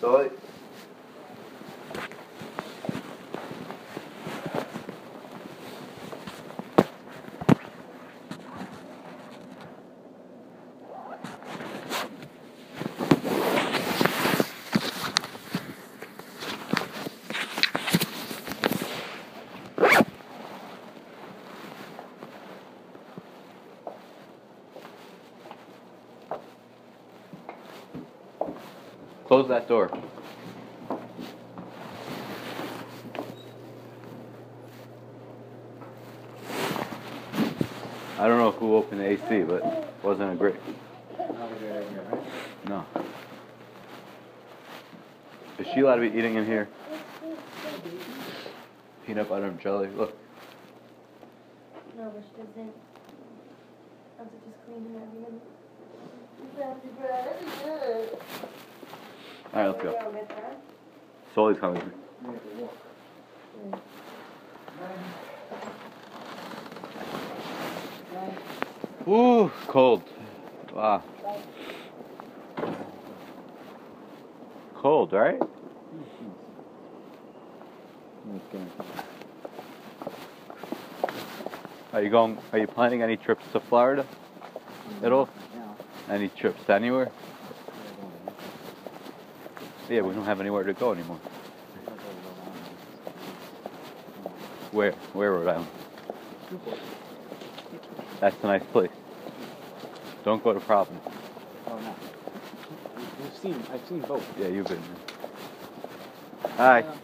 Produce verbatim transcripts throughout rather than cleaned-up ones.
So close that door. I don't know who opened the A C, but it wasn't a great. No. Is she allowed to be eating in here? Peanut butter and jelly. Look. No, but she doesn't. I'll just clean her again. Alright, let's go. Sully's coming. Ooh, cold. Wow. Cold, right? Are you going, are you planning any trips to Florida at all? Any trips anywhere? Yeah, we don't have anywhere to go anymore. Where? Where Rhode Island? That's a nice place. Don't go to Providence. Oh no. We've seen, I've seen both. Yeah, you've been there. Hi. Uh,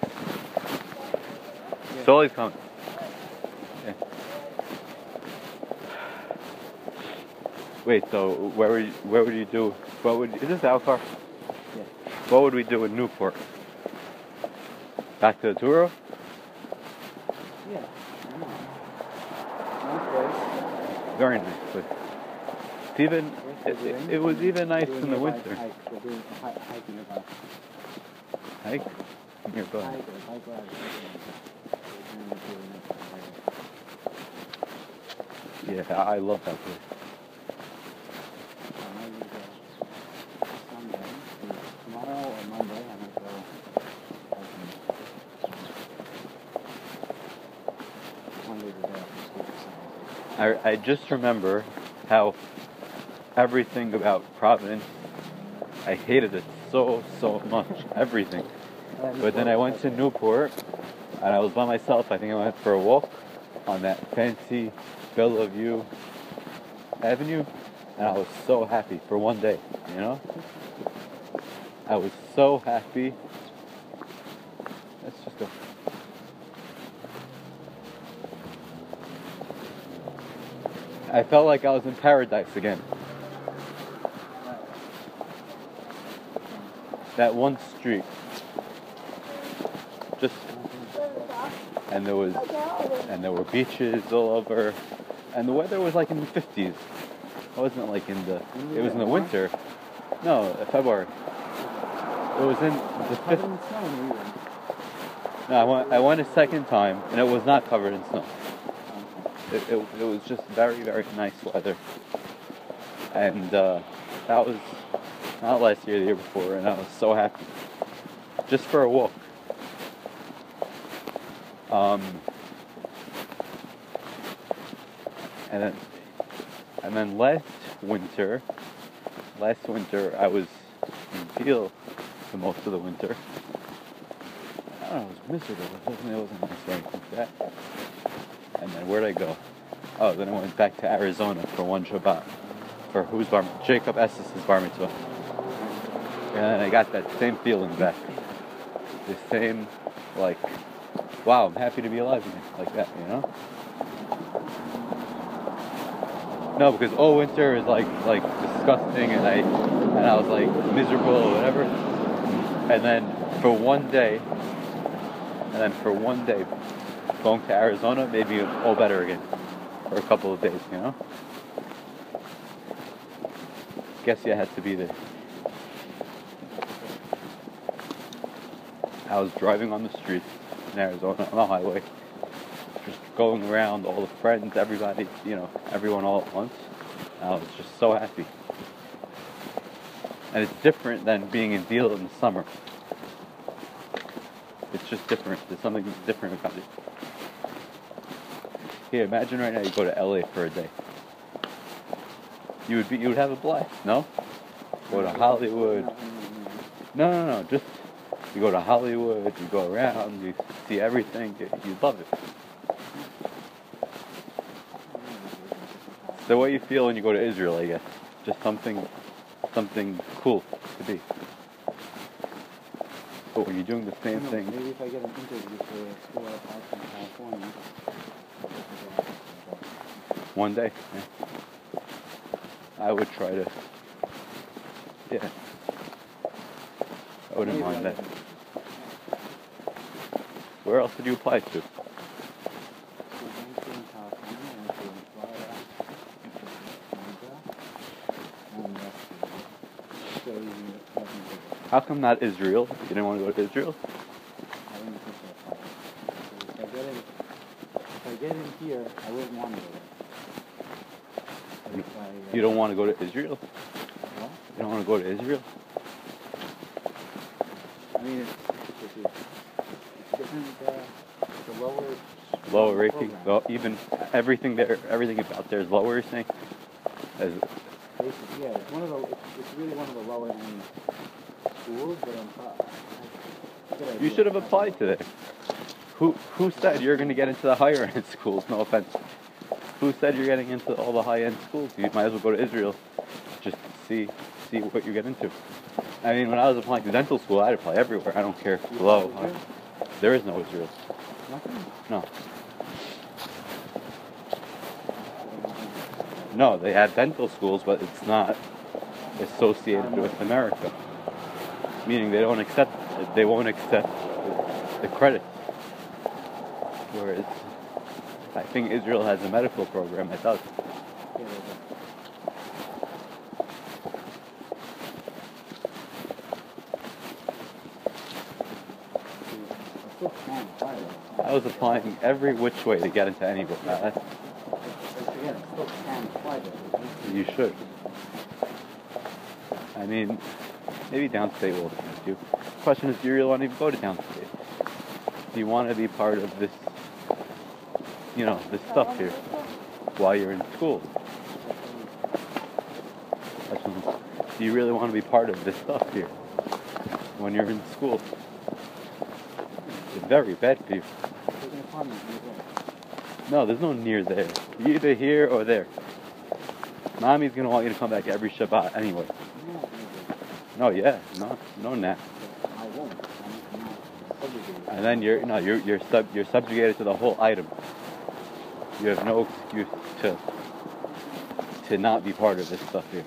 yeah. Sully's coming. Yeah. Wait, so where would you, where would you do? What would is this our car? Yeah. What would we do in Newport? Back to the Turo? Yeah. Nice place. Very nice place. It's even it, it, it was even nice in the winter. Hike. We're doing a hi- hike nearby. Hike nearby. Hike or bike ride. Yeah, I I love that place. Sunday, tomorrow or Monday, I might go hiking. Monday the day after school. I I just remember how everything about Providence, I hated it so so much. Everything. But then I went to Newport, and I was by myself. I think I went for a walk on that fancy Bellevue Avenue, and I was so happy for one day, you know? I was so happy. Let's just go. I felt like I was in paradise again. That one street. Just and there was and there were beaches all over, and the weather was like in the fifties. It wasn't like in the it was in the winter. No, February. It was in the fifties. No, I went I went a second time, and it was not covered in snow. It it, it was just very very nice weather, and uh, that was not last year, the year before, and I was so happy just for a walk. Um, and then, and then last winter, last winter I was in Peel for most of the winter. I don't know, it was miserable. It wasn't, it wasn't nice or anything like that. And then where'd I go? Oh, then I went back to Arizona for one Shabbat, for whose bar? Jacob Estes' bar mitzvah. And I got that same feeling back. The same, like, wow, I'm happy to be alive again, like that, you know? No, because all winter is like like disgusting, and I and I was like miserable or whatever. And then for one day, and then for one day, going to Arizona made me all better again for a couple of days, you know? Guess you had to be there. I was driving on the streets in Arizona on the highway, just going around, all the friends, everybody, you know, everyone all at once. I was just so happy. And it's different than being in Deal in the summer. It's just different. There's something different about it. Here, imagine right now you go to L A for a day. You would be, you would have a blast, no? Go to Hollywood. No, no, no. Just you go to Hollywood. You go around. You see everything. You, you love it. So what you feel when you go to Israel, I guess, just something, something cool to be. But when you're doing the same know, thing, maybe if I get an interview for a school out in California. one day, yeah, I would try to. Yeah, I wouldn't Maybe mind I that. would. Where else did you apply to? So I went to in California, I went to in Florida, Canada, and that's so you nothing bigger. How come not Israel? You didn't want to go to Israel? I didn't think so far. So if I get in, if I get in here, I wouldn't want to go there. But if I, uh, You don't want to go to Israel? What? You don't want to go to Israel? I mean, it's, it's, it's, it's different. Uh, it's a lower. Lower ranking? program. Well, even everything there, everything about there is lower. You're saying? As, Basically, yeah, it's one of the. It's, it's really one of the lower end schools, but on top. I- you should have applied to there. Who who said you're going to get into the higher end schools? No offense. Who said you're getting into all the high end schools? You might as well go to Israel, just to see see what you get into. I mean, when I was applying to dental school, I'd apply everywhere. I don't care. You Low, applied high. there? There is no Israel. Nothing. No. No, they have dental schools, but it's not associated with America. Meaning they don't accept, they won't accept the, the credits. Whereas I think Israel has a medical program that does. Yeah, they do. I still can't apply though. I was applying every which way to get into any book. Uh, that's- But again, I still can't apply there. you should. I mean, maybe downstate will accept you. The question is, do you really want to go to downstate? Do you want to be part of this, you know, this stuff here while you're in school? That's what- Do you really want to be part of this stuff here when you're in school? It's very bad for you. There's an apartment right there. No, there's no near there. You're either here or there. Mommy's gonna want you to come back every Shabbat anyway. No, no, No, yeah, no, no, nah. I won't. I'm, I'm not subjugated. And then you're no, you're you're sub you're subjugated to the whole item. You have no excuse to to not be part of this stuff here.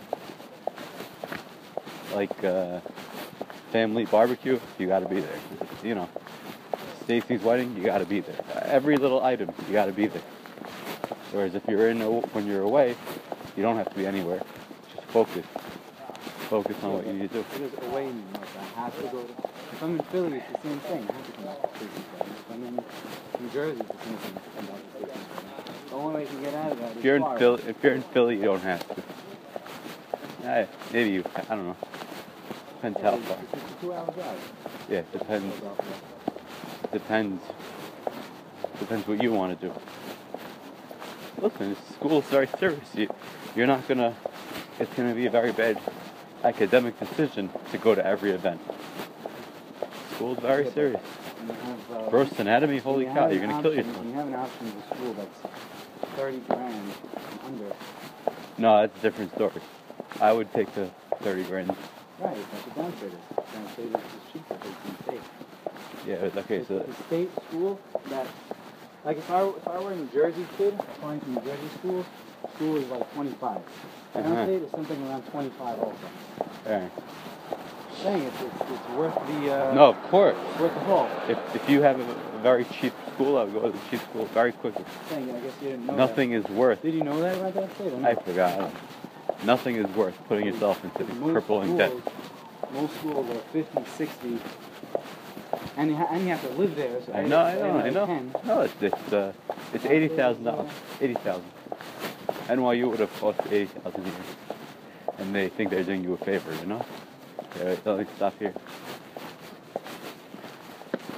Like uh, family barbecue, you got to be there. You know, Stacy's wedding, you got to be there. Every little item, you got to be there. Whereas if you're in a, when you're away, you don't have to be anywhere. Just focus. Focus on what you need to do. It is away in like I have to go to. If I'm in Philly, it's the same thing. I have to come back to Stacy's wedding. If I'm in New Jersey, it's the same thing. I have to come back to Stacy's wedding. The only way to get out of that is If you're in far. Philly, if you're in Philly, you don't have to. Eh, maybe you. I don't know. Depends how far. It's it's a two-hour drive. Yeah, it depends. So about that. Depends. Depends what you want to do. Listen, school is very serious. You, you're not gonna. It's gonna be a very bad academic decision to go to every event. School's very Yeah, but serious. when you have, uh, Gross anatomy, when holy you cow, have you're an gonna kill option- yourself. When you have an option in school that's thirty grand and under, No, that's a different story. I would take the thirty grand. right, that's what downstate is. Downstate is is cheaper because it's in state. Yeah, okay, It's so the state school that, like if I, were- if I were a New Jersey kid applying to New Jersey schools, school is like twenty-five. Uh-huh. Downstate is something around twenty-five also. alright. Saying it's, it's, it's worth the, uh, No, of course. it's worth the haul. If if you have a, a very cheap school, I would go to the cheap school very quickly. Saying, I guess you didn't know Nothing is that. worth. Did you know that about downstate or not? I forgot. Nothing is worth putting yourself into the Most crippling debt. schools- Most schools are fifty, sixty, and you, ha- and you have to live there. So I know, I know, I every know. ten. No, it's it's uh, it's eighty thousand dollars. Eighty thousand. N Y U would have cost eighty thousand here, and they think they're doing you a favor, you know? Yeah, let me stop here.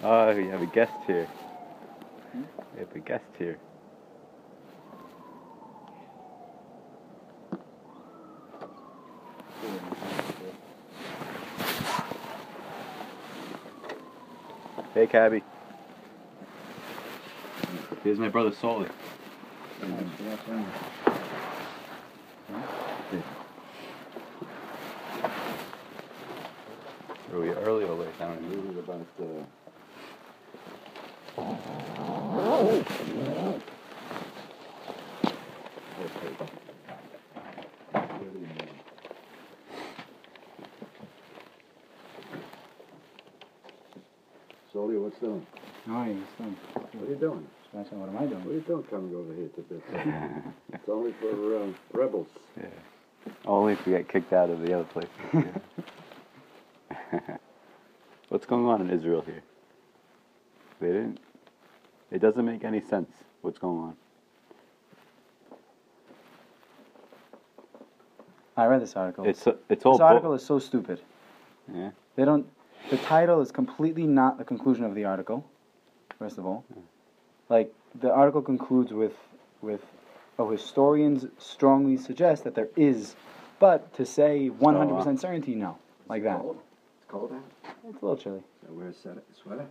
Oh, you have a guest here. Hmm? You have a guest here. Hey, Cabby. Here's my brother Soli. Are we early or late? I don't know. This is about uh, Soli, what's doing? Oh, yeah, it's fine. What are you doing? What am I doing? What are you doing coming over here to this? It's only for um, rebels. Yeah. Only if we get kicked out of the other place. Yeah. What's going on in Israel here? They didn't. It doesn't make any sense. What's going on? I read this article. It's it's all this article bull- is so stupid. Yeah. They don't. The title is completely not the conclusion of the article. First of all, like the article concludes with with, oh, historians strongly suggest that there is, but to say one hundred percent certainty, no, like that. Cold? It's cold out. It's a little chilly. So wear a sweater. sweater?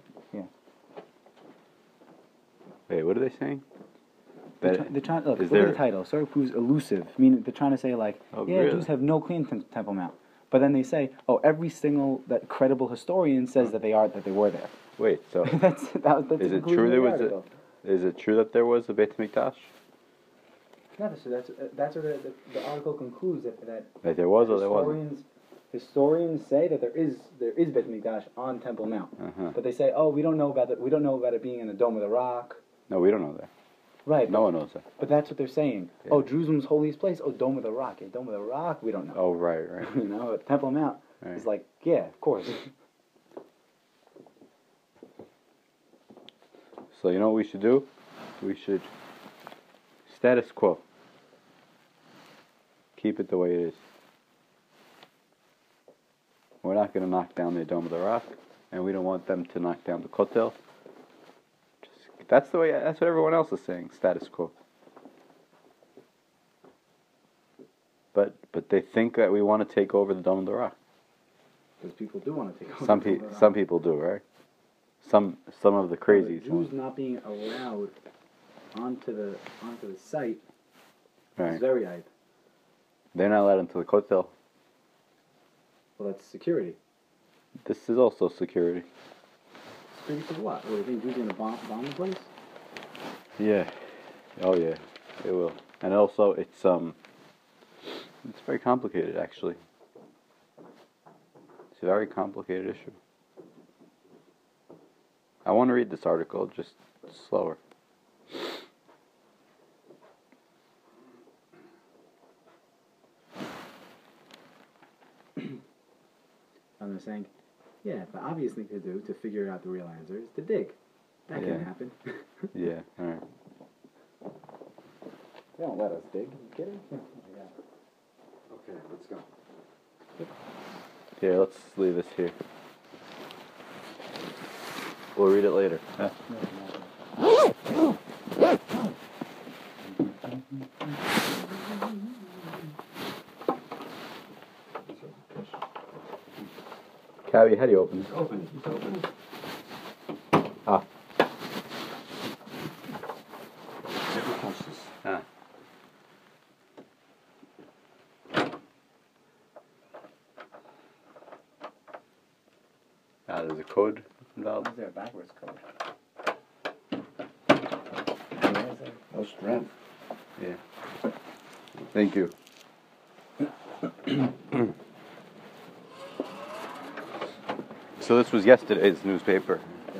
Wait, what are they saying? They're, That try, they're trying. Look, is look at there- the title. Sort of proves elusive. I mean, they're trying to say like, Oh, yeah, really? Jews have no claim to Temple Mount. But then they say, oh, every single that credible historian says that they are that they were there. Wait, so that's that, that's is the it conclusion true of there the was a, article. is it true that there was a Beit Mikdash? No, that's that's that's what the, the, the article concludes that that That there was or there wasn't? historians historians say that there is there is Beit Mikdash on Temple Mount, Uh-huh. but they say, oh, we don't know about it. We don't know about it being in the Dome of the Rock. No, we don't know that. Right. No one knows that. But that's what they're saying. Yeah. Oh, Jerusalem's holiest place. Oh, Dome of the Rock. Yeah, Dome of the Rock. We don't know. Oh, right, right. You know, but Temple Mount Right. is like, yeah, of course. So you know what we should do? We should status quo. Keep it the way it is. We're not going to knock down the Dome of the Rock, and we don't want them to knock down the Kotel. Just, that's the way. That's what everyone else is saying. Status quo. But but they think that we want to take over the Dome of the Rock. Because people do want to take over Some the Dome pe- of the some Rock. people do, right? Some some of the crazies. Jews want- not being allowed onto the onto the site Right. is very hype. They're not allowed into the Kotel. Well, that's security. This is also security. Security for what? What, do you think Jews are going to bomb, bomb the place? Yeah. Oh yeah. It will. And also, it's um. It's very complicated, actually. It's a very complicated issue. I want to read this article just slower. And they're saying, yeah, the obvious thing to do to figure out the real answer is to dig. That Yeah. can happen. Yeah. All right. They don't let us dig. You kidding? Okay, let's go. Here, let's leave this here. We'll read it later. Huh? Cabby, how do you open this? Open it. It's open. Ah. Never touch this. Ah. Ah, there's a code involved. Is there a backwards code? No strength. Yeah. Thank you. So this was yesterday's newspaper.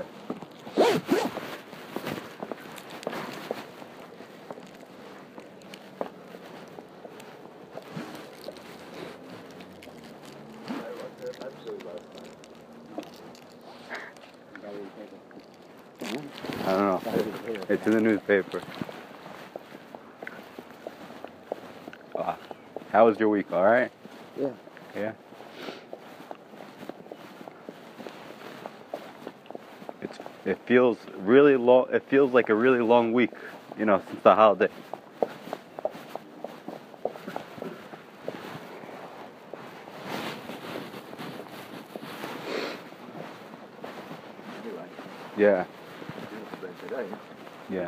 I don't know. It- It's in the newspaper. Wow. How was your week? All right? Yeah. Yeah. It's It feels really long. It feels like a really long week, you know, since the holiday. Yeah. Yeah.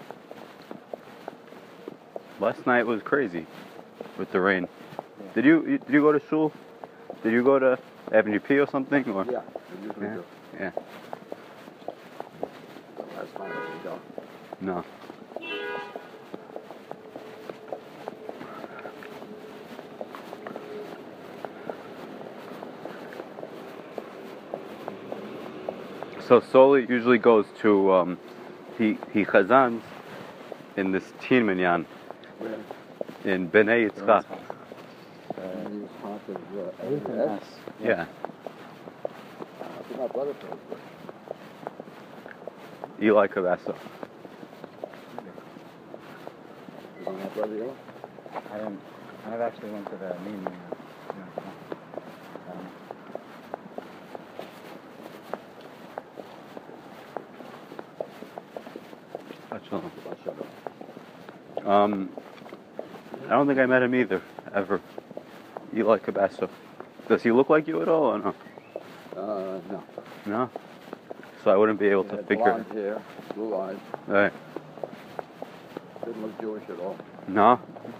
Last night was crazy with the rain. Yeah. Did you you- did you go to shul? Did you go to Avenue P or something? Or Yeah, we usually Yeah. do. yeah. Last time we don't. No. So Soli usually goes to um, he he chazans in this teen minyan Where? in Bnei Yitzchak. And he was part of uh, Everything A else. S. Yeah. I think my brother told me. Eli Cavasso. Is my brother Eli? I didn't. I never actually went to the meeting. Uh, you know, um, Shalom. Shabbat shalom. Um, I don't think I met him either, ever. Eli Cabasso. Does he look like you at all or no? Uh, no. No? So I wouldn't be able He to had figure. blonde hair, blue eyes, Right. didn't look Jewish at all. No?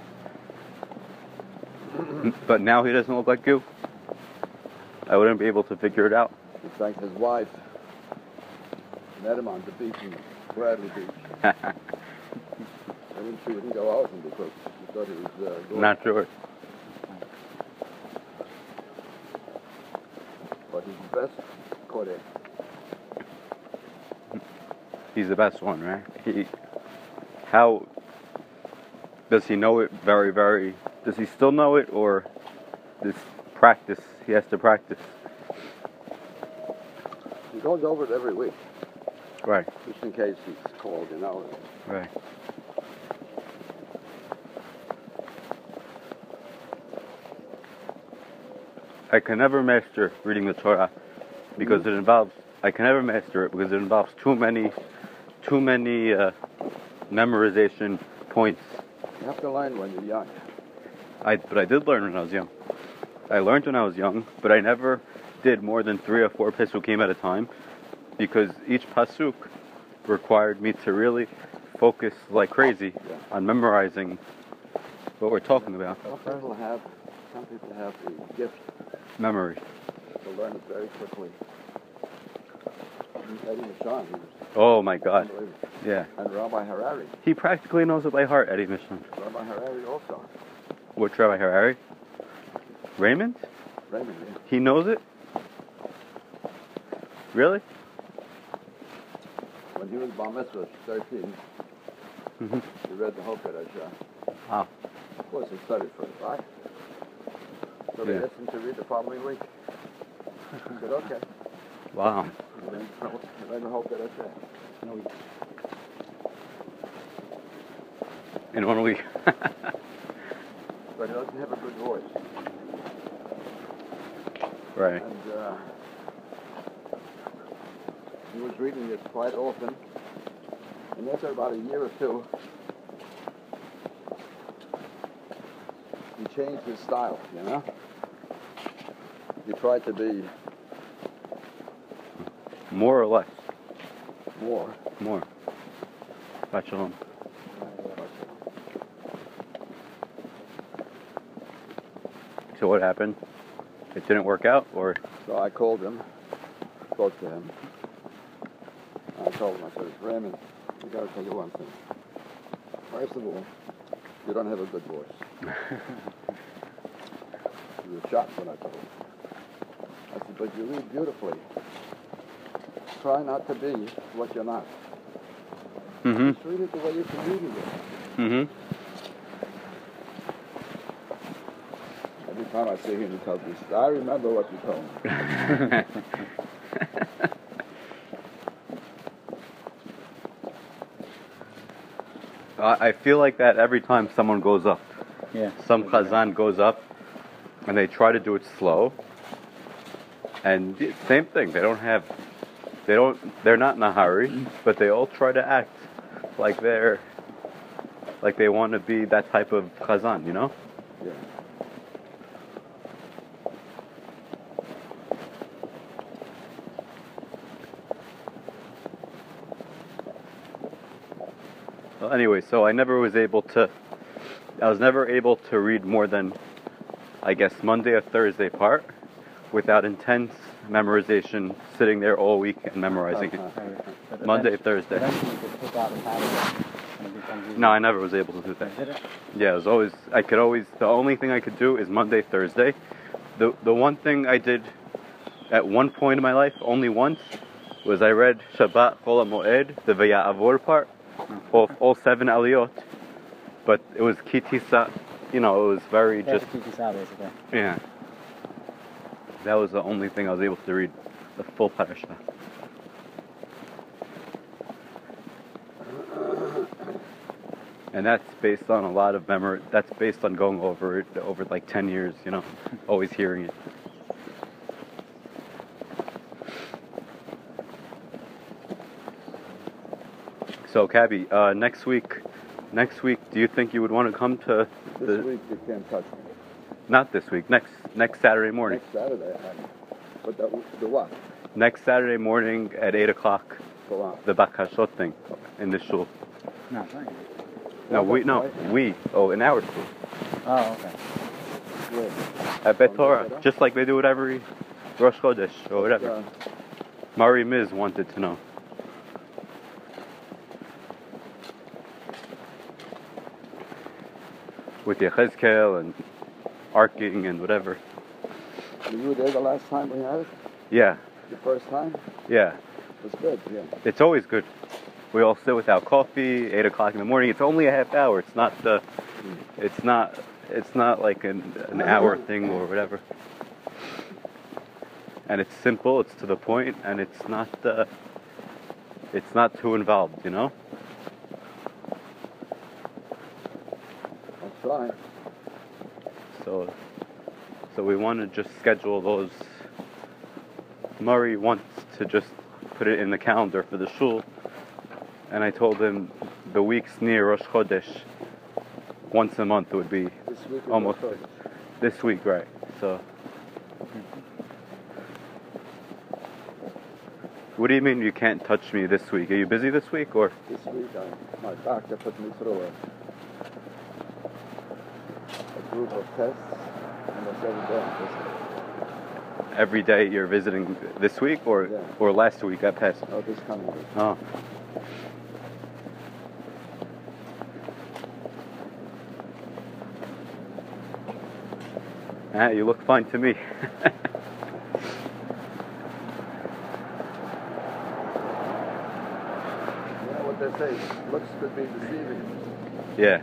N- But now he doesn't look like you? I wouldn't be able to figure it out. In fact, his wife met him on the beach in Bradley Beach. And she wouldn't go out with him because she thought he was uh, going. Not sure. But he's the best kodesh. He's the best one, right? He, how does he know it very, very? Does he still know it, or this practice? He has to practice. He goes over it every week, Right, just in case he's called, you know. right. I can never master reading the Torah because it involves. I can never master it because it involves too many, too many uh, memorization points. You have to learn when you're young. I but I did learn when I was young. I learned when I was young, but I never did more than three or four pasukim at a time because each pasuk required me to really focus like crazy Yeah. on memorizing what we're talking about. Some people have, some people have the gift Memory. to learn it very quickly. Eddie Mishon, he was Oh my God. unbelievable. Yeah. And Rabbi Harari. He practically knows it by heart, Eddie Michelin. Rabbi Harari also. Which Rabbi Harari? Raymond? Raymond, yeah. He knows it? Really? When he was bar mitzvah, thirteen, hmm he read the whole Kedah. Wow. Of course, he studied for it, right? So they Yeah. asked him to read the following week. He said, okay. Wow. And then he read the whole Kedah. In one week. But he doesn't have a good voice. Right. And uh, he was reading it quite often. And after about a year or two, he changed his style, you know? He tried to be More or less? more. More. Shabbat shalom. So what happened? It didn't work out, or So I called him, spoke to him. I told him, I said, Raymond, I gotta tell you one thing. First of all, you don't have a good voice. He was shocked when I told him. I said, but you read beautifully. Try not to be what you're not. mm-hmm, Just read it the way you can read it. mm-hmm. Every time I see him, he tells me, I remember what you told me. I I feel like that every time someone goes up. Yeah. Some chazan goes up, and they try to do it slow. And the same thing, they don't have They don't. They're not in a hurry, but they all try to act like they're like they want to be that type of chazan, you know? Yeah. Well, anyway, so I never was able to. I was never able to read more than, I guess, Monday or Thursday part, without intense memorization, sitting there all week and memorizing it. But Monday, eventually- Thursday. Eventually you could pick out the pattern and it becomes easy. No, I never was able to do that. Did it? Yeah, it was always. I could always. The only thing I could do is Monday, Thursday. The the one thing I did at one point in my life, only once, was I read Shabbat Chol HaMoed, the Vaya'avor part, all, all seven aliyot. But it was kitisa, you know, it was very Yeah, just, to keep this out, basically. yeah. That was the only thing I was able to read, the full parasha. And that's based on a lot of memory, that's based on going over it over like ten years, you know, always hearing it. So, Cabby, uh, next week, next week, do you think you would want to come to This the, week you can't touch me. not this week, next next Saturday morning. Next Saturday, I but the, the what? Next Saturday morning at eight o'clock, Go on. the Bakashot thing in the shul. No, it's not. No, we, no, we, oh, in our shul. Oh, okay. Where? At Bet On Torah, Torah? just like they do it every Rosh Chodesh or whatever. Uh, Mari Miz wanted to know. With Yechezkel and arcing and whatever. were you there the last time we had it? Yeah, The first time? yeah. It was good, yeah. It's always good. We all sit without coffee, eight o'clock in the morning. It's only a half hour. It's not the, it's not, it's not like an, an hour thing or whatever. And it's simple. It's to the point, and it's not, uh, it's not too involved. You know. I'll try. So, so we want to just schedule those. Murray wants to just put it in the calendar for the shul, and I told him the weeks near Rosh Chodesh, once a month would be This week is almost Rosh this week, right? So, what do you mean you can't touch me this week? Are you busy this week, or? This week, I, my doctor put me through a, a group of tests, and they said that this Every day you're visiting this week, or Yeah. or last week at Pest? oh, this coming week. Oh. Ah, you look fine to me. You know what they say, looks could be deceiving. Yeah.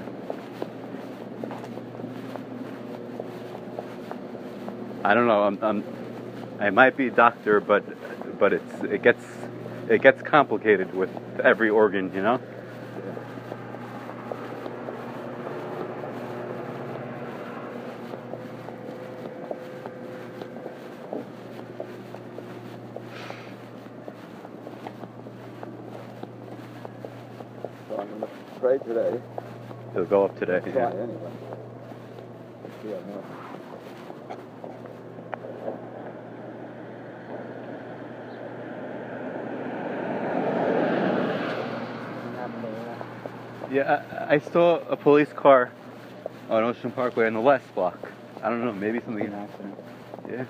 I don't know. I'm, I'm. I might be a doctor, but but it's it gets it gets complicated with every organ, you know. So I'm going to pray today. It'll go up today. Try Yeah. anyway. Yeah, no. Yeah, I, I saw a police car on Ocean Parkway on the west block. I don't know, maybe something. An accident. Yeah.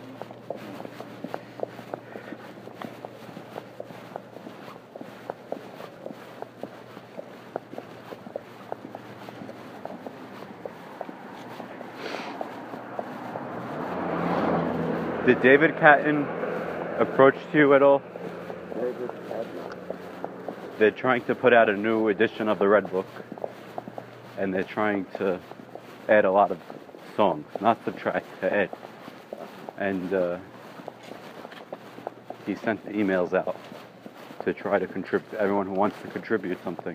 Did David Catton approach you at all? David Adler. They're trying to put out a new edition of the Red Book, and they're trying to add a lot of songs, not subtract, to add. And uh, he sent the emails out to try to contribute, everyone who wants to contribute something.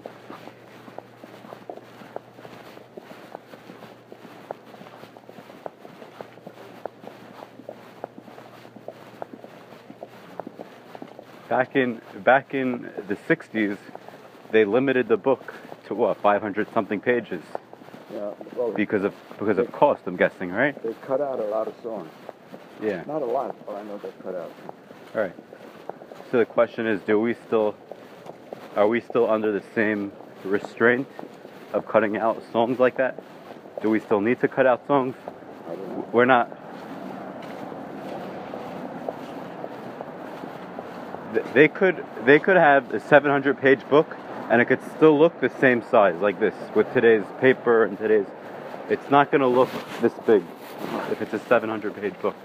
Back in back in the sixties, they limited the book to what, five hundred something pages Yeah, well, because of because of cost. I'm guessing, right? they cut out a lot of songs. Yeah. Not a lot, but I know they cut out. All right. So the question is, do we still are we still under the same restraint of cutting out songs like that? Do we still need to cut out songs? I don't know. We're not. th- They could they could have a seven hundred page book and it could still look the same size like this with today's paper and today's. It's not going to look this big if it's a seven hundred page book.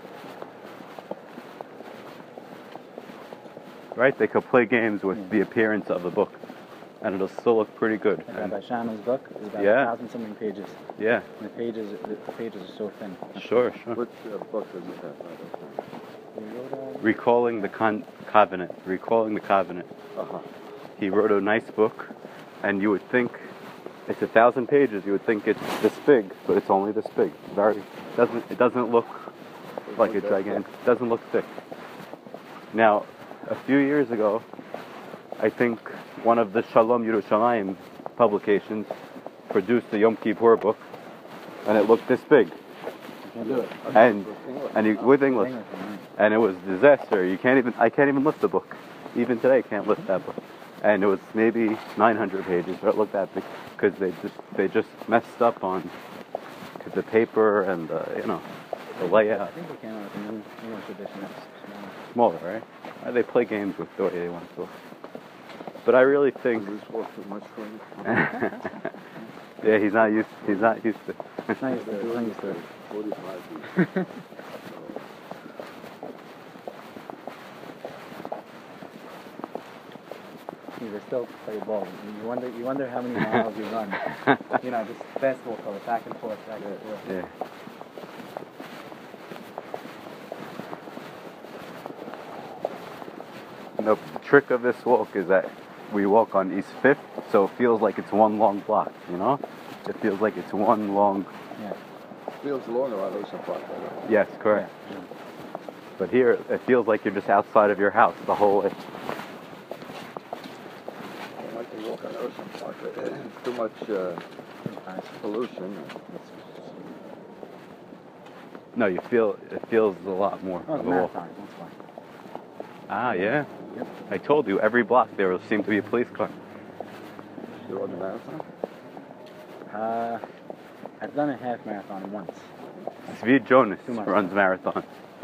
Right? They could play games with Yeah. the appearance of the book and it'll still look pretty good. Like And- Rabbi Shammai's book is about Yeah. a thousand something pages. yeah, And the pages, the, the pages are so thin. sure, sure. Which uh, book does it have? He wrote, uh, Recalling the con- covenant. Recalling the covenant. Uh-huh. He wrote a nice book, and you would think it's a thousand pages. You would think it's this big, but it's only this big. Very doesn't it doesn't look like a gigantic. Doesn't look thick. Now, a few years ago, I think one of the Shalom Yerushalayim publications produced a Yom Kippur book, and it looked this big, you can't do it. and and you, with English, English, right. and it was a disaster. You can't even I can't even lift the book. Even today, I can't lift that book. And it was maybe nine hundred pages, but it looked that big because they just they just messed up on the paper and the, you know the I layout. think they came out with a new English edition that's smaller. Smaller, right? Uh, They play games with the way they want to. But I really think, Does this work too much for you? yeah, he's not used. He's not used to. It's not used to it. It's not used to it. forty-five feet. See, they still play ball. You wonder, you wonder how many miles you run. You know, just basketball court, back and forth, back and forth. Yeah. The trick of this walk is that we walk on East Fifth, so it feels like it's one long block. You know, it feels like it's one long. Yeah. Feels longer on Ocean Park. Right? Yes, correct. Yeah. But here, it feels like you're just outside of your house the whole way. I don't like to walk on Ocean Park. It's too much uh, Sometimes. pollution. No, you feel it feels a lot more Oh, of it's a a walk. marathon. That's why. Ah, yeah. Yep. I told you, every block there will seem to be a police car. You run the marathon? Uh, I've done a half marathon once. Svi Jonas Too much. runs marathon.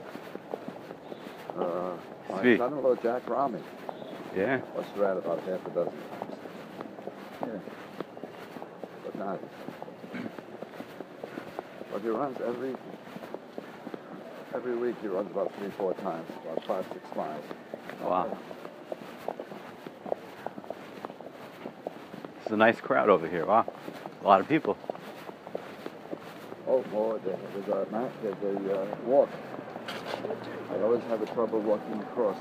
Uh, my Sweet. son-in-law, Jack Rami, Yeah. was around about half a dozen times. Yeah. But not. But he runs every every week. He runs about three, four times, about five, six miles. Wow. It's a nice crowd over here. Wow. A lot of people. Oh, more. There's a ma- there's a uh, walk. I always have a trouble walking across.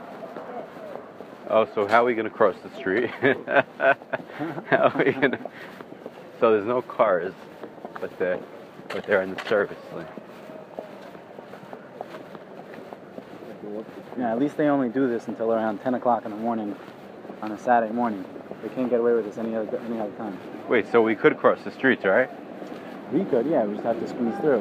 Oh, so how are we going to cross the street? How are we going to... So there's no cars, but they're, but they're in the service lane. Yeah, at least they only do this until around ten o'clock in the morning on a Saturday morning. They can't get away with this any other any other time. Wait, so we could cross the streets, right? We could, yeah, we just have to squeeze through.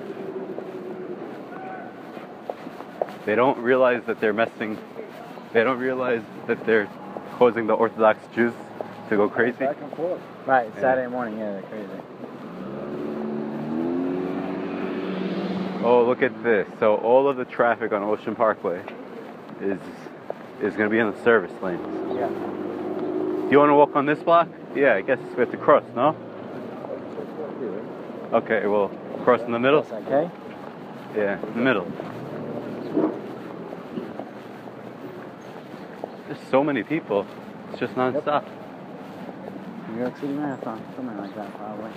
They don't realize that they're messing... They don't realize that they're causing the Orthodox Jews to go crazy. Back and forth. Right, it's Yeah. Saturday morning, yeah, they're crazy. Oh, look at this. So all of the traffic on Ocean Parkway is is going to be in the service lanes. Yeah. Do you want to walk on this block? Yeah, I guess we have to cross, no? Okay, well, cross in the middle? Yes, okay. Yeah, in the middle. There's so many people. It's just non-stop. New York City Marathon, something like that, probably.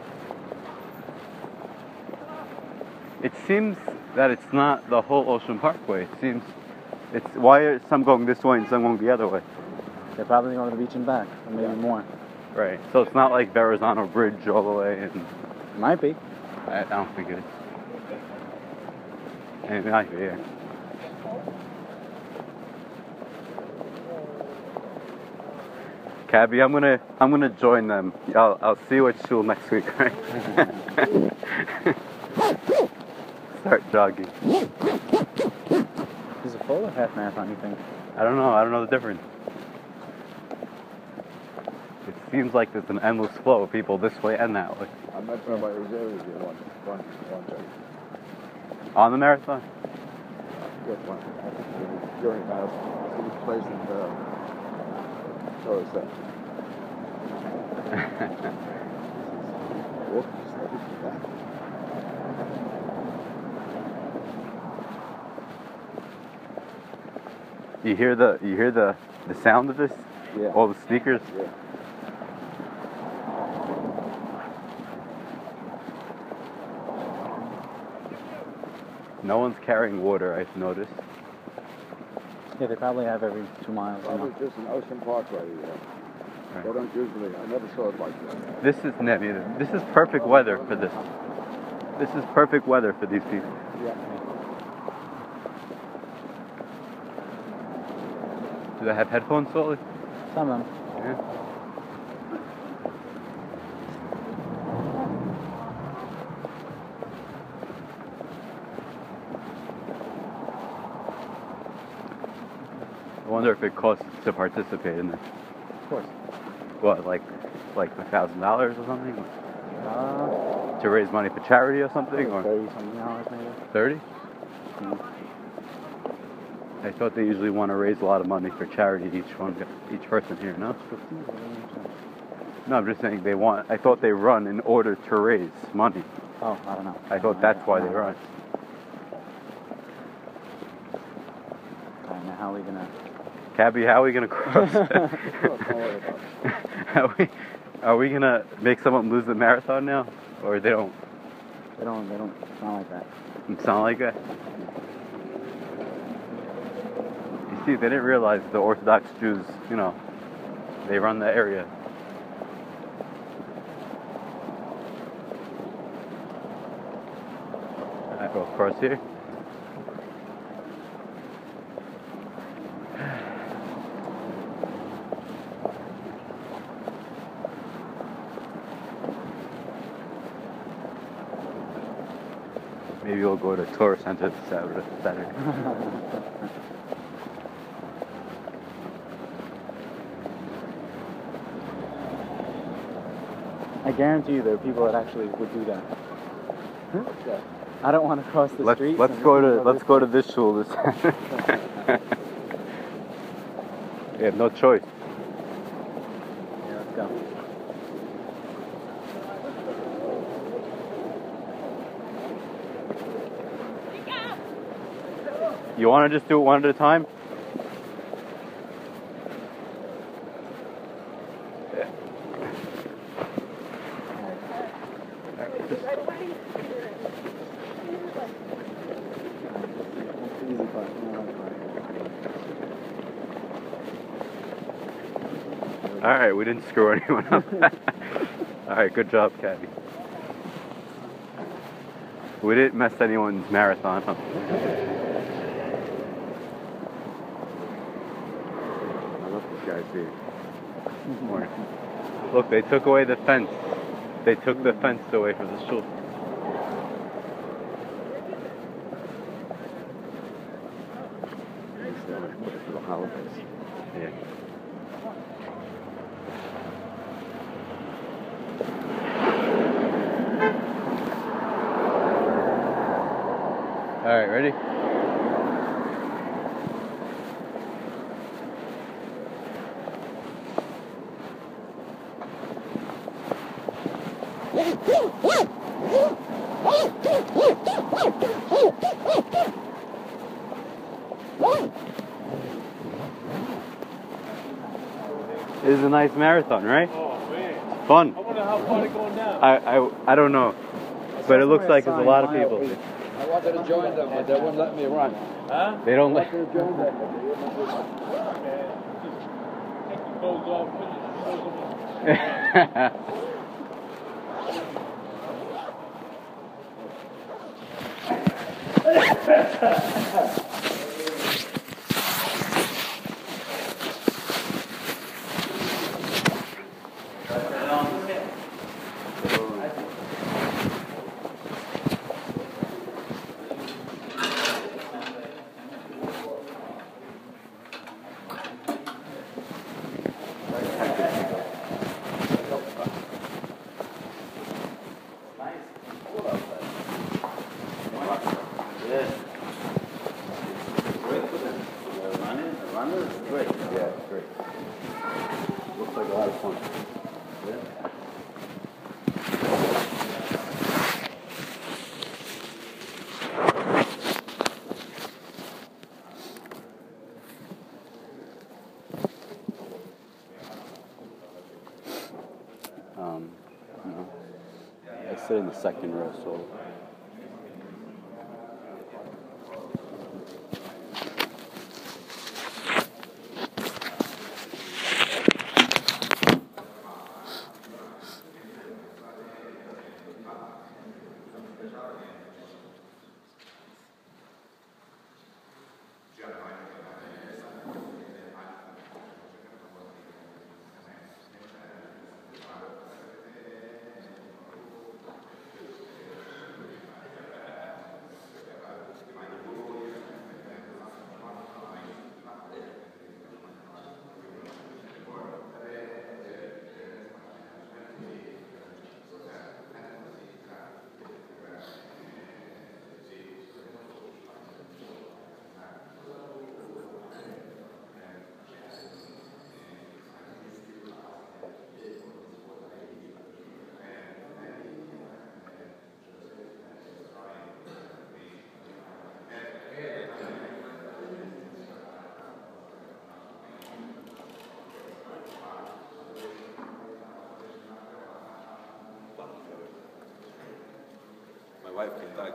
It seems that it's not the whole Ocean Parkway. It seems it's why are some going this way and some going the other way? They're probably going to the beach and back, or maybe more. Right. So it's not like Verrazano Bridge all the way, and Might be. I, I don't think it is. And it might be, yeah. Cabby, I'm gonna I'm gonna join them. I'll I'll see you at shul next week, right? Start jogging. Is it full or half marathon, you think? I don't know. I don't know the difference. It seems like there's an endless flow of people this way and that way. I met Rabbi Rosari here one, one, one day. On the marathon? Yes, one. During marathon. He was placed in the Torah Center. Walk, study, back. You hear the you hear the the sound of this? Yeah. All the sneakers? Yeah. No one's carrying water, I've noticed. Yeah, they probably have every two miles. you Probably know. just an ocean park right here. Right. They don't usually, I never saw it like that. This is Nevi. This is perfect weather for this. This is perfect weather for these people. Yeah. Do they have headphones, Sully? Some of them. Yeah. I wonder if it costs to participate in this. Of course. What, like, like a thousand dollars or something, Uh, to raise money for charity or something, or thirty something dollars maybe. thirty? Mm. I thought they usually want to raise a lot of money for charity. Each one, each person here, no? fifty, No, I'm just saying they want. I thought they run in order to raise money. Oh, I don't know. I thought that's why they run. I don't know how we gonna. Cabby, how are we gonna cross? Don't worry about it. are we? Are we gonna make someone lose the marathon now, or they don't? They don't. They don't sound like that. It sound like that. You see, they didn't realize the Orthodox Jews. You know, they run the area. Alright, go across here. Maybe we'll go to Torah Center Saturday. Saturday. I guarantee you there are people that actually would do that. What's that? I don't want to cross the Let's street. let's and go people to let's this go way. to this shul this. We have no choice. Yeah, let's go. You want to just do it one at a time? Yeah. That's the easy part. You know, that's All right, we didn't screw anyone up. All right, good job, Cabby. We didn't mess anyone's marathon up. I love this guy's here. Morning. Look, they took away the fence. They took the fence away from the shul. It's uh, for the holidays. Yeah. All right, ready? It is a nice marathon, right? Oh man. It's fun. I wonder how far they're going down. I, I, I don't know. But it looks like there's a lot of people. I wanted to join them, but they wouldn't let me run. Huh? They don't I let. wanted to join them, but they wouldn't let me run. Man, just take your clothes off, put your clothes on. Fun? It's great. Yeah, it's great. Looks like a lot of fun. Um, you know, I sit in the second row, so. My wife can die.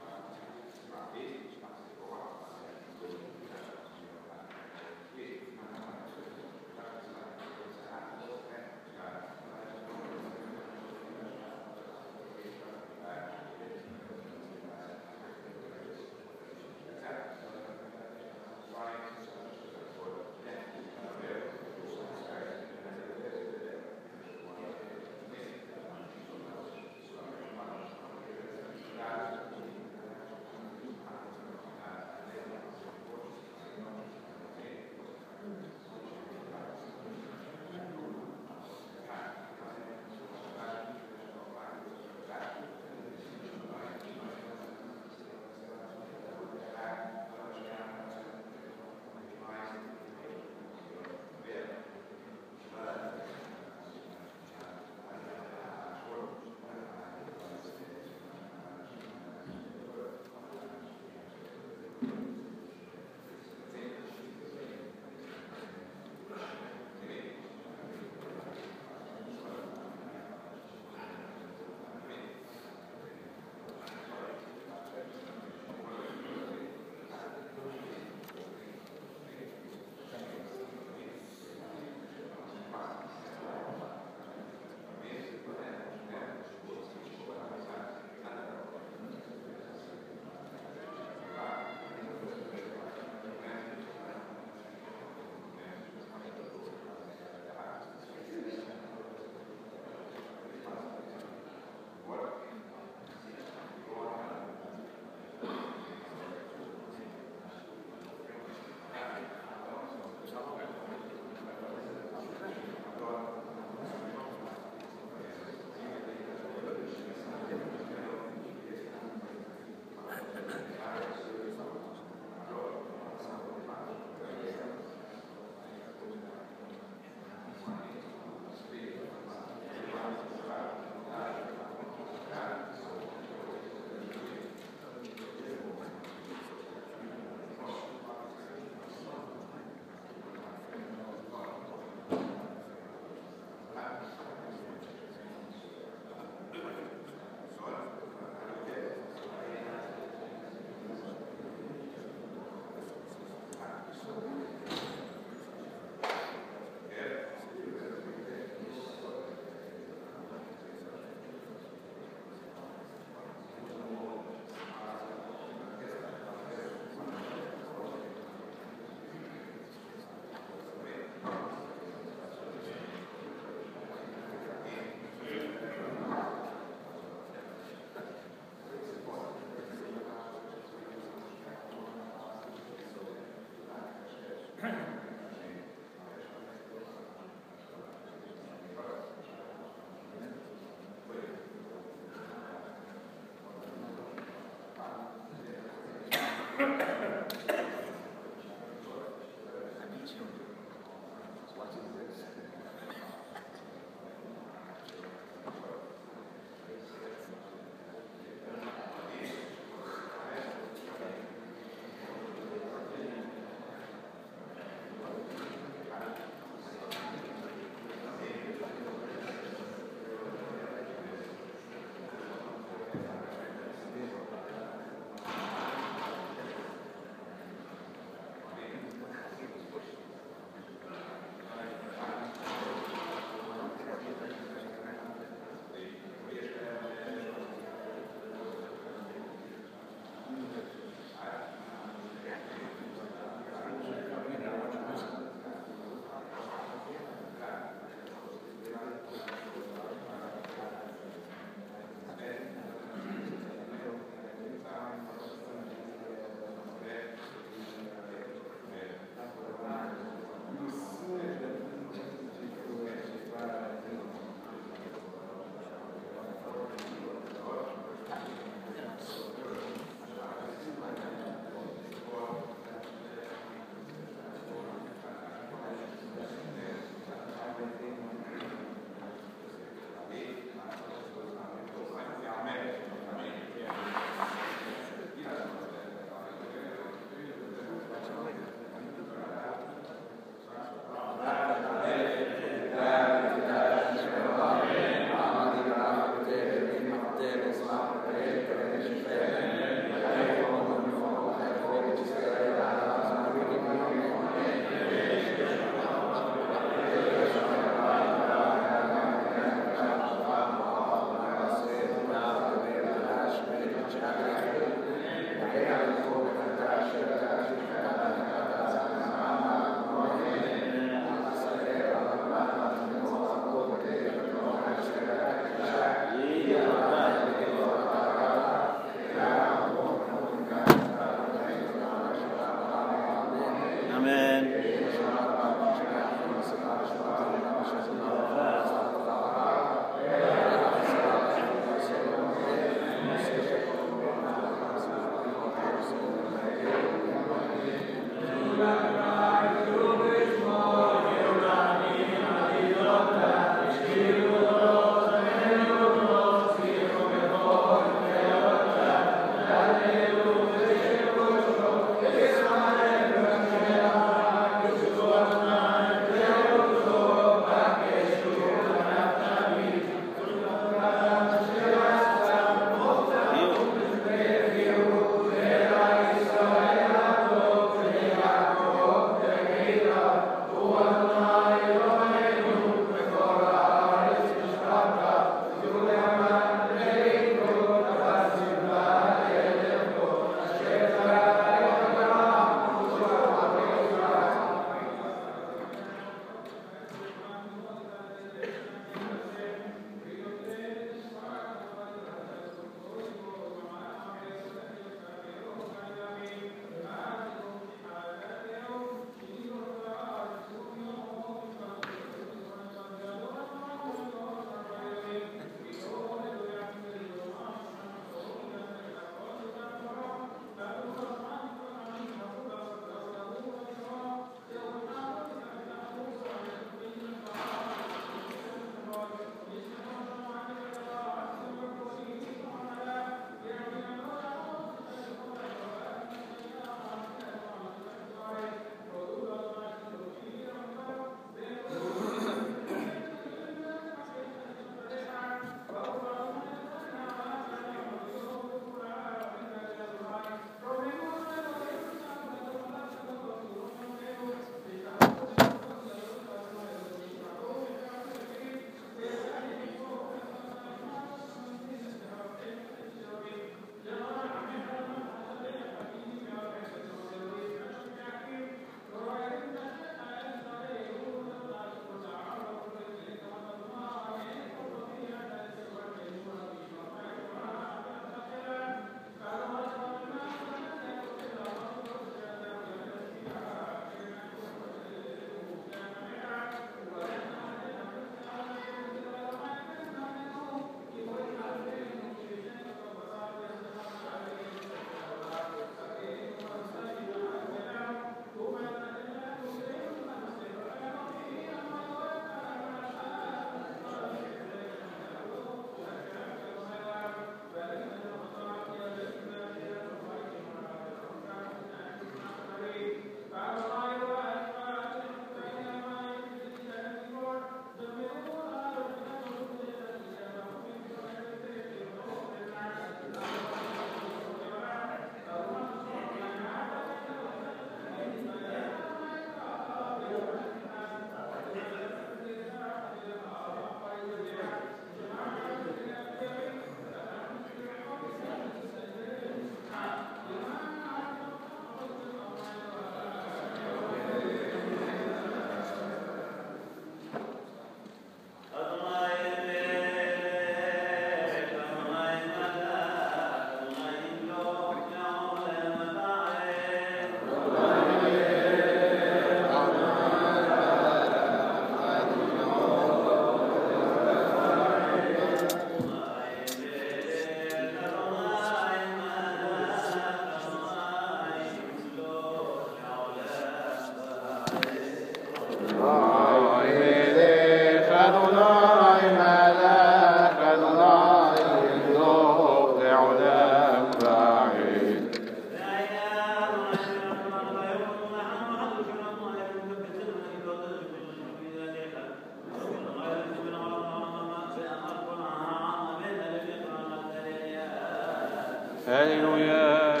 هللويا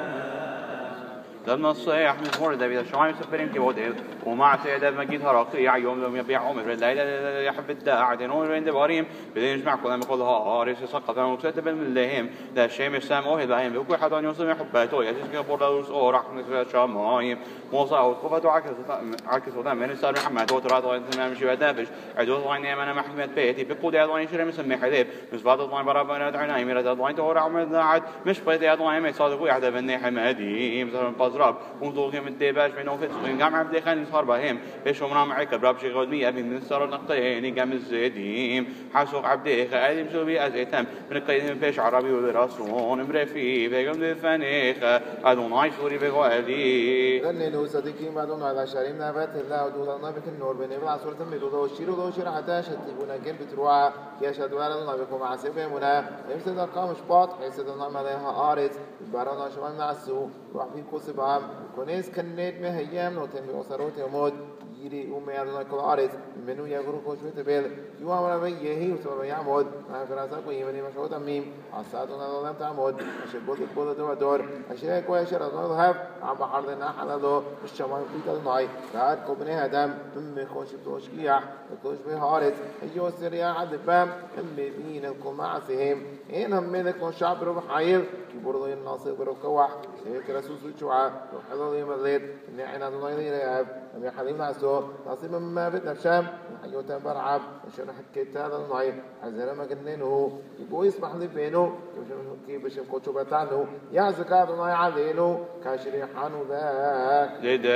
لما الصيح مزمور داوود الشعاع يسفرين كبوده ومع سيدة مجيد هراقي يوم لم يبيع عمر الليلة يحب الداع دينون وين دباريم بدين يجمع كلام يقول هارس يسقط عن مكسات بالملهم لا شيء مش ساموه بايم بكل حد يوصل يحبته يجلس كبر لوس أو راح من الشمايم موسى وقفته عكس عكس وده من السر محمد وترى ضاين تمام شيء دافش عدو ضاين أنا محمد بيتي بقود ضاين شري مسمى حليب مش بعد ضاين برا دعنا يمير ضاين تورع عمل ذاعد مش بيتي ضاين متصادق ويحد بني حمادي مثلا بزراب ومضوغ من الدباش بينه في الصين جامع بدي خان يصهر بهم بيش عمرنا معك براب شي غد مية من السر نقطين جام الزديم حاسوق عبدي خالي شو بي أزيتم من القيدين فيش عربي وراسون مرفي بيقوم بالفنيخ أدوناي سوري بغوالي غنينو صديقين بعدون على شريم نبات الله ودولنا بك النور بني بلا صورة ميدو دو شيرو دو شير حتى شتيبونا كن بتروع يشهدوا على الله بكم عسيبه منا يمسد القام شباط يسد النعم عليها آرز بارانا شمان نعسو روح في كوس بعام كونيس كنيت مهيام نوتن بأسروت يمود يري أمي أدوناي كل آرز منو يغرو كوش بتبيل يوم أمرا بيهي وسبب يعمود ما فراسا كو يمني مشهود أميم عصاتنا لولم تعمود أشي بود بود دو دور أشي كو يشير أدوناي الهب عم بحرنا حلالو الشمال في تلناي راد كوبني هدم أمي خوش بتوشكيح بتوش بهارت أيو سريع عدبام أمي بين القماعسهم إنهم ملك وشعب رب حيل كبرضو الناصر برب كوح شيك رسوس وشوعة وحلو يوم الليل إني عنا دوناي ليراب أمي حليم ناسو ناصر مما بيت نفشام حيو تنبرعب عشان حكيت هذا الناي عزيرا ما قنينه يبو يسمح لي بينه كيف بشم كوتشو بتعنه يا زكاة دوناي علينه كاشري حانو ذاك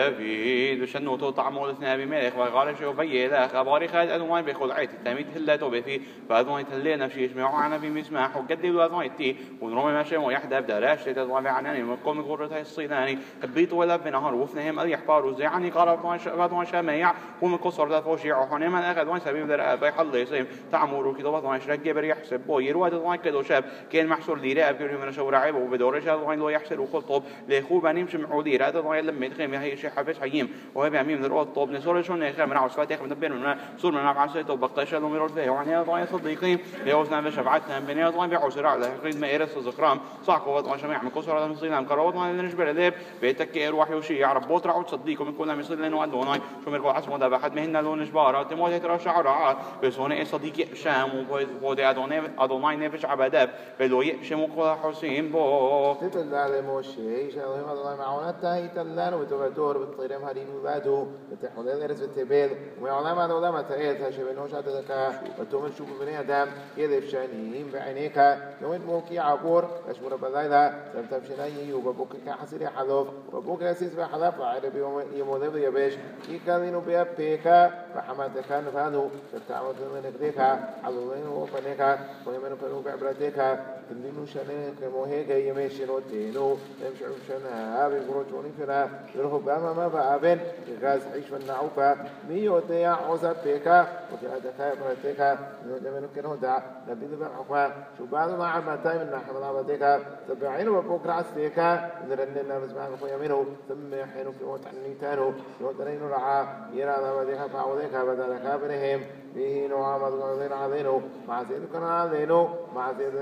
لدافيد وشنو طعمه الاثنين بملك وغالش وبي ذاك أباري خالد أدوناي بيخل عيتي تميت هلاتو بفي فأدوناي تهلينا في يسمعوا عنا في مسمح وقدي وأدوناي تي ونرومي ماشي ويحدى بدراش تدوناي عناني وقوم غرتها الصيداني حبيت ولا بنهار وفنهم ألي حبارو زيعني قرب أدوناي شميع ومن قصر ذا فوشيع وحنيم أخذ أدوناي سبيب ذا بيحل يصيم تعمروا كده أدوناي شرق جبر يحسب بوير وأدوناي كده شاب كان محصور ديرة أبكر من شو رعيب وبدورش أدوناي لو يحسر وخطب لخو بنيم شمعوا ديرة أدوناي لما يدخل هي شيء حبش حيم وهي بعميم من الأرض طب نصور شو نخ من عصفات يخ من بين من صور من عصفات وبقتش لهم يرد فيه وعني أدوناي صديقين يوزنا بشبعتنا بني أدوناي بعشرة على قيد ما إيرس الزخرام صح قوات وشمع من كسر هذا مصينا من كروات ما نجبر ذيب بيتك روح يوشي يعرف بوت رعود صديق ومن كنا مصير لنا أدوناي شو مركو عصمه ده بحد مهنا لون نجبارات تموت ترى شعرات بس هنا إيه صديق شام وبودي أدوناي أدوناي نفش عبادات بلوي شمو قلا حسين بو تتل على موشي شالهم أدوناي معونتها يتلان وتبدور بالطيرم هرين ولادو بتحولين إرس بالتبيل ويعلم أدولا ما تأيتها شبنوش عددك وتومن شوف بني أدام يذف شانيهم بعينيك يوم موكي عبور أشمر بلايلا سمتم شنايي وببوك كحسيري حذوف وبوك يسيس بحذف عربي يموذب يبش يكالينو بيبيكا فحمدك نفانو تتعود من نقديكا عضوين وفنيكا ويمنو فنو بعبرتيكا تندينو شنيك موهيكا يمشينو تينو يمشعو شنا بيقروجوني فينا يرهب أما ما بأبن يغاز عيش والنعوفة ميو تيا عوزا بيكا وفي أدكا يبرتيكا يمنو كنو دع نبيذ بالحفا شو بعض ما عمتاي من نحن عبديكا تبعين وبوك رعسيكا نرننا بزمان خو يمينو ثم يحينو في موت عنيتانو يوترينو رعا يرى عبديكا فعوديكا بدلكا بنهم به نوع مدغزين عذينو مع زيد كان عذينو مع زيد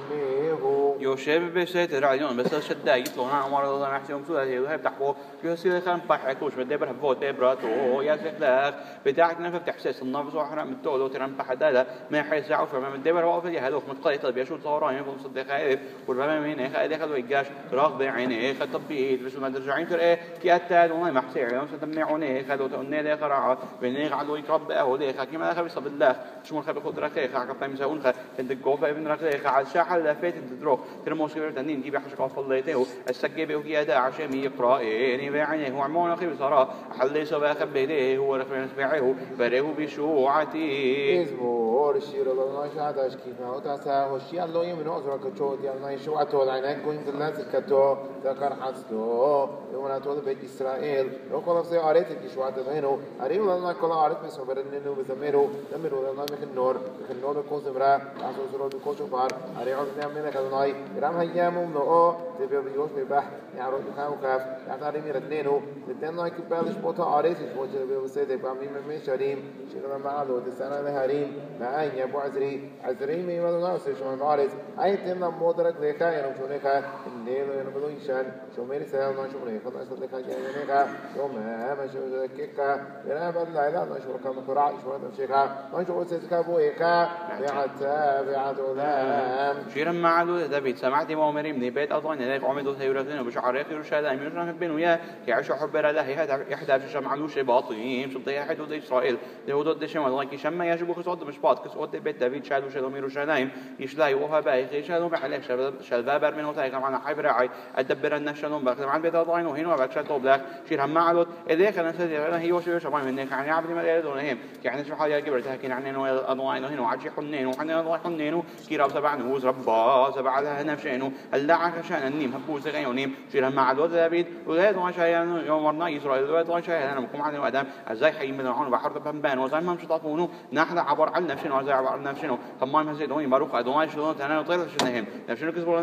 كرميه يوشب بسيت الرعيون بس شدة يطلعون عمر الله محسوم سوى هي هي بتحبو يصير خان بحكوش بدي برهبو تبراتو يا سخلاخ بتاعك نفس تحسس النفس وحرام التولو ترم بحداله ما يحس يعرف ما من دبر واقف يا هلوخ متقيت طيب يشوف صوران يبغى صدق خايف والباب من هنا دخل ويجاش راغب عينيه خد طبيت بس ما ترجعين ترى كي اتاد والله محسي يوم ستمنعوني خدوا تقولنا ده قرعه بيني قعدوا يقرب اهو ده كما خبي صب الله شو خبي خد رخيخ عقب ما مسوون خ عند الجوفه ابن رخيخ على الشاحه لفيت الدروك ترى موسيقى تنين دي بحش قاف فليته السجبه وهي ده عشان يقرا يعني بعينه هو عمون اخي بصراحه حل سبا خبيده هو رفيع سبعه بريه بشوعتي اسمه الشير الله شهد اشكينا وتعسى وشي الله يمن أزرق كتود يعني شو عتود عينك كنت الناس كتو ذكر حسدو يوم عتود بيت إسرائيل لو كل في عريتك شو عتدينه أريد الله كل عريت بس وبرننه بزميره دمره الله مك النور مك النور بكون زمرة عسو زرور بكون شفار أريد الله منك الله رام هيامه منو تبي بيوش ببح يعرض كام كاف يعتري ميردنينه لتنا كبالش بوتا عريت شو تبي بسيد بعمي من شريم شغل معلو تسنة لهريم معي عين يبو عزري عزري مي مدونا وسيشون بارز أي تمنا مودرك لكا ينو شونيكا الليل ينو بدو يشان شوميري سيال ما شومري خد أصل لكا جانيكا يوم ما شو ذكيكا ينا بدل لا ما شو كم كراع شو تمشيكا ما شو سيسكا بويكا بعتا بعدولام شيرا معلو دبيت سمعت مؤمري من بيت أطوان إليك عمدوا ثيورتين وبشعريك يرشاد يمشون بين وياه يعيشوا حبر له يحدى في شمعلو شباطيم شبطي أحد ود إسرائيل لهودود دشمال الله كشما يجب خصوص مشباط كسوت بيت دبيت شادو شادو ميرو شادايم يشلاي وها باي شادو بحلك شلبا بر منه تايق معنا حبر عي أدبر النشانون بقى عن بيت أطوان وهنا وبكشة طوبلك شيرا معلو إذا كان سيدي أنا هي وشو شو منك يعني عبد ما يدونهم يعني شو حاجة كبرت هكين عننا أطوان وهنا وعجي حنين وحنا أطوان حنين كيراب سبع نوز ربا سبع لها نفشينه اللعك عشان النيم هبوس غيونيم شيرا معلو دبيت وذا ما شيء يوم مرنا إسرائيل وذا شيء أنا مكم عن وأدم ازاي حي من العون بحر بنبان وزي ما مش طافونه نحن عبر عن نفسنا وزي عبر عن نفسنا كمان ما زيد هون باروخ ادوان شلون انا طير شنهم نفسنا كسبوا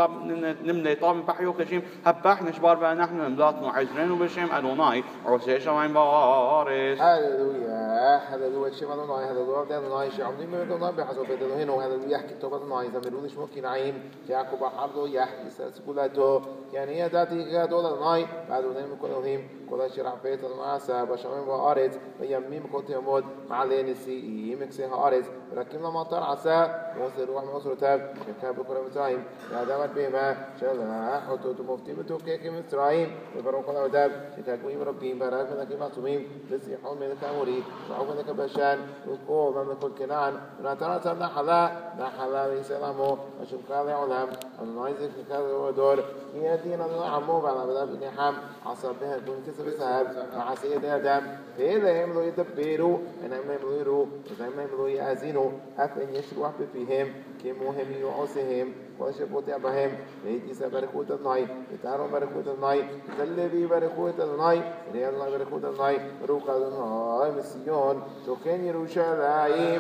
نملي طام بحيو كشيم هباح نشبار بقى نحن نمضات وعزرين وبشيم ادوناي عسيش وين بارس هللويا هللويا شيم ادوناي هللويا ادوناي شيم من ادوناي بحسب ادوناي هنا وهللويا يحكي توبه ادوناي زمرون مش ممكن عين يعقوب حرضو يحكي سكولاته يعني هي ذاتي كدول ادوناي بعد ودين كلهم كل شيء رعبيت المعسى بشامين وارز ويميم كنت يمود مع لينسي يمكسي هارز ولكن لما طلع عسى موسى روح مصر تاب كتاب بكرة مصرايم يا دامت بما شلا حطوت مفتي بتوكيك مصرايم وبروك الله وداب شكاكوين ربين بارك منك معصومين لسي حول منك أموري وعوك منك بشان وقوم من كل كنان ونترى ترى نحلا نحلا لسلامه وشكرا لعلم ونعيزك كذا ودور يدينا نعمو بعد بدأ بنحام عصب بها كون كسب سهب مع سيد آدم فإذا هم لو يدبروا أنا ما يملوا وإذا ما يملوا يأذنوا أفن يشروا فيهم كمهم يعوسهم وشبوت أبهم ليجي سبركوت الناي يتعروا بركوت الناي تلبي بركوت الناي ريال الله بركوت الناي روك الناي مسيون سكان يروشلايم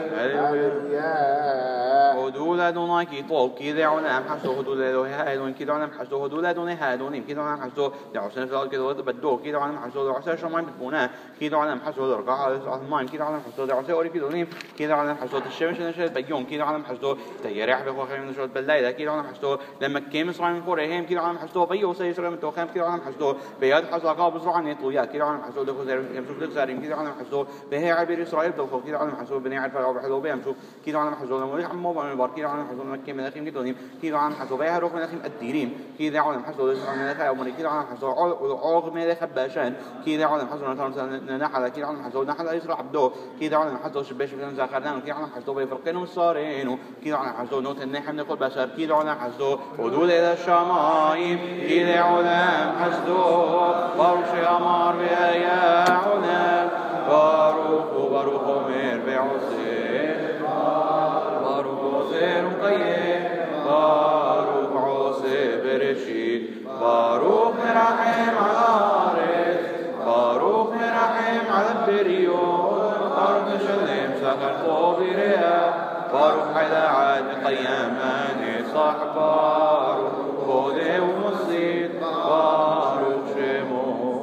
هاللويا هدول أدوناي كي طوب كي دعونا أم حسوا هدول أدوناي هادون كي دعونا أم حسوا هدول أدوناي هادونين كي دعونا أم حسوا دعوسنا في الأرض كده بدو كي دعونا أم حسوا دعوسنا شو ما بتبونا كي دعونا أم حسوا درجة على الماء كي دعونا أم حسوا دعوسنا أوري كي دونين كي دعونا أم حسوا الشمس نشأت بيوم كي دعونا أم حسوا تيارح بخوخ من نشأت بالليل كي دعونا أم حسوا لما كيم إسرائيل من كورهم كي دعونا أم حسوا بيو سيد إسرائيل من توخم كي دعونا أم حسوا بياد حسوا قاب إسرائيل يطويا كي دعونا أم حسوا دخول زر يمسك دخسارين كي دعونا أم حسوا بهي عبير إسرائيل دخول كي دعونا أم حسوا بني عرف أو بحلو بيمسك كي دعونا أم حسوا لما يحموا من بار كي دعونا أم حسوا مكة من أخيم كي دونين كي دعونا أم حسوا بيها روح من أخيم الديرين كي دعونا أم حسوا لسه من أخي أو من كي دعونا أم حسوا عاق من أخي باشان كي دعونا أم حسوا نتعلم نحلا كي دعونا أم حسوا نحلا يسرع عبدو كي دعونا أم حسوا شبيش في نزاخرنا كي دعونا أم حسوا بيفرقين الصارين كي دعونا أم حسوا نوت النحم نقول بشر كي دعونا أم حسوا ودول إلى الشمايم كي دعونا أم حسوا باروش أمار بأياعنا باروخ باروخ مير بعسير باروخ عسير قيم باروخ عسير برشيد باروخ مرحم على الأرض باروخ مرحم على البريون باروخ شلم سكر طوبي ريا باروخ حدا عاد قيامان صاحب باروخ خودي ومصيد باروخ شمو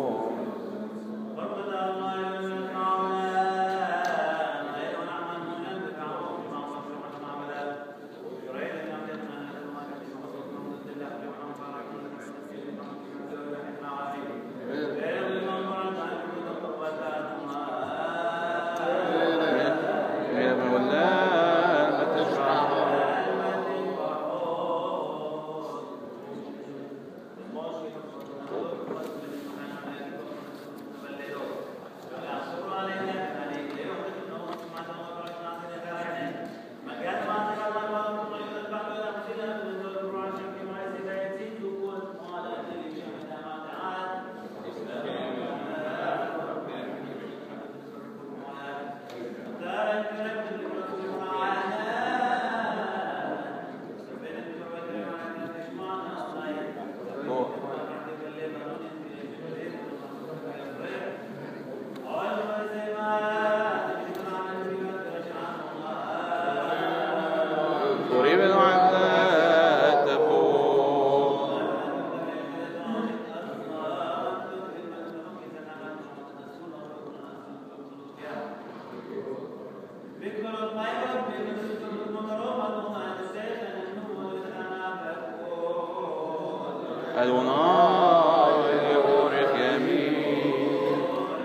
أدوناي يبارك يمين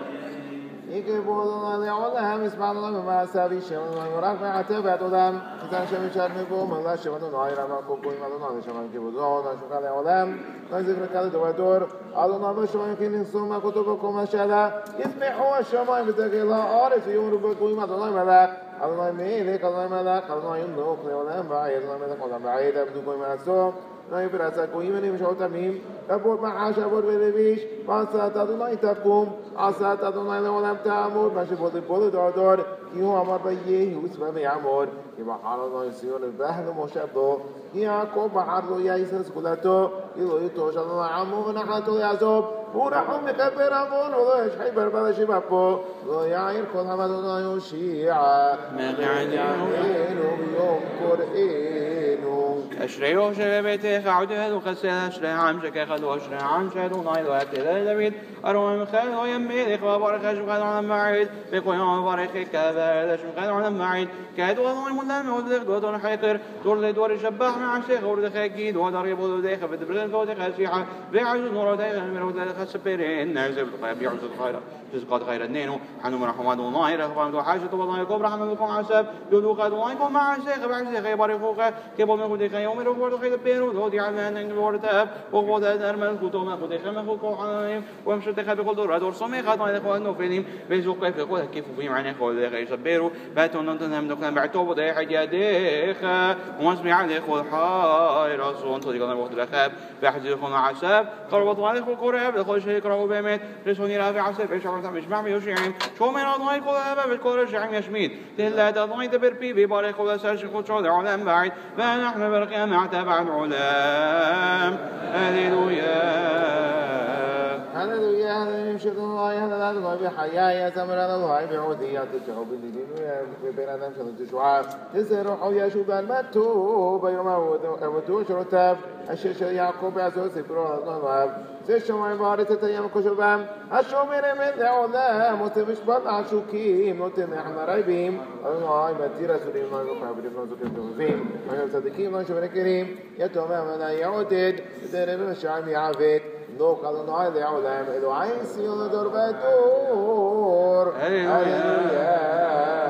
يكبرون لعلهم يسمعون بما سابي شمعون ورحمة عتبة أدام إذا شمع شرمكم الله شمعون عيرا ما كبوا يمالون شمعون كبوزون شكرا لعلهم نزف ركال دوادور أدونا بشمعون كنين سوما كتبكم أشالا يسمحوا الشمعون بتقيلا عارف يوربكم يمالون ملاك أدونا ميلك أدونا ملاك أدونا يملوك لعلهم بعيد أدونا ملاك أدونا بعيد أبدوكم يمالسون ناي براسا كويمني مش تميم أبور معاش أبور بلبيش عصات أدوناي تقوم عصات أدوناي لولم تعمر ماشي بودي بودي دار دار يهو أمر بيه يوسف بيعمر يبقى حالنا يسيون البهل مشابه يعقوب بحر يا يسوس كلاتو يلو يتوش الله عمو نحاتو يعزوب ورحم مكبر أمون ولا يشحي بربلا شبابو لا يعير كل هم أدوناي وشيعة مقعدين ويوم قرئينو أشريو شبابتي خعوده وخسر أشري عم شكا خدو أشري عم شهدو نايلو أتلا دبيد أروي مخلو يميلي خبارك أشو خدو عن معيد بقوي مبارك كذا أشو خدو عن معيد كادو الله ملام ودخ دو دون حيقر دور لي دور شباح مع شيخ ورد خاكيد ودار يبودو ديخ بدبرن فوت خاسيحة بيعزو نور ديخ مرود خسبيرين نعزب بيعزو الخيرة تزقاد خير النينو حنو من رحمة الله رحمة الله حاجة والله يكون رحمة الله عساب يدو خدو الله يكون مع شيخ بعزيخ يبارك فوق كيبو من قد يوم يروح خير بيرو دودي على أن الورتاب وقود أرمل كتوم قد خم خو حنايم ومشت خب قد دور دور سمي خطايا إخوان نوفينيم بيزوق كيف يقول كيف في معنى قول خير سبيرو باتون نتنهم دكان بعتوب ده حاجة ديخ ومسمع عليه قول حاي رسول صديقنا وقت الخاب بحزي خون عساب قربت عليه قول قرب لقول شيء يقرأ بمت رسولي رافع عساب إيش عمرت مش معي يشيعين شو من الله يقول هذا بالقول شيء يشميد تلا تضاي تبربي ببارك قول سرش قول شو العالم بعيد فنحن برقيا مع تبع العلام هللويا هللويا هللويا يمشي الله هذا الله بحياة يا زمر الله بعوديات الجهوب اللي بين آدم شلون تشوع تزرع يا شوب المتوب يوم أودو شرطاب الشيش يعقوب يعزو سكرو الله سيش ما يبارك تيام كشبام الشومر من العلام وتبش بطع شوكيم وتم احنا رايبين الله يبتي رسولي ما يقع بدون ذكر توفين ما يصدقين ما شوف الكريم يتوما من يعودد تدرب الشعب يعفد نوك على نوع العلام إلو عيسي ندور بدور هللويا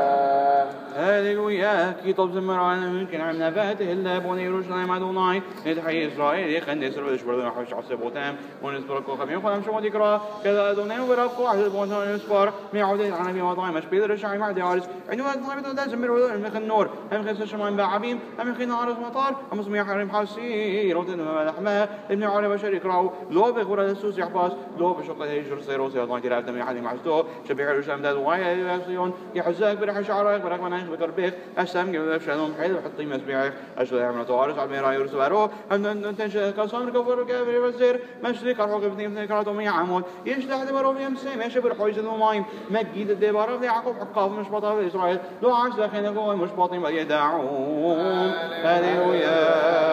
هللويا كتاب زمران ممكن عمنا فاته إلا بني يروشلايم أدوناي ندحي إسرائيل يخندس ربش بردنا حوش عصبوتام ونسبركو خميم خلام شما ذكرى كذا أدوناي وبركو عهد بونتان يسبر ميعودين عنا في وضعي مش بيدر الشعي مع ديارس عندما أدوناي بدنا زمر ودور مخ النور هم خيس الشمعين بعبيم هم خينا عرض مطار هم اسمي حرم حسير وتنما لحمة ابن عرب بشر يقرأوا لو بغورة السوس يحباس لو بشقة هيجر سيروس يضاي تلعب دمي حدي معستو شبيع الرشام داد واي يسيون يحزاك برح شعرك برح منايخ بكربيخ أسلم قبل بشانهم حلو حطي مسبيعك أشل يعمل طوارس على ميراي ورسوارو هم ننتج كسان كفر كافر وزير مشرق الحق بني بني كراتو مي عمود يشتح دبرو بيمسي ماشي برحويز المايم مجيد الدبارة في عقب حقاف مش بطا في إسرائيل لو عاش داخل قوي مش باطن ما يدعون هللويا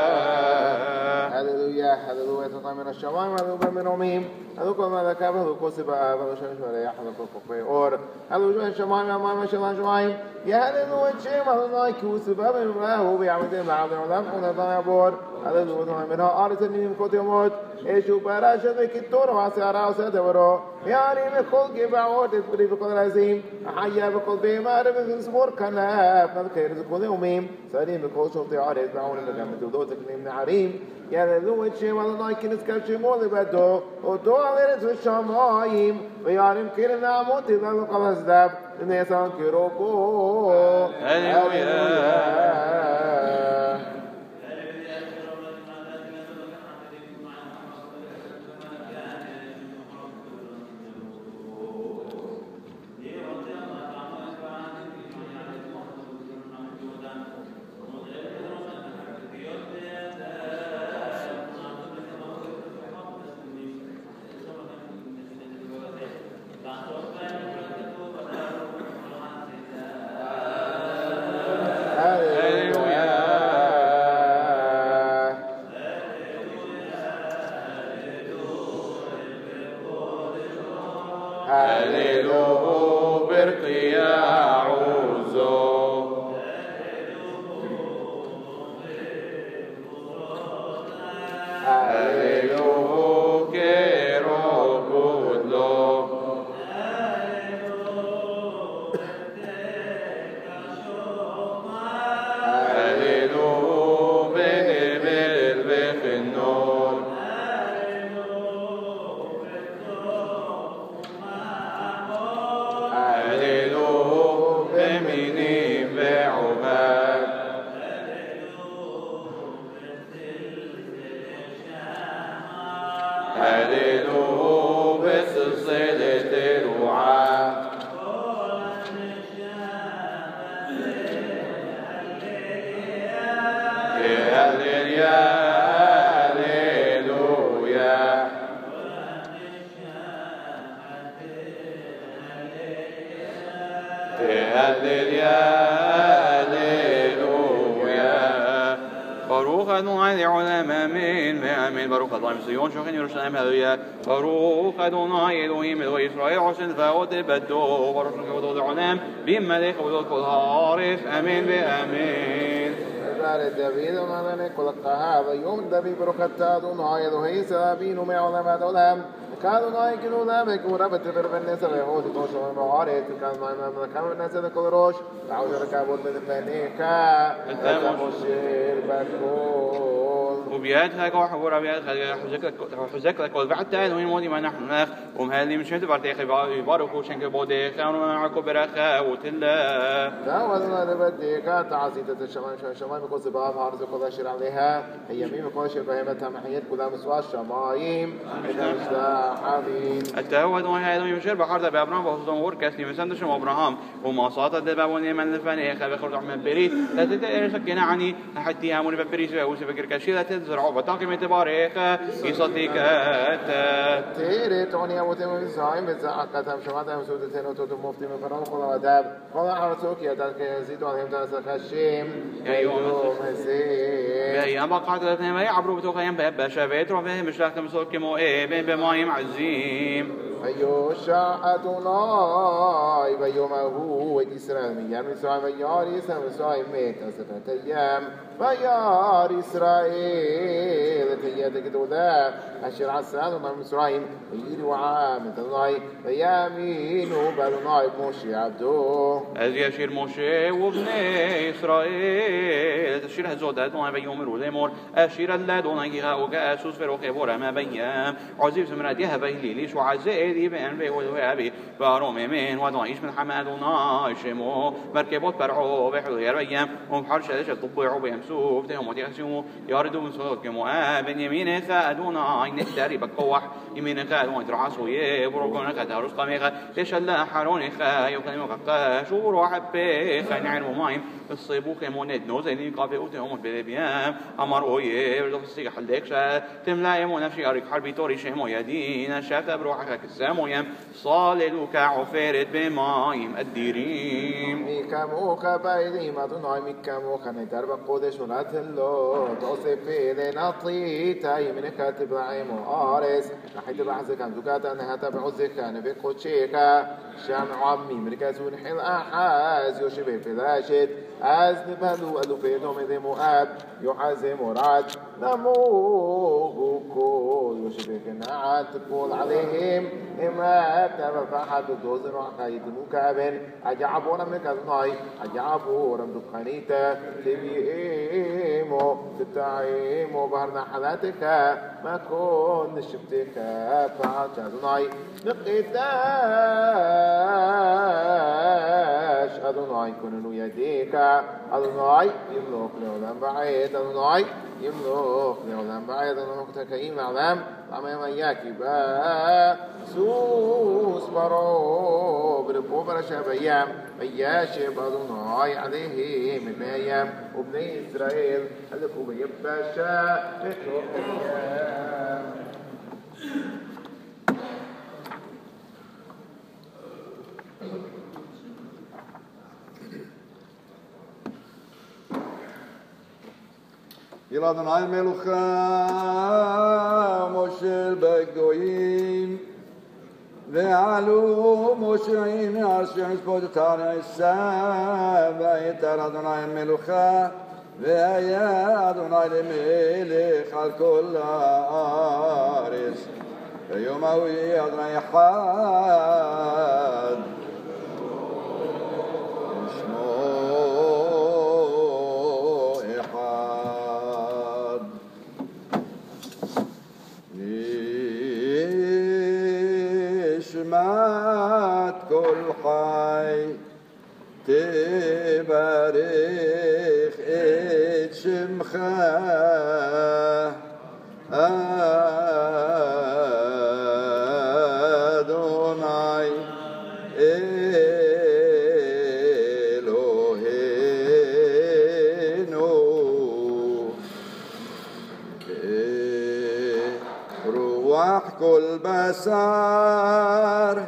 هللويا هللويا تطعم من الشمام هللويا من أميم هللويا ما ذكى هللويا سبا هللويا شمال يا هللويا كوكي اور هللويا الشمام يا ماما شمال شمام يا هللويا شيم هللويا كوسبا من ما هو بيعمد مع العلم ونضع بور هللويا منها أرث نيم كتيموت إيشو براشة كتور واسعرا وسدبرو يعني بكل جبعوت تبري بكل عظيم حيا بكل بيمار بكل سمور كناب نذكر بكل يومين سليم بكل شرطي عارض بعون لكم تودو تكليم نعريم يا ذو الشيء والله كنت كشمول بدو ودو على رزق الشمايم ويعلم كل نعمت إذا لقى الزداب الناس كروبو هللويا هللو بس الصيد تروعا هللويا هللويا باروخ أدوناي لعلام آمين آمين باروخ أدوناي مصيون شوخين يرشلام هللويا باروخ أدوناي إلهيم إلهي إسرائيل عشان فاوت بدو باروخ كبدو لعلام بملك وبدو كل هارس آمين بآمين بارد دافيد ومعنى كل هذا يوم دافيد بركة أدوناي إلهي سلامين ومع علماء العلام كانوا نايكنوا ذلك وربط في الناس ويهود كوشوا معارض كان ما ما كانوا الناس كل روش تعود ركابون من فنيكا أنت مشير بكون وبيادها كوحور بيادها حزك حزك لك والبعد تاني وين مودي ما نحن نخ ومهلي مش هتبقى تيخ يباركوا شنك بودي كانوا معكم برخا وتلا تعودنا لبديكا تعزيت الشمال الشمال بكل سباب عرض كل شيء عليها هي مين كل شيء بهمتها محيط كلها مسوا الشمايم إذا مش التهود وهذا يمشي بحر بأبراهيم وصدام وركسني مسندش وأبراهام وما صاد الدبابون من الفني خبر خرج من بريد لا تتسكن عني حتى يعمل ببريد ويوسف فكر كشيء لا تزرع بطاقة متبارك يصدق تيري توني أبو تيم زايم بزعقة تام شمعت مسود تينو تود مفتي من فرام خلا داب خلا عرسوك يا تلك يزيد عليهم تنسى خشيم يا يوم يا يوم بقعت الاثنين ما يعبروا بتوخيم باب شبيت رفهم مش لك مسوك مؤيب بمايم عزيم أيو شاءتنا بيوم هو إسرائيل من يوم إسرائيل بيار إسرائيل ميت أسفة أيام بيار إسرائيل تيادك دودا أشير عسان ومن إسرائيل يجري وعام تناي بيامين وبلناي موشي عبدو أز يشير موشي وابني إسرائيل تشير هزودات وما بيوم روليمور أشير اللادونا جيها وكأسوس فروخي بورا ما بيام عزيز سمرات يهبه ليليش وعزيز بين بيه وابي بارو مين ودعيش من حماد وناشمو مركبات برعو بحلو يربيام وبحر شدش الطبيع وبيمسوف تهم وتيخسيمو ياردو من صوت كمؤاب يمين ثادونا عين الداري بقوح يمين ثادونا درعاسو يبرقون كتاروس قميخة تشلا حروني خا يوكلمو قاش وروح بيخ نعين ومايم الصيبوخ يموند نوزيني قافي وتهم بلبيام أمر أويه بردو فستيق حليكشا تملا يمو نفسي أريك حربي توري شهمو يدين شاتا بروحك السامو يم صالدوك عفيرت بمايم الديريم ميكاموك بايدي ما تنعي ميكاموك ندر بقودش ونتلو توصفي لنطي تاي من كاتب عيم وآرس نحيد بعزك عن زكاة أنها تبعزك نبي قوتشيكا شامع عمي مركزون حل أحاز يشبه في ذاشت از نبهلو ألو بيدهم ذي مؤاب يحازم ورعد نموغوكو يشبه كناعات تقول عليهم إما تبفحد الدوزن وحكاية مكابن أجعبونا من كذناي أجعبونا من دقانيتا تبيئيمو تتعيمو بهرنا حالاتك ما كون شبتك فعل كذناي نقيتاش أدوناي كننو يديك أدوناي يملوك لعلم بعيد أدوناي يملوك لعلم بعيد أدوناك تكيم العلم أمام إياكي با سوس برو بربو برشا بيام بياشب أدوناي عليه من أيام وبني إسرائيل هلكوا بيباشا بتوك أيام يلا دناي ملوخا مشل بقويم ועלו מושעים ערשי משפוט הרסה ויתר אדוני מלוכה והיה אדוני למלך על כל הארץ ויום ההוא יהיה אדוני אחד שמעת כל חי תברך את שמך רוח כל בשר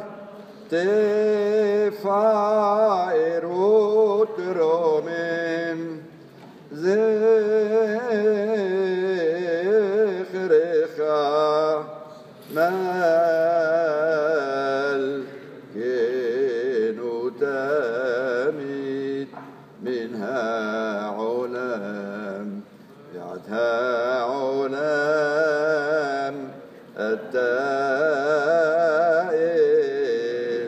תפארו תרומם זכרך מלכנו תמיד מן העולם ועד העולם التائل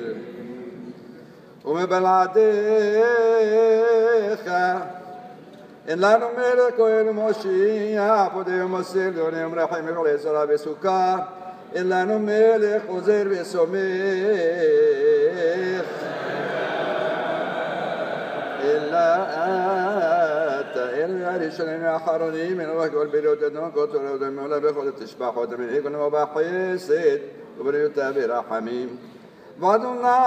ومبلعديخ إن لا نملك وينمشي عبد يمسل يوم رحيم يقول سرا بسكا إن لا نملك وزير بسميخ إلا أنت إلا رشلين آخروني من وقت والبيوت دون قطر ودم ولا بخود تشبح ودم يكون وبحيسد وبريوت برحميم وعدنا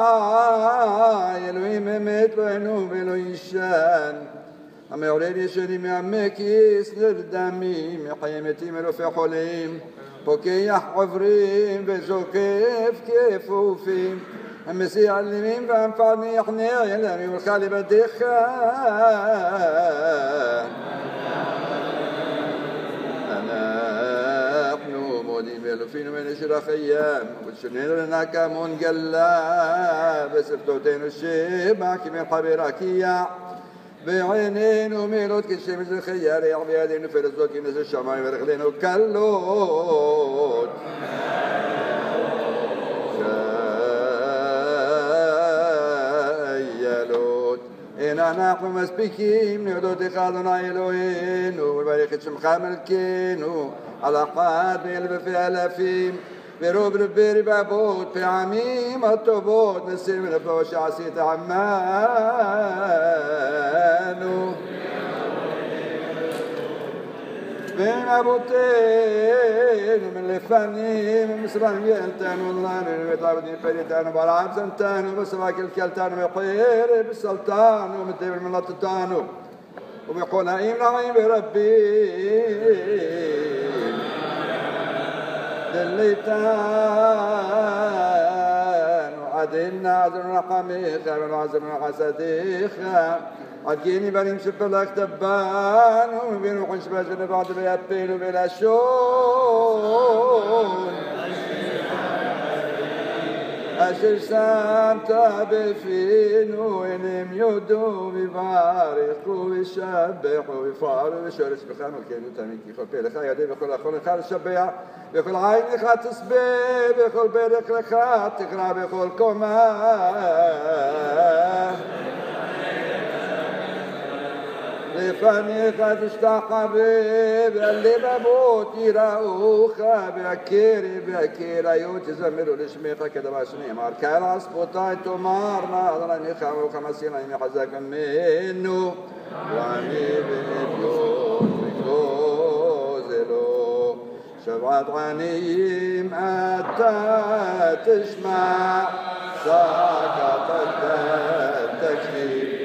إلهيم مت وإنه بلو شان أما يولد يشري معمك يسنر دمي محيمتي ملو في حليم بكي يحفرين بزو كيف كيف وفيم المسيح علمين فأنفعني يحني يلامي والخالي بدخان أنا أحنو مودين بيلوفين من إشراق أيام والشنين لنا كامون قلا بسرطوتين الشيبا كمي الحبيراكية بعينين وميلوت كالشمس الخيار يعبي هذين فرزوك نزل الشماء ورغلين وكالوت إنا نحن مسبكين نعدو تخاذنا إلهين والبريخ شمخا ملكين على حاد بيلب في ألفين بروب ربيري بابوت في عميم الطبوت نسير من الفوش عسيت عمانو بين أبوتين من لفاني من مصران يلتان والله من بيطابدين فريتان وبرعب سنتان وبسواك الكلتان وبحير بالسلطان ومدير من لطتان وبيقول نعيم نعيم بربي دليتان وعدين عذر حميخا من عذر حسديخا عجيني بريم شبلاك تبان وبين وحن شباجنا بعد بيابين وبلا شون أشر سامتا بفين وينم يدو ببارك ويشبح ويفار ويشرس بخان والكينو تامين كي خل بيلخا يدي بخل أخول خال الشبيع بخل عين لخا تصبي بخل بيرك لخا تقرا بخل كما لفاني قد اشتحبيب اللي بموت يراوخا بأكيري بأكيرا يوتي زمروا لشميقا كده باشني مار كان عصبوتاي تمار ناظرني خامو خمسين ايمي حزاك منه وعني بإبيوت بكوزلو شبعت عنيم أتا تسمع ساقط التكليف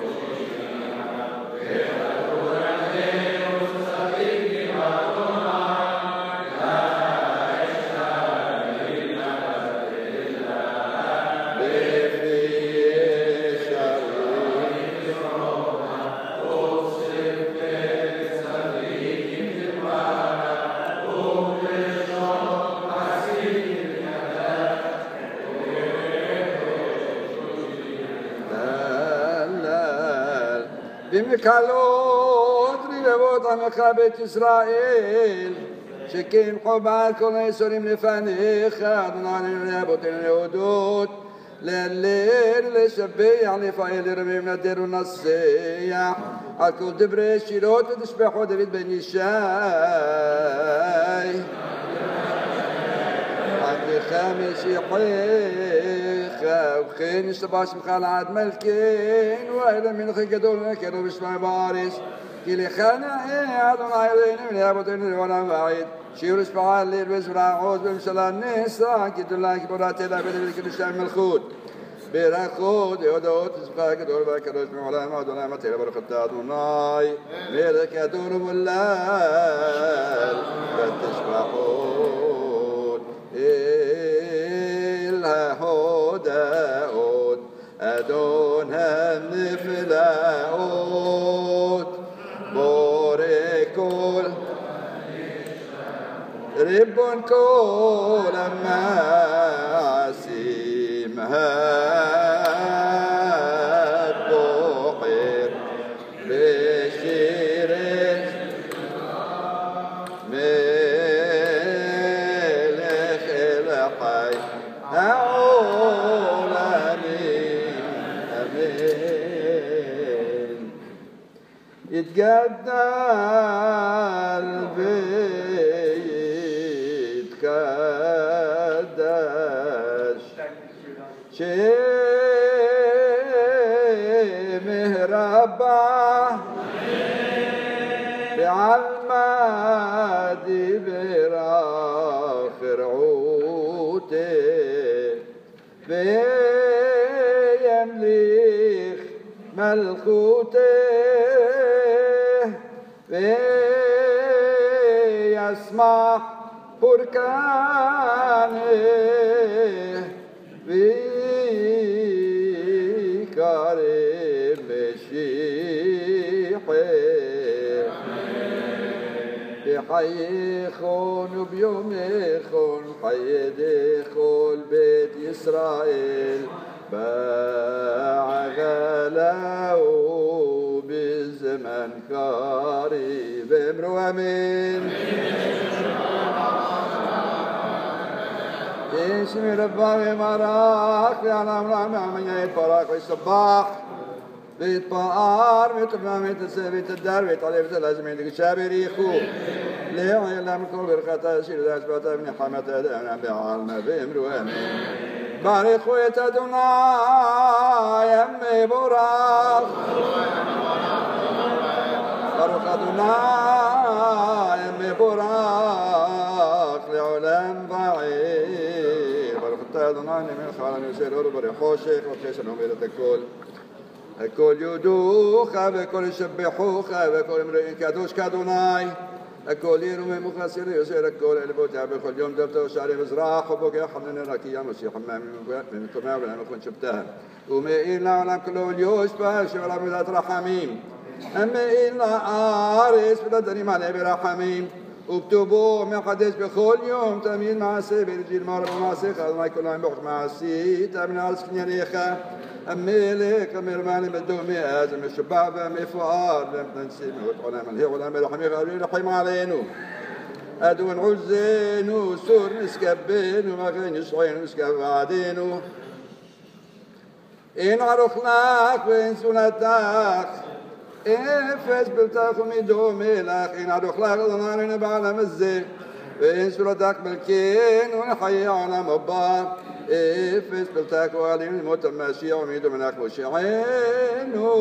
بمكالوت ريبوت عمقا بيت إسرائيل شكين حبال كل يسوريم لفانيخ أدنان ريبوتين اليهودوت لليل لشبيع لفايل رمي من الدير ونصيح الكل دبري شيروت تشبحوا دافيد بن يشاي عندي خامس يحيخ وخين يشتباش مخال عاد ملكين وإذا من خي قدول مكينو بشمع بارش كيلي خانا إيه أدون عيدين من يابطين ولا بعيد شيرش بعال ليل بزرع عوز بمشلا النساء كيدو الله كبرات إلا بدل كل شيء ملخود بيرخود يودوت تسبقا كدول باكروش من ولا ما دون ما تيلا برخطة أدوناي ميلك أدون ملال فتشبحون נפלאות בורא כל ריבון כל המעשים הבוחר בשירי מלך אל החי העולמים אמן יתגדל ויתקדש שמه רבה בעלמא דברך רעותה וימליך מלכותה וישמח פורקנה ויקרא משיחה בחייכון וביומכון חיי כל בית ישראל בעגלה ובזמן קריב אמרו אמן اسم ربنا مراك يعلم لنا من يتبارك ويصبح بيتبار بيتبار بيتسبب بيتدار بيتعلم لازم عندك شابريخو ليه يعلم كل بركة شيء ذات بتا من حمد أنا بعلم بأمر أمين بارك ويتدنا يمي براك بارك أدنا يمي براك لعلم بعيد أدوناي من خالنا يسير أربع خوشك وكيسن أميرة الكل الكل يدوخ الكل يسبحوك الكل امرئ كدوش كأدوناي الكل يرمي مخسر يسير الكل البوتع بكل يوم دبته وشعري مزراح وبوك يحملنا ركيا مسيح من من كما ولا نكون شبتها وما إلا على كل اليوش باش ولا بذات رحميم أما إلا عارس بلدني معنى برحميم وكتبوا من حدث بكل يوم تمين مع سبيل الجيل مار مع سيخ ما يكون عم بوقت مع سي تمين على سكنيا ريخا أميلك أمير ماني بدومي أزم الشباب أمي فؤاد لم تنسي وتعلم الهي ولا رحمي غالي رحيم علينو أدون عزينو سور مسكبين وما غين يصعين مسكبعدينو إن عرفناك وإن سنتاك إفس بلتاكم يدومي لك إن عدو خلاق ظنانين بعلم الزي وإن سلطاك بالكين ونحيي على مبار إفس بلتاك وعليم الموت الماشية وميدو من أخو شعينو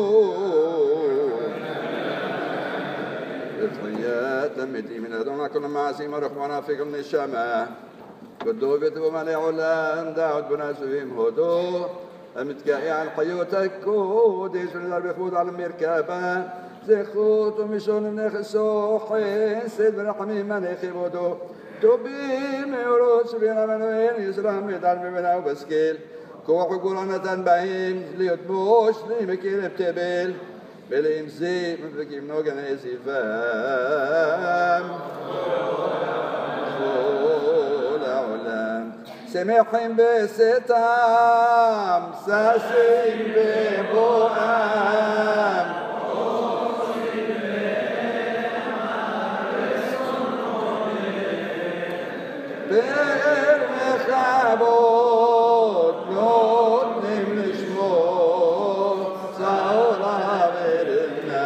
الحياة تمتي من أدونا كل معاسي مرخوانا في قمن الشماء قدو بيتو مالي علام داود بناسوهم هدو متكائي عن حيوتك وديس من الأرض يخوض على المركبة زخوت ومشون مناخ السوحين سيد بن حميم مناخ بودو توبي ميوروس بينا منوين يسرام يدعل ببنا وبسكيل كوح قرانا تنبعين ليتبوش ليمكين ابتبيل بليم زي من فكيم نوغن ايزي فام سمحين بستام ساسين ببوام بالمخابوت نوت نمشمو صورة برنا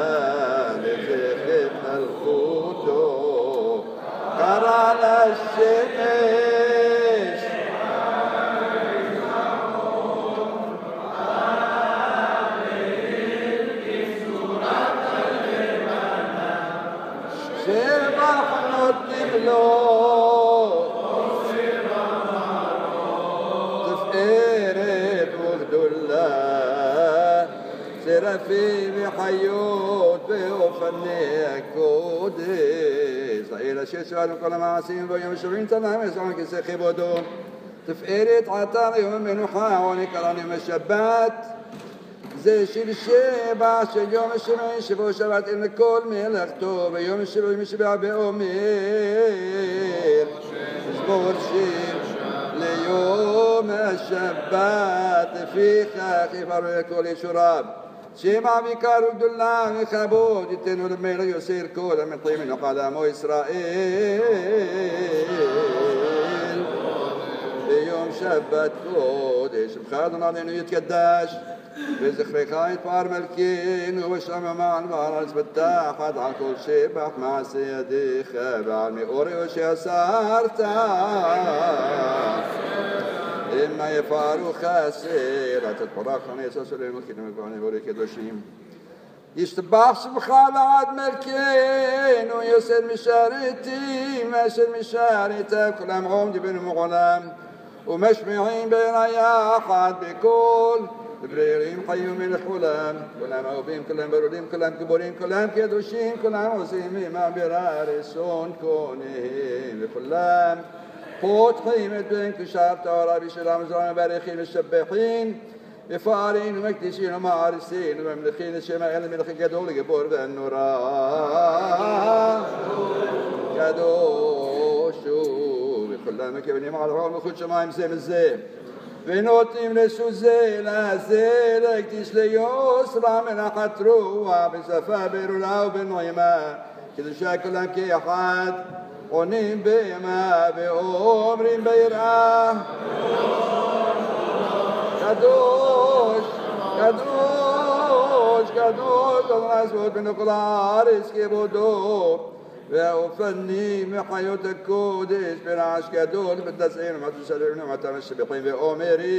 لفخنا الخوتو قرال الشمس تفقيرت وغدولا سرفي بحيوت بوفني كودي صحيح شي سؤال كل ما عسين بيوم شرين تنام يسعون كسيخي بودون تفقيرت عطاني يوم من وحاوني كراني مشبات זה שיר שבע של יום השמיים שבו שבת אין לכל מלאכתו ויום השבעים משבע באומר מזמור שיר ליום השבת לפיכך יברו לכל ישוריו שמע ויקר וגדולה וכבוד ייתנו למלך יוסר כל המלכים ונוכל עמו ישראל ביום שבת קודש שמך אדוני עלינו יתקדש וזכרך יתפאר מלכנו ושם מעל בארץ בטחת על כל שבח מעשה ידיך ועל מאור יושע סרת إما يفعلوا خاسر تتبرك خنيسة سليم الكلمة بعني بوري كدوشيم يشتبح سبخال عاد ملكين ويسر مشارتي ماشر مشارتي كلام عمد بن مغلام ومشمعين بين ياقعد بكل بريرين قيوم من الحلام كلام عوبين كلام برودين كلام كبورين كلام كدوشين كلام وسيمي ما برارسون كونهم بكلام قوت قيمة بين كشاب تورا بشلام زران بارخين السباحين بفارين ومكتشين ومعارسين ومملخين الشمائل الملخين قدول قبور بالنورا قدوشو بكل مكبني مع الرغم وخد شمايم سيم الزيم ونوتيم لسو زيلا زيلا اكتش ليسرى من أحد روى بسفا بيرولا وبالنعيمة كذا شاكل أمكي أحد ونين بما بأمر بيراه قدوش قدوش قدوش الله يسود من قلار اسكي بودو وأفني من حيوت الكودش برعش قدول بالتسعين وما تسلعون وما تمشبقين بأمري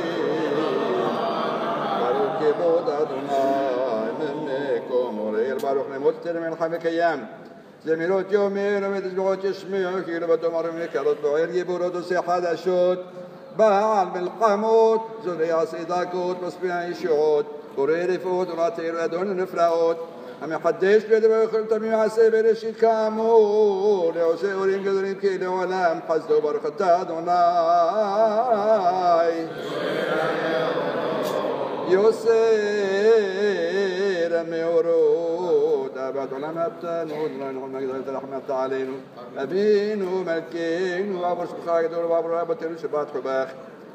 باروكي بود أدناي منكم ورير باروخ نمتر من خمك أيام زميلوت يومين ومتزبغوت يسمعوا كيلو بدمر من كارت بعير يبورد وسيحاد أشود بعال بالقموت زريا سيداكوت مصبيع يشعود وريري فوت وراتير ودون نفراوت أم يحديش بيد ويخل تميم عسيب رشيد كامور يعسي ورين قدرين كيلو ولام حزدو برخطا دوناي يسير ميورود أبعد علماء بتانود رأينا قلنا قدرت الرحمة علينا أبين وملكين وابر سبخاك دور وابر رابطين وشبات حباخ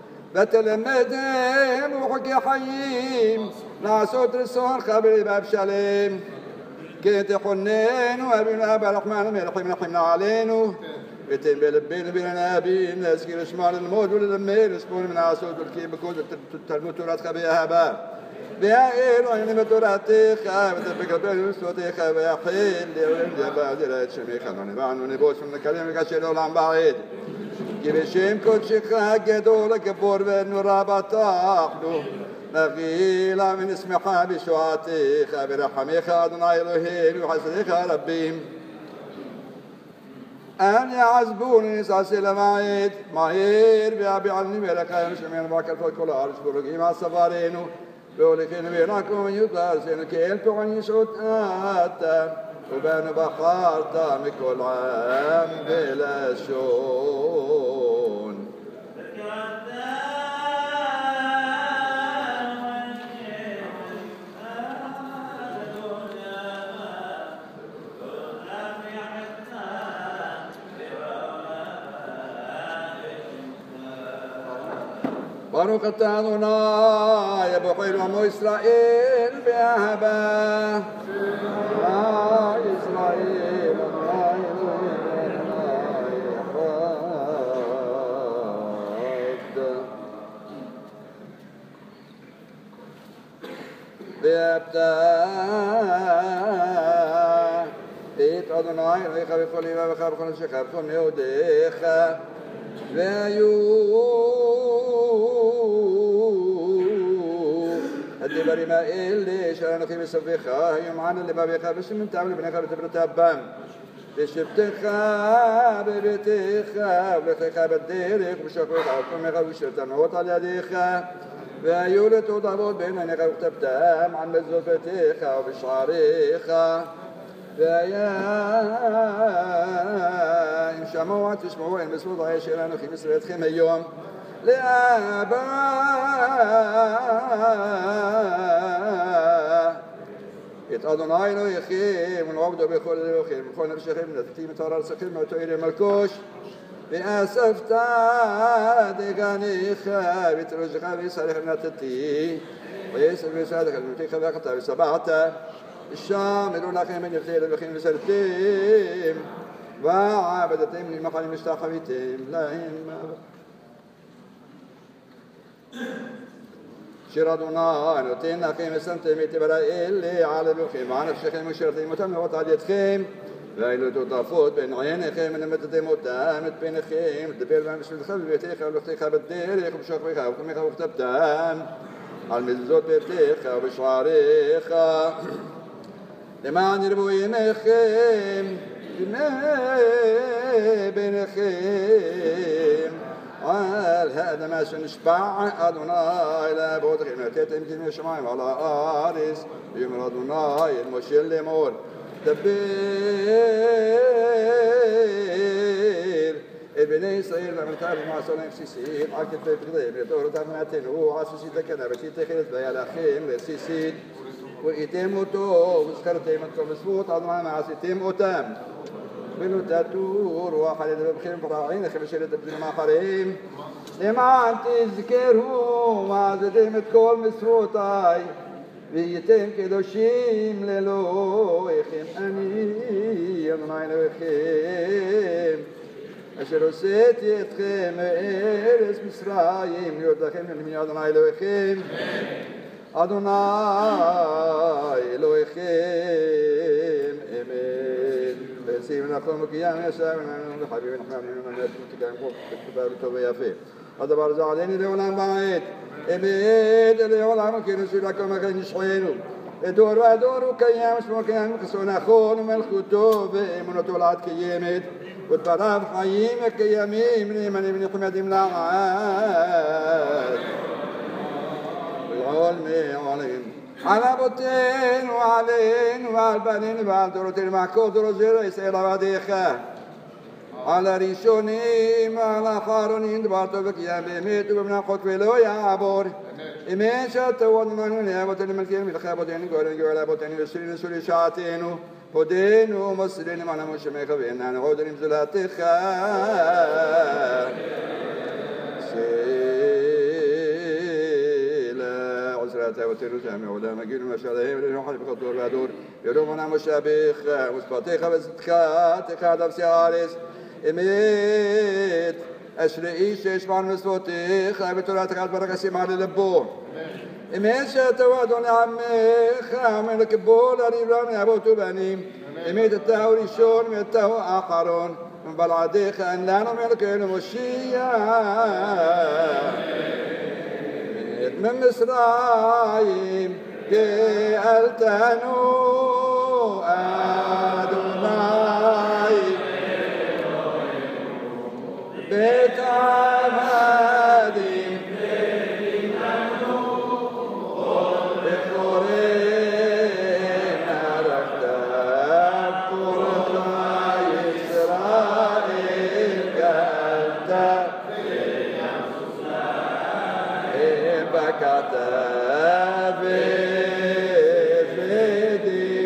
بتلمدين وحكي حييم نعسوت رسول خبري باب شليم كنت حنين وأبين أبا الرحمن ملحم لحمنا علينا بيتين بلبين بينا أبين نسكي رشمان الموت وللمين اسمون من عسوت والكيب بكوز التلمتورات خبيها باب بيا إيرو إني متوراتي خاب تبقى بين صوتي خاب يا حيل يا بعد لا تشمي خلوني بعد ونبوس من الكلام كشيل ولا عم بعيد كيفشيم كنت شيخ جدول كبور بين رابطاقلو نغيلا من اسم حابي شواتي خاب رحمي خادنا إلهي وحسني خربيم أن يعزبوني ساسل معيد معير بيابي عني ملكا يمشمين باكر فالكل عرش برقي مع السفارينو لولكن بينكم يطار سين كيل فعن يسعد آتا وبين بخار تام كل عام بلا شون باروك التعظنا يا بحير ومو إسرائيل بأهبا يا إسرائيل بيبتا بيت أدوناي ريخا بخولي وبخار بخول الشيخ بخول نيوديخا ويو الدبر ما إلي شرنا في مسفخا يوم عنا اللي ما بيخا بس من تعمل بنخا بتبرت أبام بشبتخا ببتخا بلخا بديرك بشكوك عقم يخا بشرتنا وطال يديخا ويولد وضبط بين نخا وتبتام عن مزوفتخا وبشعريخا ويا إن شمعوا تسمعوا إن بسموا ضعي شرنا في مصر يدخم يوم לאבא את אדוני לא יחים ונעבדו בכל אלוהים וכל נפשכם נתתי מתאר ארצכם ותואר מלכוש ואספת דגניך ותרושך וישריך נתתי ויסר ויסעדך ונתיך ואכלת ושבעת שם אלו לכם בין יפתי אלוהים וסרתם ועבדתם למחלים משתחוויתם להם שיר אדוני נותן לכם ושמתם את דברי אלה על אלוהים ועל נפשכם ושרתם אותם לראות על ידכם ואילו תוטפות בין עיניכם ולמדתם אותם את פניכם לדבר בהם בשבילכם בביתך ולכתך בדרך ובשוכבך ובקומך וכתבתם על מזוזות ביתך ובשעריך למען ירבו ימיכם ימי ביניכם על האדמה שנשבע אדוני לאבותיכם נתתם כימי השמיים על הארץ ויאמר אדוני אל משה לאמור דבר את בני ישראל ואמרתם למעשה להם בסיסית על כתבי פקודיהם לתורתם ונתנו על סיסית הכנה וסיסית חילת והיה לכם לסיסית וראיתם אותו וזכרתם אותו ושפות אדוני מעשיתם אותם ולא תטור רוח על ידי בבכם פרעינכם ושאלת הבזינים האחרים למען תזכרו ועשיתם את כל מצוותיי והייתם קדושים לאלוהיכם אני אדוני אלוהיכם אשר הוצאתי אתכם מארץ מצרים להיות לכם למען אדוני אלוהיכם אדוני אלוהיכם אמן ועשים נחום וקיים ישר ונענו לחביב ונחמם ונענו תקיים חוק וכתבה וטוב ויפה הדבר הזה עלינו לעולם ועד אמת לעולם וכנשו לקום אחרי נשחנו ודור ודור הוא קיים שמו קיים וכסו נכון ומלכותו ואמונתו לעד קיימת ודבריו חיים וקיימים נאמנים ונחמדים לעד ולעולמים על אבותינו ועלינו ועל בנינו ועל דורותינו ועל דורות זרע ישראל עבדיך על הראשונים ועל האחרונים דבר טוב וקיים באמת ובמנחות ולא יעבור אמת שאתה אדוני לאבותינו מלכינו ולך אבותינו גואלנו גואל אבותינו ושרינו ושרי לשעתנו הודינו ומסרינו מעננו שמך ואיננו עודנים זולתך אבותינו שמעולם הגינו משלהם ולנוחת בכל דור והדור ירומנה משאביך ושפתיך וצדקתך עד אפסי הארץ אמת אשר איש ישמע מצוותיך ותורתך עד ברק ישימה ללבו אמת שאתה אדוני עמך עמך לקבור לריב רב מאבות ובנים אמת אתה הוא ראשון ואתה הוא האחרון ובלעדיך אין לנו מלכנו מושיע من مصرايم جئلتنو أدوناي بيت عمادي بخورين رفتاب قرخاي إسرائيل جئلتا كتاب فيدي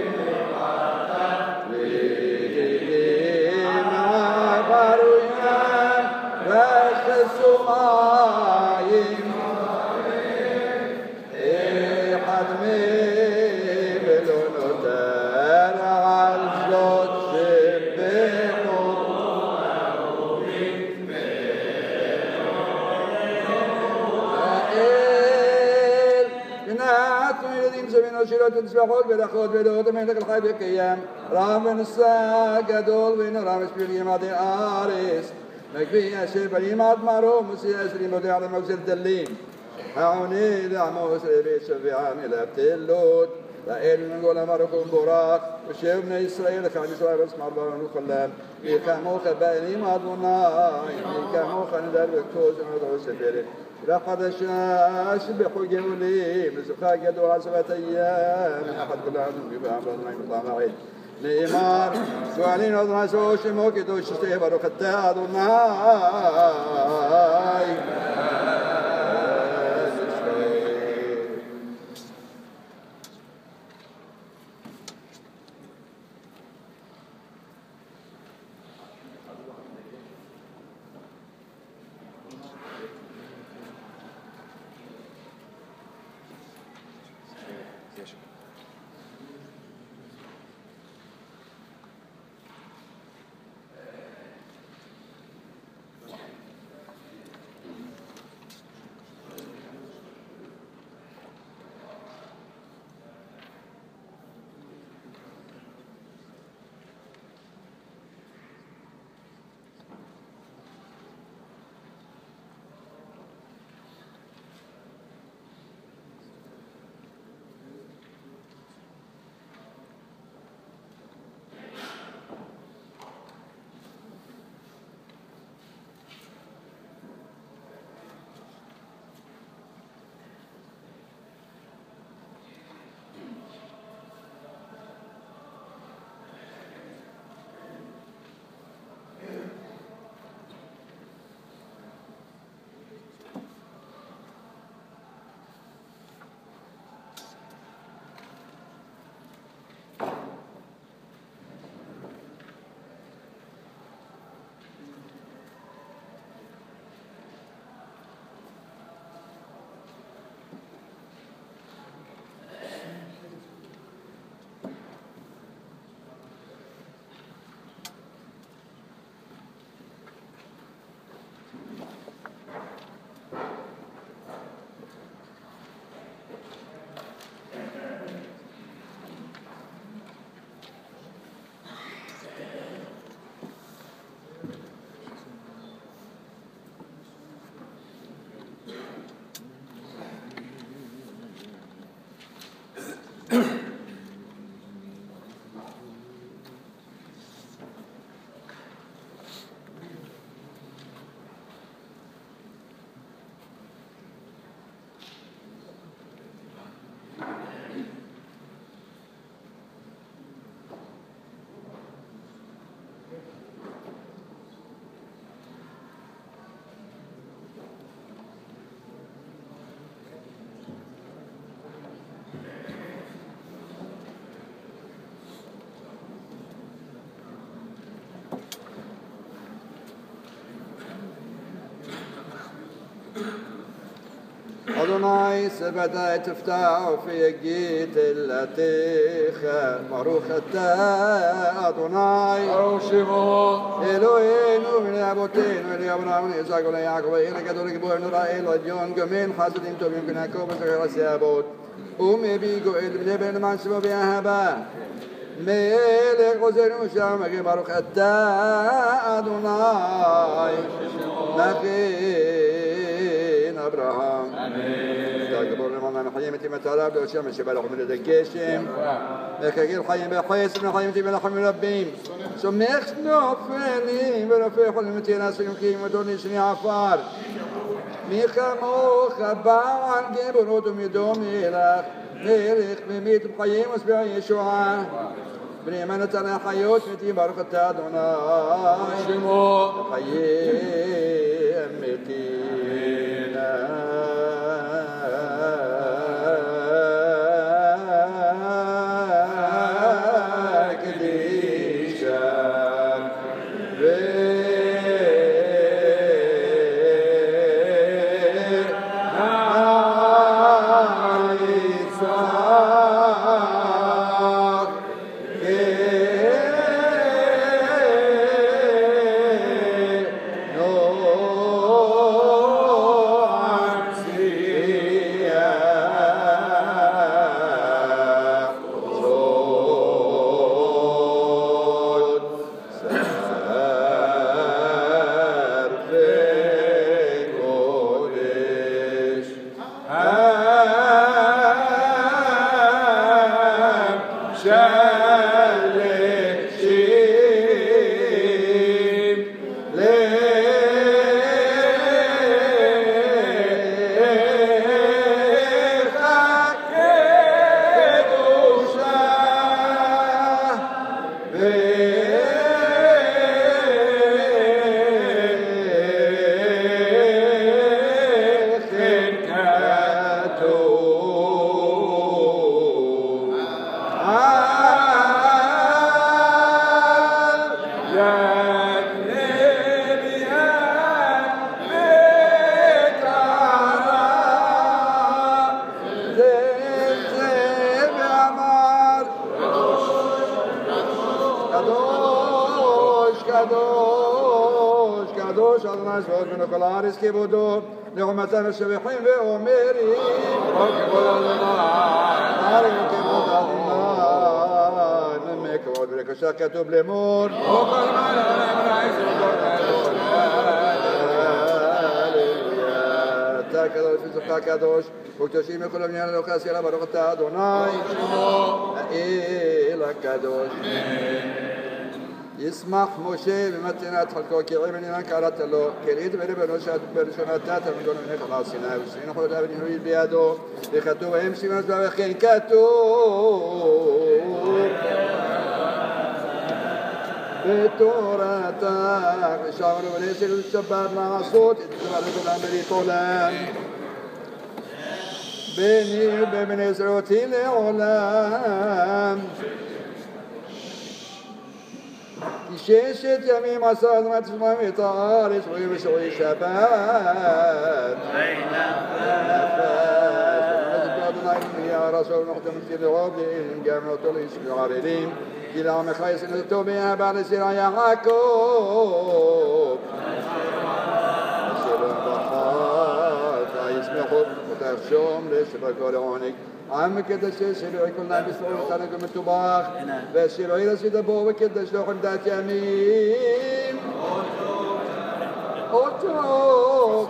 مع برويان وخسومايم حدمي بلونتان عالزوت شبينو שירות ותשבחות ולחות ולאות המלך החי וקיים רם ונשא גדול ונורא משפיעים עד הארץ מגבי אשר בנים עד מרום מוסיע עשרים מודיע למגזל דלים העונה לעמוס לבית שביעם אל הבטלות לאל מנגול אמרكم בורך ושב בני ישראל לך ישראל וסמר ברנו כולם וכמוך בנים אדוני וכמוך נדל וכתוז ונדעו ספרת לחדשה שבחוגי עולים לזוכה גדול עשרת אייam אחד כולנו מבעם אדוני מטעם העד נאמר שואלים אדוני שמו שמו קדוש שתהיה ברוך אתה אדוני אדוני שבתי תפתח في جيت التيخ ברוך אתה אדוני ברוך שמו אלוהינו ולאבותינו ולאברהם וליצחק וליעקב אל הגדול גיבור נורא אל עליון גומל חסדים טובים כנעקב וזכר הסיבות ומביא גואל בני בן למען שמו באהבה מלך עוזרנו שם ברוך אתה אדוני נכין אברהם تقبل لمن حيمة متعرب لو شمس بلغ من الدقيشم لكن حيم بحيس من حيمة بلغ من ربهم ثم يخنق فني بلفيح المتينا سيمكي مدوني سني عفار ميخا موخا باعا جبروت ميدوم إلخ ميرخ مميت بحيم وسبع يشوعا بني من تنا حيوت متي بارك التادونا شمو حيم متينا كبدو لغمتنا الشبيحين بأميري وكبر الله كبر الله نمك ودرك شاكتو بلمور وقال ما لنا من عيسى تاكدو في سفا كدوش وكتشي من كل من الوكاس يلا برغة أدوناي إلى كدوش يسمح موشي بمتنات حلقو كعيب من كارت له كريد بري بنوشات برشوناتات من دون من خلاصنا وسين خد ابن هوي بيادو بخطو ويمشي من اسباب خين كاتو بتوراتك شاور وليسل الشباب مع صوت اتبع بالامري طولان بيني وبين اسروتي لعلام شاشة يمين مساد ما تسمع طارس ويمسوي شباب يا رسول نحتم في العبد جامع طليس العارضين إلى عام خيس نتوبيها بعد سيرا يا عاكوب سيرا بخار فيسمحوا وتخشوم لسبك ولعونك عم كده شيء شيء كلنا بيسوي تانكم الطباخ بس شيء غير شيء دبوا كده شلون عندك يمين أوتو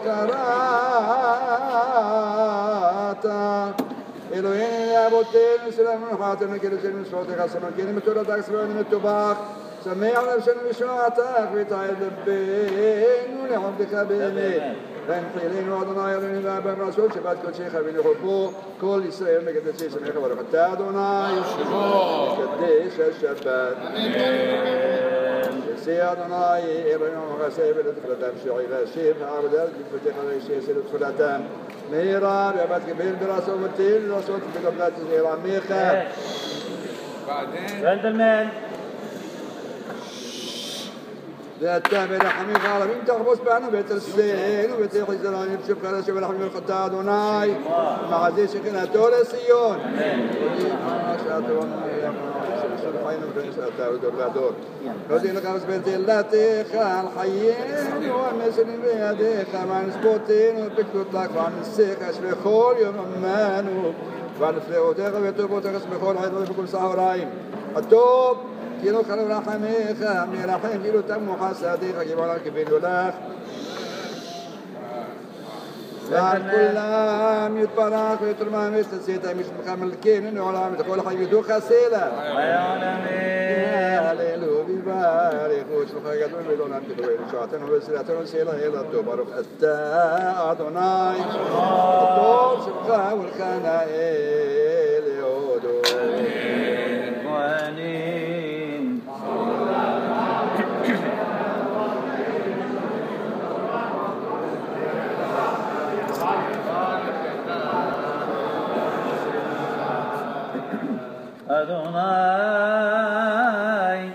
كراتا إلهين يا بوتين سلام خاطرنا كده شيء من صوتك أسمع كده متورا تكسرون من الطباخ سمعنا شنو بشواتك بتاعي البين ونعبدك بيني فانحيلين وعدنا يرين باب الرسول شبات كل شيء خبين يحبوه كل إسرائيل مقدس شيء سميخ بركة أدونا قديش الشبات سي أدونا إبراهيم وغسيب الدفلتان شعي غسيب عبد الفتح الرئيسي سيد الدفلتان ميرار يبات كبير براسه ومتين رسول في قبلات إيران ميخا بعدين جنتلمان ואתה ברחמים הערבים תחבוס בנו ותרסנו ותחי זרעים יפשב חלש ולחמים ולחטא אדוני ומעזי שכנתו לציון נותן לך בתהילתך על חיינו המסרים בידיך והנספותינו בקלות לך והנסיך בכל יום עמנו ונפלאותיך וטובותיך בכל עת ובכל סהריים הטוב כאילו חלו רחמיך מרחם כאילו תמו חסדיך כבעלה כבינו לך ועל כולם יתברך ויתרומם ויתנשאת משמך מלכנו לעולם וכל חיים ידוך סלע הללו ויברך ושמך גדול ולעולם כדורי לשעתנו וסלעתנו סלע אלא טוב ברוך אתה אדוני הטוב שמך ולכנה אל יהודו כהנים אדוני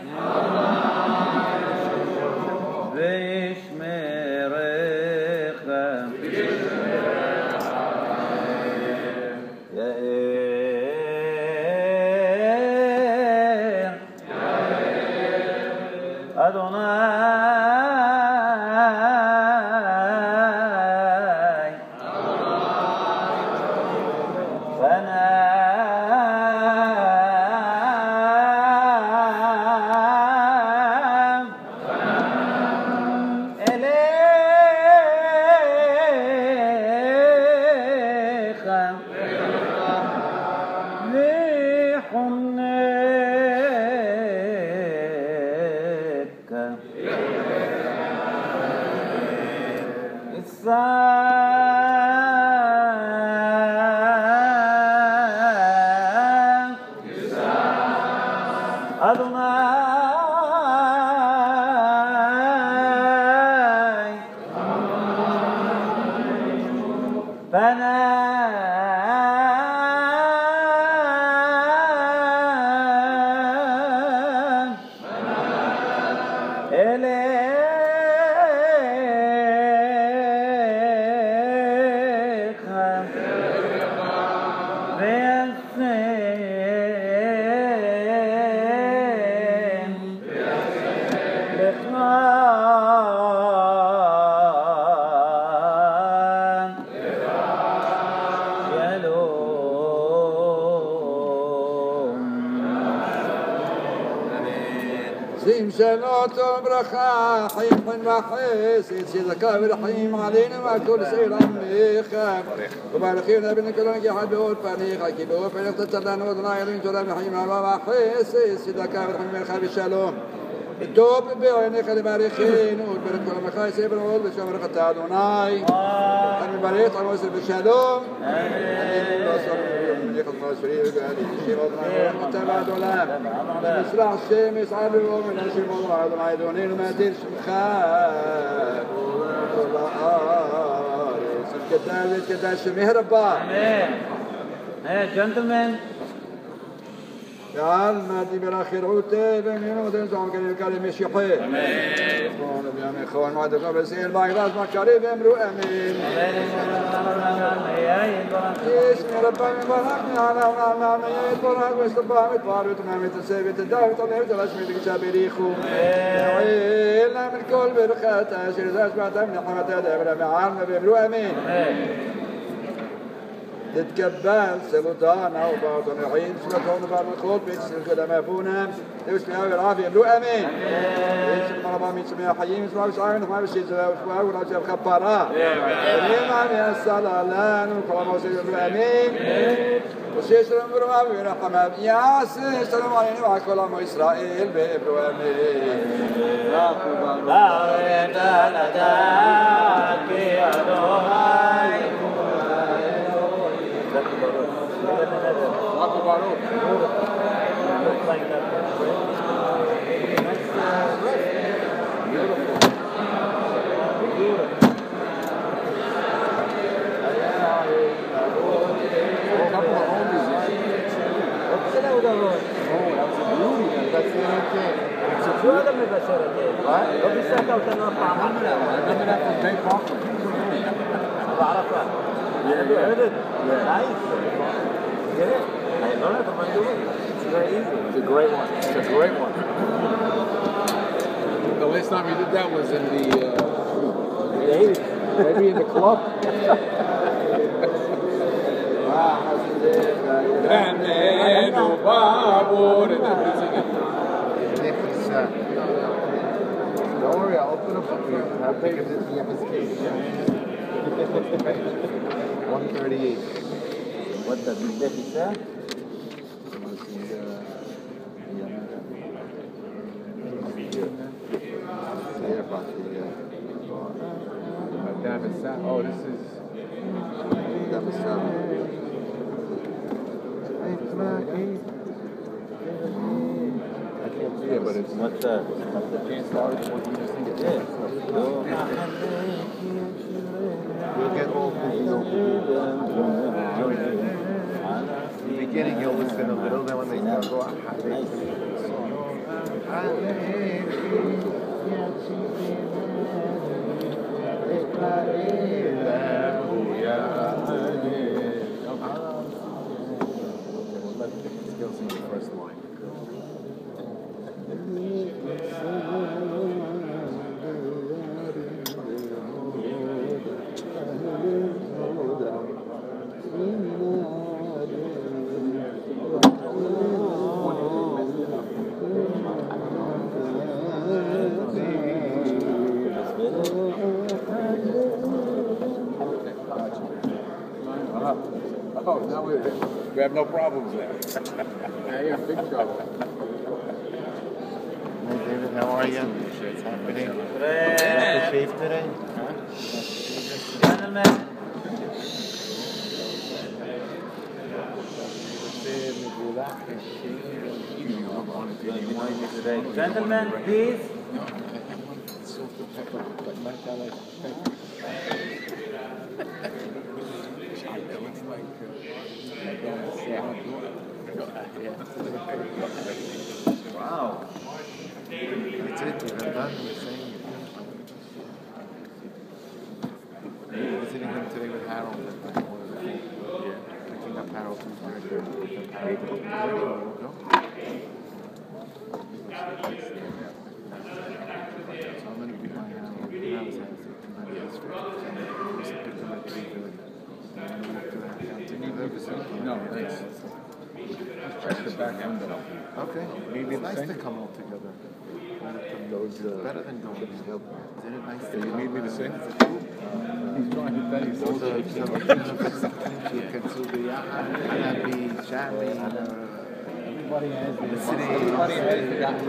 וישמרך יאר אדוני شلوت برخاء حين حين وحسيد سيدك برحيم علينا وكل سير أميخا وبارك خيرنا بنا كلنا يحبون فنيخا كيبون فنيخ تتلان وضنا يرين جرام حيم وحسيد سيدك برحيم الخاب الشلوم التوب بعينك لبارخين وبارك كل مخاي سيبر وول بشمر قطع دوناي أمي باريت على وسر بالشلوم من يخلق مسؤولية وقالي الشيء وضنا وقتبع دولام بمسرع الشمس عبروا من الشيء وضنا وضنا يدونين وما تيرش مخاف والله سنكتال سنكتال شميه ربا Hey, gentlemen. جعل مادي براخير عوتي بمين ودنزعون كلمة كلمة مشيحي آمين كون بيامي خوان معدكم بسير باقراز مكاري بامرو آمين اسمي ربا من برحقني على ونعنا ميايد برحق واستباع متبار وتمامي تسابي تداوي تضيب تلاشمي تكتابي ريخو وعيلنا من كل برخات أشير ذات بعد من حمد أدابنا معارنا بامرو آمين تتكبل سلطانا وبعض العين سلطان وبعض الخوض بيتسل الخدماء فونا يوسمي هاوي العافية بلو أمين يسمي مرضى من سمي حيين يسمي هاوي سعين وما بشي زلاو وشفاو ونعجي الخبارات ونعم عمي الصلالان وكرام وسيد بلو أمين وسيسلم برمى ورحمة ياسي سلام علينا وعلى كل عام إسرائيل بلو أمين باوي تلداك يا دوهاي Marco Baruch. Looks like that. Beautiful. Beautiful. A couple of home musicians. What's the name of the road? Oh, that was a beauty. That's the only thing. It's a شو هذا مباشرة؟ لو بيساعدوا تنوقع معنا. Remember that from Jay Parker? بعرفها. عدد. Nice. Get it? I learned it from my doing. It's very easy. It's a great one. It's a great one. The last time we did that was in the, uh, maybe in the club. Don't worry, I'll open up for you. I'll take it to the one thirty-eight. What does it say? Oh, this is. Yeah, but it's What's that? Can't start it. What do you think it is? You'll get all the beginning, you'll listen a little, then when they start going, skills in the first line. Oh, now we, we have no problems there. Yeah, you're in big trouble. Hey David, how are you? What's happening? Have to shave today? Gentlemen. Gentlemen, please. Wow. That's it, you're done. You're saying you're visiting him today with Harold. Yeah. Picking up Harold two thirty. Harold two thirty. So I'm going to be my Harold. Harold's house. I'm going to pick him at three thirty. No, thanks. Check the back window. Okay. Maybe It's nice the to same? come all together. Those, It's better than going. Isn't it nice to you come? need me to sing? It's a group. He's trying to tell you So the Everybody has the the city. Everybody has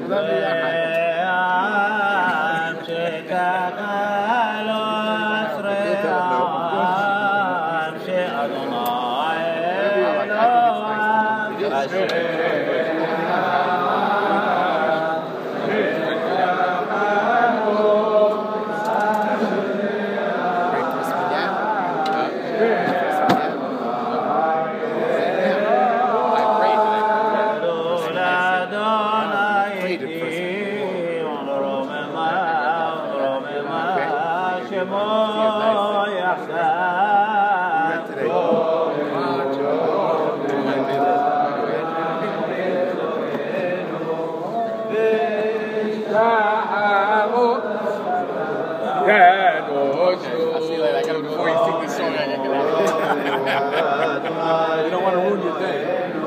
You don't want to ruin your day.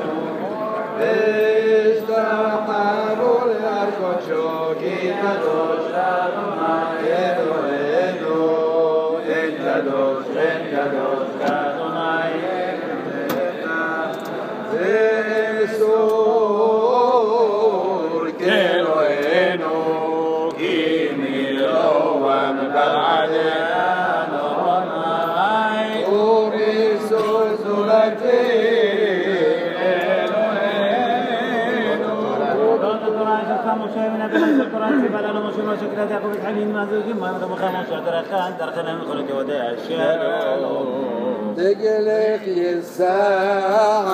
تقلق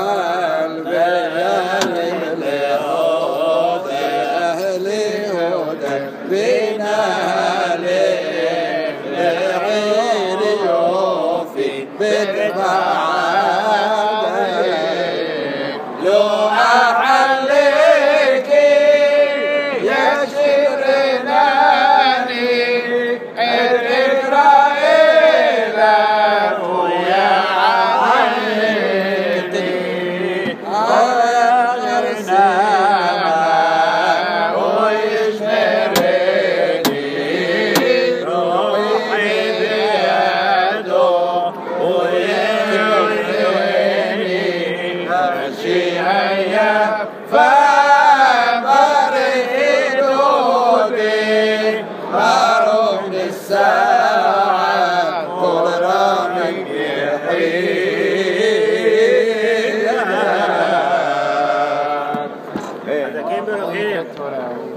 يسال بيان الأرض أهلي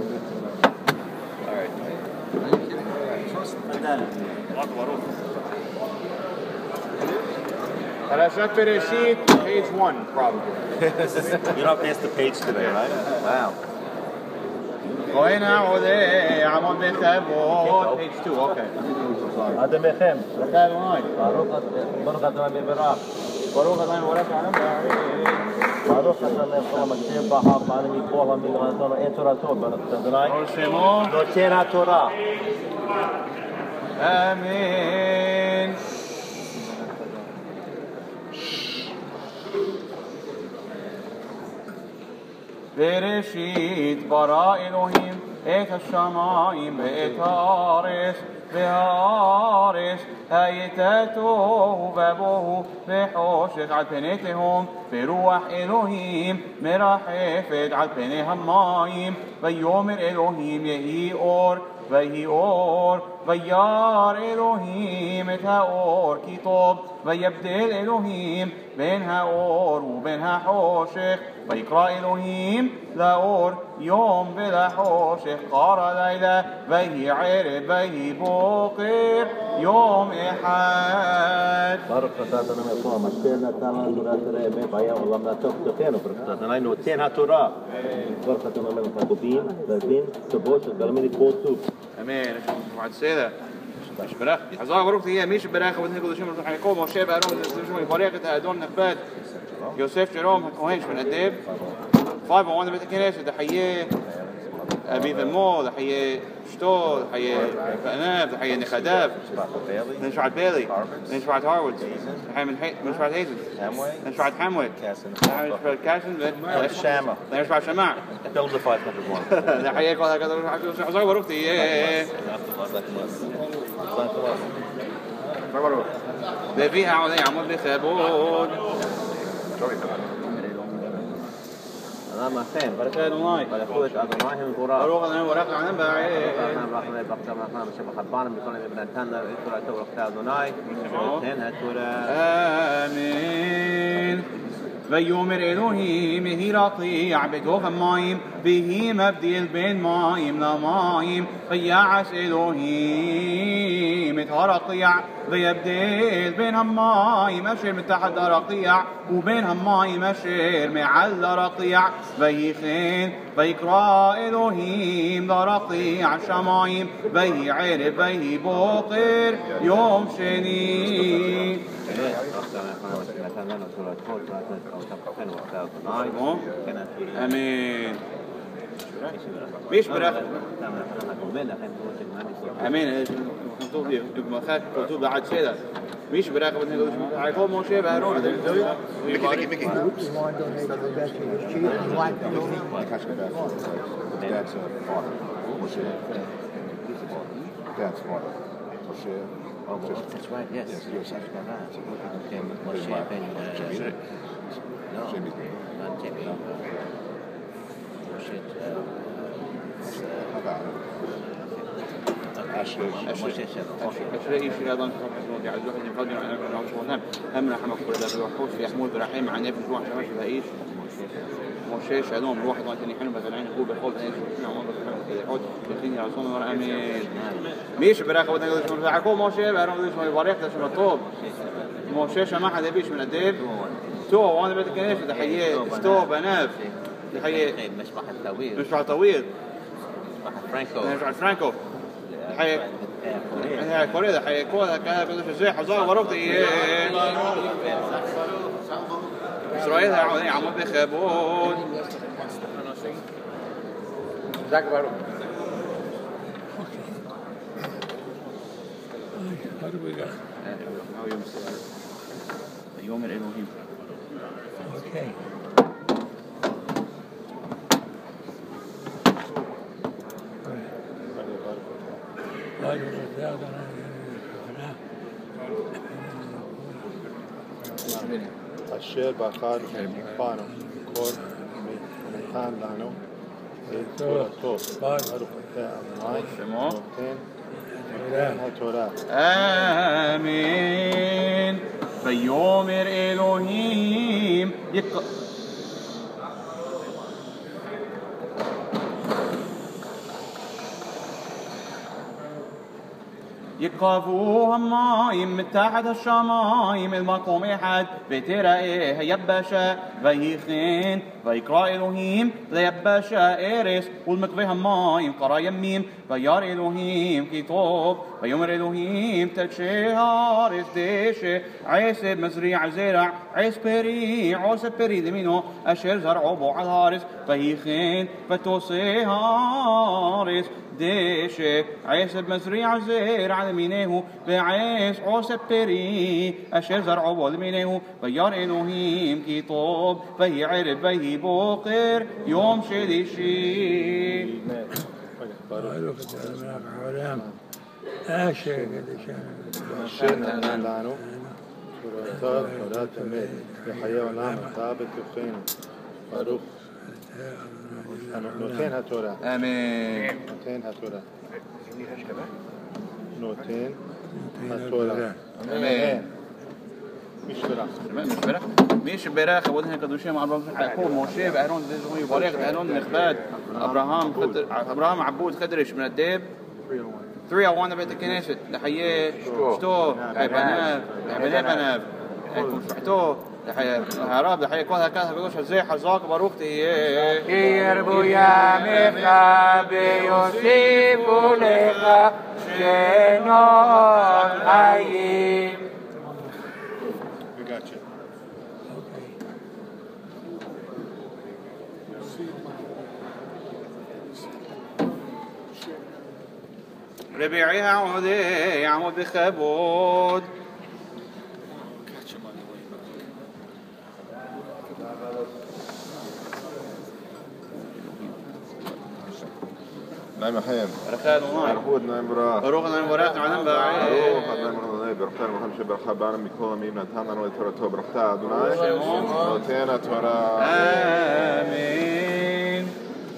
All right. Parashat Bereshit, page one, probably. You're not past the page today, right? Wow. Kohen ha'odeh, Amod Bechavot, page two, okay. Ademechem. That line. Baruch Adonai Mevarach. Baruch Adonai Mevarach Adam Ba'arim. Baruch Adonai Mevarach Baha Ba'anim Yipol HaMilchon Et Torato. Baruch Adonai Noten HaTorah. Amen. Bereshit bara Elohim et hashamayim ve'et haaretz והארץ הייתה תוהו ובוהו וחושך על פני תהום ורוח אלוהים מרחפת על פני המים ויאמר אלוהים יהי אור ויהי אור וירא אלוהים את האור כי טוב ויבדל אלוהים בין האור ובין החושך ויקרא אלוהים לאור יום ולחושך קרא לילה ויהי ערב ויהי בוקר יום אחד. ברוך אתה אדוני מלכו המשפר נתן לנו תורת האמת והיה עולם נטוב תוכנו. ברוך אתה אדוני נותן התורה. ברוך אתה אדוני מלכו הדין והדין סבו של גלמיני כל טוב. אמן. بعد سيدة مش براخ عزاه بروك هي مش براخ ودني كل شيء مرتاح يقوم وشيء بارون شو يفريق هدول نخبات يوسف جيروم كوهنش من أدب فايف وانا بتكنيش ده حيه أبي ذمو ده حيه شتو ده حيه فناف ده حيه نخداف نشفعت بيلي نشفعت هارود حيه من حي نشفعت هيزن نشفعت حمود نشفعت كاسن شامة نشفعت شماع build the five hundred one ده حيه كل هكذا عزاه بروك هي وفيها عودي عمود بخبود أنا ما فهم بركة أدوناي فليقول أدوناي هم الغراء أروق أنا ورق عن بعيد أنا برحمة بقطع ما أنا مش بخبرنا بكون ابن تنا إثر أتورك أدوناي تين هتورا آمين ויאמר אלוהים יהי רקיע בתוך המים ויהי מבדיל בין מים למים ויעש אלוהים את הרקיע ויבדל בין המים אשר מתחת הרקיע ובין המים אשר מעל הרקיע ויהי כן ויקרא אלוהים לרקיע שמיים ויהי ערב ויהי בוקר יום שני. امين مش براخ امين مكتوب مخاك مكتوب بعد شيء مش براخ بدنا نقول عيقوم مو شيء بهرون ميكي ميكي That's water. Oh, that's right, yes. Yes, yes. Okay, Moshe ben... No, not Jimmy. Moshe... Moshe أشري إيش أيضا في عز وجل يقدر على كل عشر ونام هم رحمة كل ذا الوحوش يحمل برحيم عن نفس الروح شماش بهايش موشي شادوم روح ضايت اللي حلو مثلا عين كوب بخول عين شو عمر بخول يحط بخيني عصون ورا أمين ميش براخ ودنا قدش من عكوم موشي بارم قدش من البريق ده شو مطلوب موشي شما حدا بيش من الدب تو وانا بتكنيش ده حيه ستو بناف ده حيه مش واحد طويل مش واحد طويل واحد فرانكو مش واحد فرانكو حي هي كوريا ده حي كوريا كان بدو شيء حصل وروت ايه إسرائيل يا عمود بخبود ذاك بارو How do we go? يوم الإلهيم Okay. אשר בחר בנו כל ונתן לנו את תורתו. ברוך אתה אדוני נותן התורה. آمين ויאמר אלוהים يقفوا همايم من تحت الشمايم المقوم احد بترائه يبشا ويخين ويقرأ إلهيم ليبشا إرس والمقفي همايم قرا يميم ويار إلهيم كتاب ويمر إلهيم تتشهار ديش عيسب مزريع زرع عيس بري عوس بري دمينو أشير زرعو بوع الهارس ويخين فتوسي هارس ديش عيسب مزريع زرع دمينه بعيس عوس بري أشير زرعو بوع دمينه ويار إلهيم كتاب ويعرب ويهي بوقر يوم شديشي قالوا كده الملك حولهم أشياء كده شئنا نلعنه فرطات ولا تميل بحياة ونعمة ثابت يقين فاروق نوتين هاتورا آمين نوتين هاتورا نوتين هاتورا آمين مش برا مش برا مش برا خودنا كدوشي مع ابراهيم يعقوب موشي بأهرون زي يبارك بأهرون نخبات ابراهام خدر ابراهام عبود خدرش من الديب ثلاثمية وواحد بيت الكنيسة لحياة شتو لحي بناب لحي بناب بناب لحيكم شفتو لحي هراب لحي كل هكذا بيقولش ازاي حزاك باروكتي يربو يا مخابي يوسف لك شنون حيي ربيعي عودي يعمود بخبود نعم حين رخال ونار مرحود نعم برا روح نعم ورات نعم بعيد روح نعم برا برختار محمد شبر خبانا ميكولا ميمنا تانا نوتورا تو برختار دوناي نوتينا تورا آمين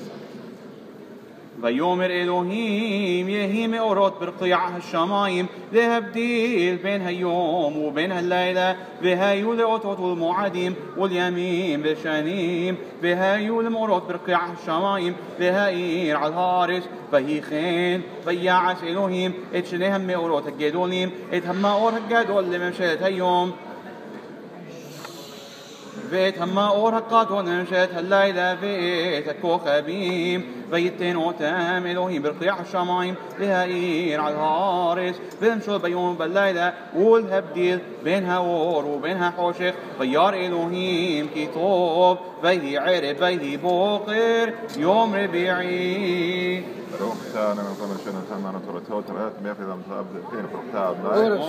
ويومر إلهيم يهيم أورot برقيع الشمايم ذهب ديل بين هاليوم وبين هالليلة بهايو لأوتوت المعاديم واليمين بالشنيم بهايو لمورot برقيع الشمايم بهاير على الهارس فهيخين فيعس إلهيم اتشنهم أورot الجدوليم اتهم أور الجدول لممشيت هاليوم بيت هما أورقات ونمشت هالليلة بيت الكوكبيم بيتين وتام إلهيم برقيع الشمايم بهاير على الهارس بنشو بيوم بالليلة والهبديل بينها ور وبينها حوشخ بيار إلهيم كتاب بيه عرب بيه بوقر يوم ربيعي روح تانا من قبل شنو تانا نتورا تو ترى بياخذ ام تاب فين برختار آمين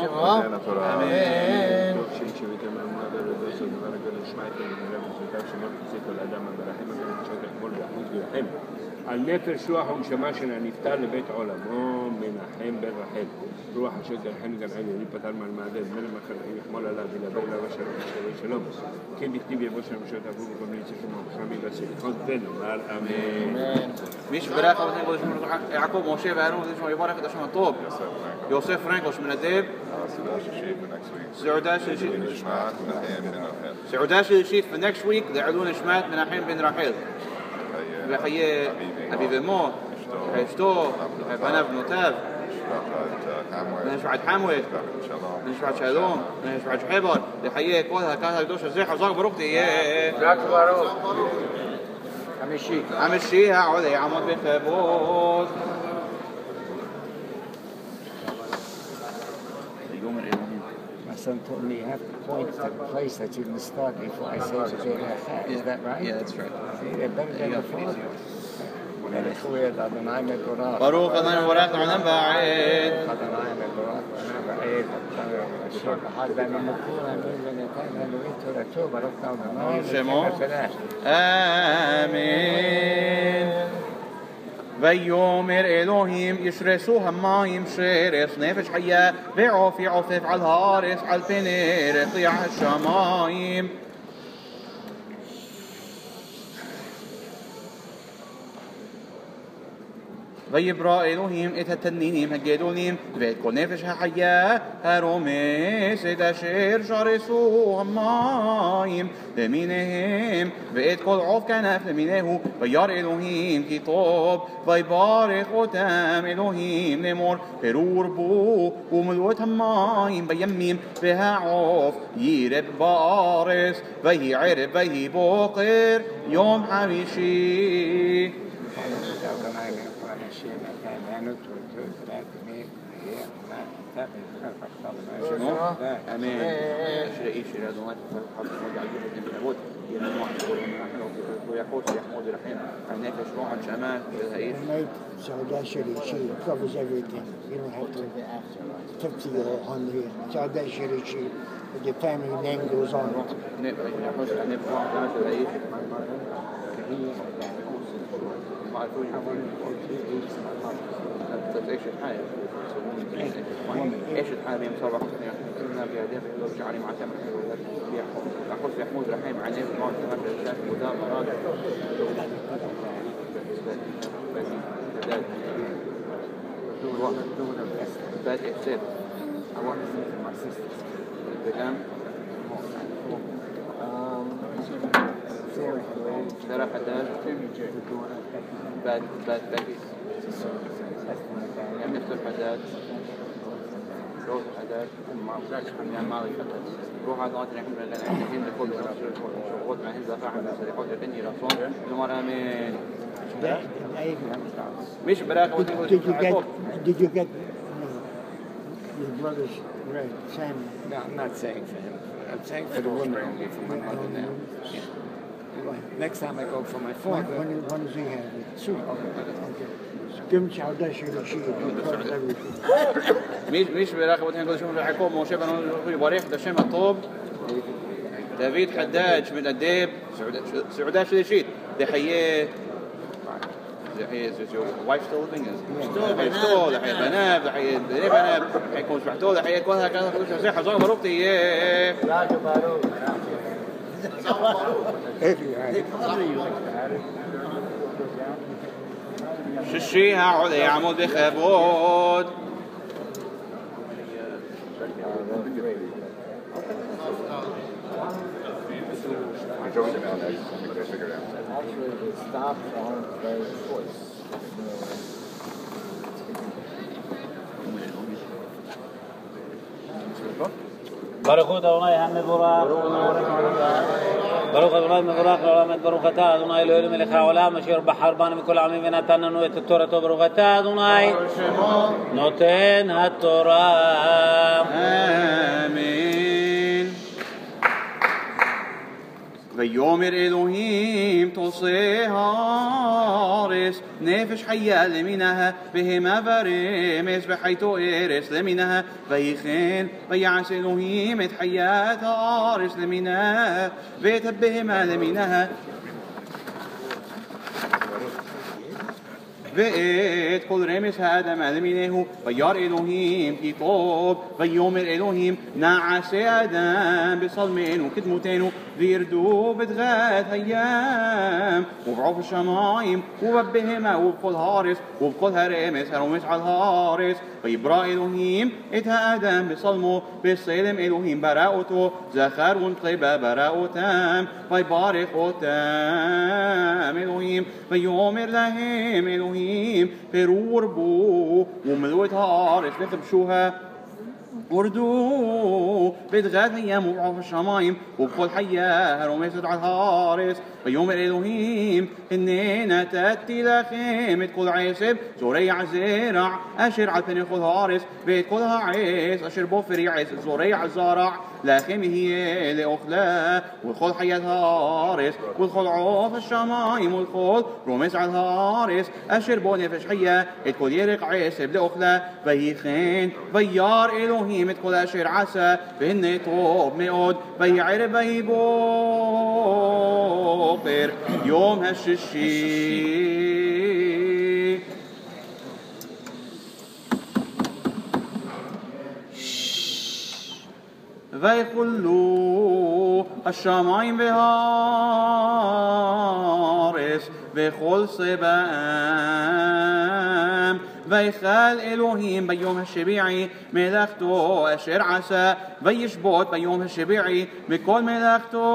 النفر شوحهم شماشنا نفتار لبيت علماء من حين بين رحيل روح شجر حين قال عيني بدل ما المعدل من المكان يحمل لا بلا بلا بشر وشلom كيف يكتب يا بشر مش هتقول لكم ليش ما بخامي بس خذ بين امين مش براك أو تقول يعقوب موشي بهارون ليش يبارك ده شو مطلوب يوسف فرانكوش من الديب سعوداش الشيء سعوداش الشيء في next week يعلون شمات من الحين بين رحيل لحياة أبي بمو حيشتو بنا بنوتاب نشفعت حموت نشفعت شالوم نشفعت حبر لحياة كلها كانت دوش الزيحة وزاق بروكتي إيه راك باروك عمشي عمشيها عودي عمود بخبوت Son told me you have to point to the place that you can start before I say the Beit Is that right? Yeah, that's right. See, they're better than before. Baruch Adonai Barak Adonai Ba'ed. Shemo. Amen. ויאמר אלוהים ישרסו המים שרס נפש חיה ועוף יעופף על הארץ על פני רקיע השמיים ויברא אלוהים את התנינים הגדולים ואת כל נפש החיה הרומסת אשר שרסו המים למיניהם ואת כל עוף כנף למיניהו וירא אלוהים כי טוב ויברך אותם אלוהים לאמור פרו ורבו ומלאו את המים בימים והעוף יירב בארץ ויהי ערב ויהי בוקר יום חמישי. أمين. شيء شيء هذا ما تفهم حاجة عجيبة جدا لابد ينمو عن كل من ويقول يحمد الرحيم هناك شروع شمال هاي. Sauda Shirishi covers everything. You don't have to talk to your on here. Sauda Shirishi, the family name goes on. ايش الحال؟ ايش الحال يوم سبعة كنا بيدين لو شعري مع تمر ياخذ في حمود رحيم عليه ما تمر الشاف ودار مراد باد احساب بكم ترى حداد باد باد باقي يعني نفس الحداد روح الحداد يعني ما لي حداد روح هذا نحن الحين نقول شغل مع هذا فاعل يقول إني رسول نمر آمين مش براك Did you get? Did you get your brother's right, Sam? No, I'm not saying for him. I'm saying for the woman only, for my mother now. Yeah. Next time I go for my father. When, when, when does he have it? Soon. Okay. Give him Sauda Shirishi. He covers everything. مش مش براك وتين كل شيء يعقوب موسى بنو يبارك دشم الطوب دافيد حداج من الديب سعودة شديد ده حياة is your wife still living? Is still ده حياة بنات ده حياة بنات بنات حيكون شحتول ده حياة كلها كذا كل شيء حزام بروقتي لا جبارو ششيها على عمود بخبود ברוך אדוני המבורך ברוך אדוני מבורך לעולם ברוך אתה אדוני אלוהינו מלך העולם אשר בחר בנו מכל העמים ונתן לנו את תורתו ברוך אתה אדוני נותן התורה آمين. ויאמר אלוהים תעשה הארץ נפש חיה למינها בהמה ורמס וחיתו ארץ למינها ויחן ויעש אלוהים את חיית הארץ למינها ואת הבהמה למינها ואת כל רמס האדם למינהו וירא אלוהים כי טוב ויאמר אלוהים נעשה אדם בצלמנו כדמותנו וירדו בדגת הים ובעוף השמיים ובבהמה ובכל הארץ ובכל הרמס הרומס על הארץ ויברא אלוהים את האדם בצלמו בצלם אלוהים ברא אותו זכר ונקבה ברא אותם ויברך אותם אלוהים ויאמר להם אלוהים פרו ורבו ומלאו את הארץ וכבשוها وردوا بتغاد هيام وبعوف الشمايم وبكل حياة رميست على الهارس ويوم الإلهيم إني نتاتي لخيم تكل عيسب زوريع زيرع أشر على بني كل هارس بيت كلها عيس أشر بوفري عيس زوريع زارع لخيم هي لأخلا والخل حياة هارس والخل عوف الشمايم والخل رميس على الهارس أشر بوني فشحية تكل يرق عيسب لأخلا فيخين فيار إلهيم كل أشر عسى بهن طوب مئود بيعر بيبوقر يوم هالششي ويخلوا الشمعين بهارس بخل صبان ויכל אלוהים ביום השביעי מלאכתו אשר עשה, וישבות ביום השביעי מכל מלאכתו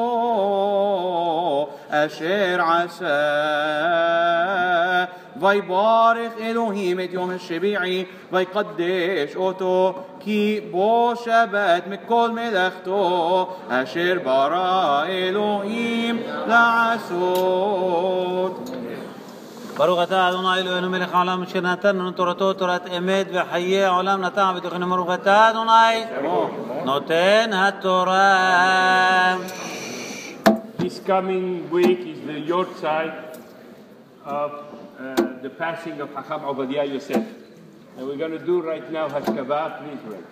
אשר עשה. ויברך אלוהים את יום השביעי ויקדש אותו, כי בו שבת מכל מלאכתו אשר ברא אלוהים לעשות. ברוך אתה אדוני אלוהינו מלך העולם אשר נתנו תורתו תורת אמת וחיי העולם נתן ותוכנו. ברוך אתה אדוני נותן התורה. This coming week is the yortzeit of uh, the passing of Chacham Obadiah Yosef. And we're going to do right now Hashkavah. Please wait.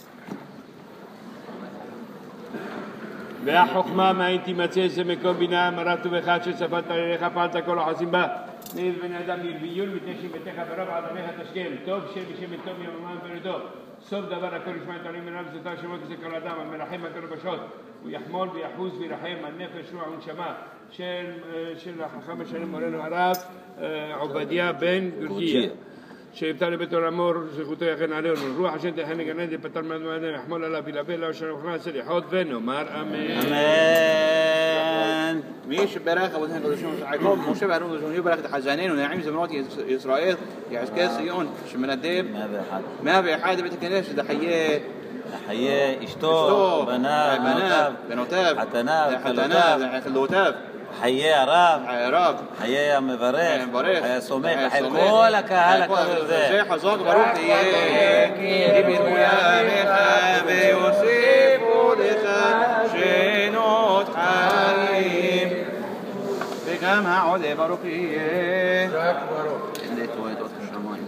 והחוכמה מה אם תימצא זה מקום בינה אמרת ובך שצפת עליך פעלת כל החסים בה. נעיד בני אדם ירביון מתנשי ביתך ברב עדמיך תשכם. טוב שם בשם טוב יומם ורדו. סוף דבר הכל ישמע את עולים מנהל זאתה שמות כזה כל אדם המלחם הכל בשות. הוא יחמול ויחוז וירחם על נפש רוח ונשמה של החכם השנים מורנו הרב עובדיה בן גורגיה. שיבטא לבית עולמו זכותו יכן עלינו. רוח השם תכן גן עדן פטר מעדו עדן יחמול עליו ילווה לו אשר נוכנה סליחות ונאמר אמן. אמן. מי שברך אבותינו הקדושים יעקב משה ואהרון הקדושים יברך את חזנינו ונעים זמרות ישראל יעסקי ציון שמנדב מאה ואחד בית הכנסת שזה חיי חיי אשתו בניו בנותיו חתניו חלותיו חיי הרב, חיי המברך, חיי הסומך, חיי כל הקהל הקרוב זה. חזק ברוך תהיה, כי ברמויה בך ויוסיפו לך שנות חיים. וגם העולה ברוך תהיה. רק ברוך. אין לתועה את השמיים.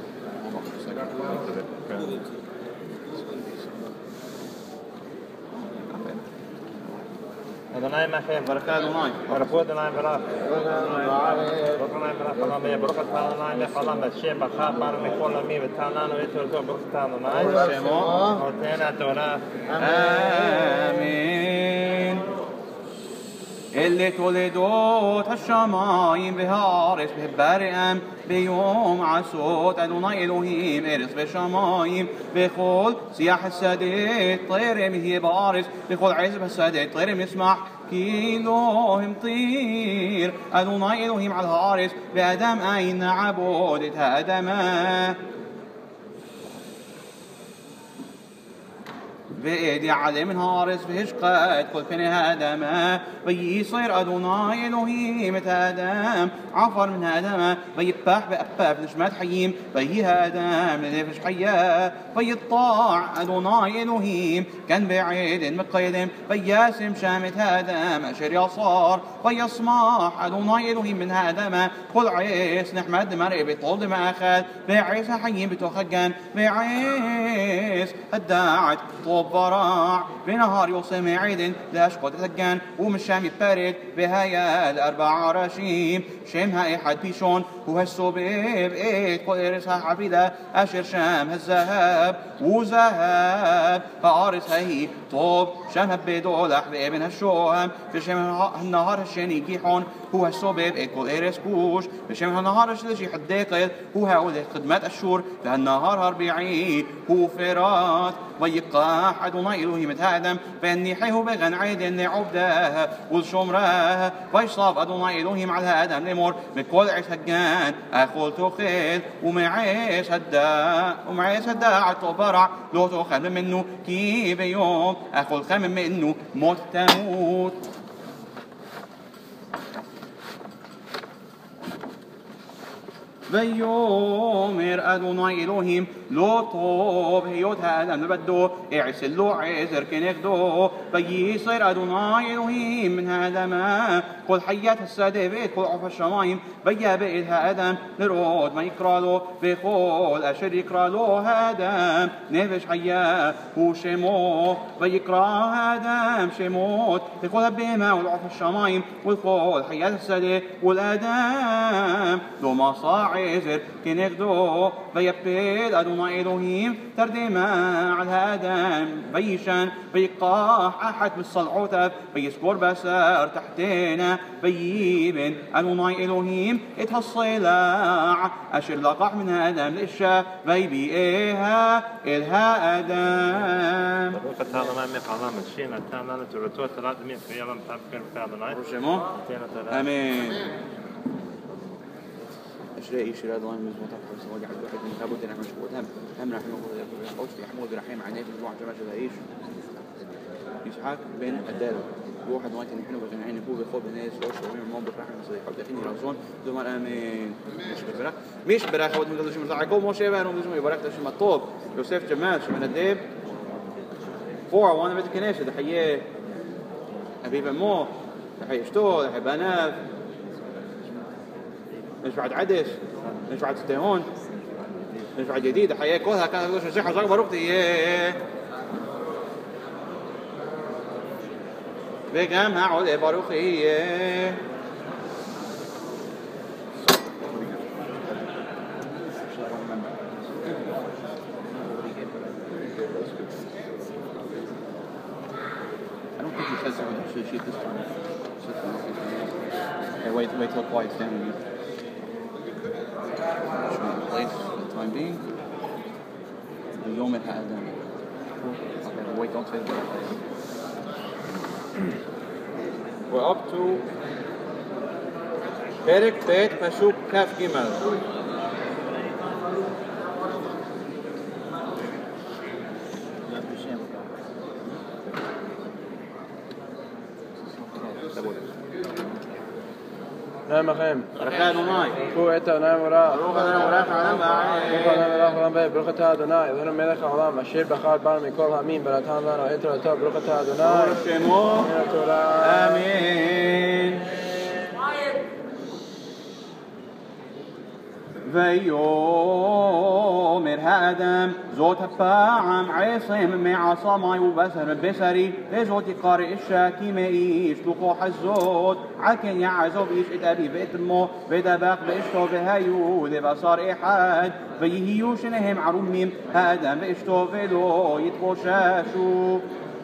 אדוני מחם, ברכה אדוני, ברכו אדוני ברוך. ברוך אדוני ברוך אדוני, ברוך אתה אדוני לחולם בשם ברכה בר מכל עמי ותן לנו את תורתו ברוך אתה אדוני. שמו נותן התורה. אמן. אלה תולדות השמיים והארץ בהבראם ביום עשות אדוני אלוהים ארץ ושמיים בכל שיח השדה טרם יהיה בארץ בכל עזב השדה טרם ישמח כי לא המטיר אדוני אלוהים על הארץ באדם אין נעבוד את האדמה وإذ يعلم الهارس بهشقات كل فين آدم ويصير أدوناي إلهيم آدم عفر من آدم ويبح بأباب نشمات حييم وهي آدم لنفش حياة ويطاع أدوناي إلهيم كان بعيد مقيدم وياسم شامت آدم أشر يصار ويصمح أدوناي إلهيم من آدم كل عيس نحمد مرئ بطول ما أخذ بعيس حييم بتوخجان بعيس الداعت طوب براع بنهار يوصم عيد لأشقد تجان ومشام يبارد بهايا الأربع عراشيم شمها إحد بيشون وهالسوبيب إيد قيرسها عبيدة أشر شام هالذهب وذهب فأرس هاي طوب شامها بدولح بابن هالشوهم في شام النهار هالشاني كيحون هو هالسوبيب إيد قيرس كوش في شام النهار هالشلشي حديقل هو هاولي خدمات الشور في هالنهار هربيعي هو فرات ويقاح أدوناي إلهي متهادم فانيحيه بغن عيد إني عبده والشمره ويصاب أدوناي إلهي مع الهادم لمر بكل عيس هجان أخول تخيل ومعيس هدا ومعيس هدا عطو برع لو تخل منه كي بيوم أخول خم منه موت تموت ויאמר אדוני אלוהים לא טוב היות האדם לבדו אעשה לו עזר כנגדו וייסר אדוני אלוהים מן האדמה כל חיית השדה ואת כל עוף השמיים ויבא אל האדם לראות מה יקרא לו וכל אשר יקרא לו האדם נפש חיה הוא שמו ויקרא האדם שמות לכל הבהמה ולעוף השמיים ולכל חיית השדה ולאדם לא מסע עזר כנגדו ויפל אדוני אלוהים תרדמה על האדם וישן ויقاح أحد بالصلعوتة ويسكر بسار تحتنا ويبن أدوناي إلهيم اتهالصلاع أشر لقح من آدم لإشا ويبيئها إلها آدم بركة هذا ما يميق علامة الشيء نتانا نتورتوه ثلاثة مئة في يوم تابكين في هذا نايف رجمو آمين أشرائي شراء الله من مزموطة حبس وجع الواحد من كابوت نحن شبوتهم هم رحمه الله يقول في حمود رحيم عنيف الجوع جمع جدائيش يسحاق بين الدار واحد واحد نحن وجمعين نبوه بخوب الناس وش ومن الموضوع رحمه صديق ودخيني رسول زمر آمين مش برا مش برا خود من قدوش مرزعكم مش يبان ومزمو يبارك تشم الطوب يوسف جمال شو من الدب فور وانا بيت كنيسة ده حيه أبي بمو ده حيه شتو ده حيه بناف مش بعد عدس مش بعد ستهون مش بعد جديد حياة كلها كانت تقول شيخ حزاق بروقتي ايه بقام هعود ايه باروخي ايه I don't think he says it sheet this time. Okay, wait, wait till it quiets down. Place for the time being. The Yom it had them. Okay, wait, don't say that. We're up to Perek Bet Pasuk Kaf Gimel. نعم أخيم بركة أدوناي قوة نعم وراء روح أنا وراء على معي روح أنا وراء على معي بركة أدوناي ذن ملك عظام الشير بخار بارمي كل همين بلاتان لنا وإنتر التوب بركة أدوناي آمين ويومر هادم زوت فاعم عصم مع صماي وبسر بسري لزوت قارئ الشاكي ميش لقوح الزوت عكن يعزو بيش اتابي بيتمو بدبق بإشتو بهايو لبصار إحاد ويهيو شنهم عروميم هادم بإشتو فيلو يتبوشاشو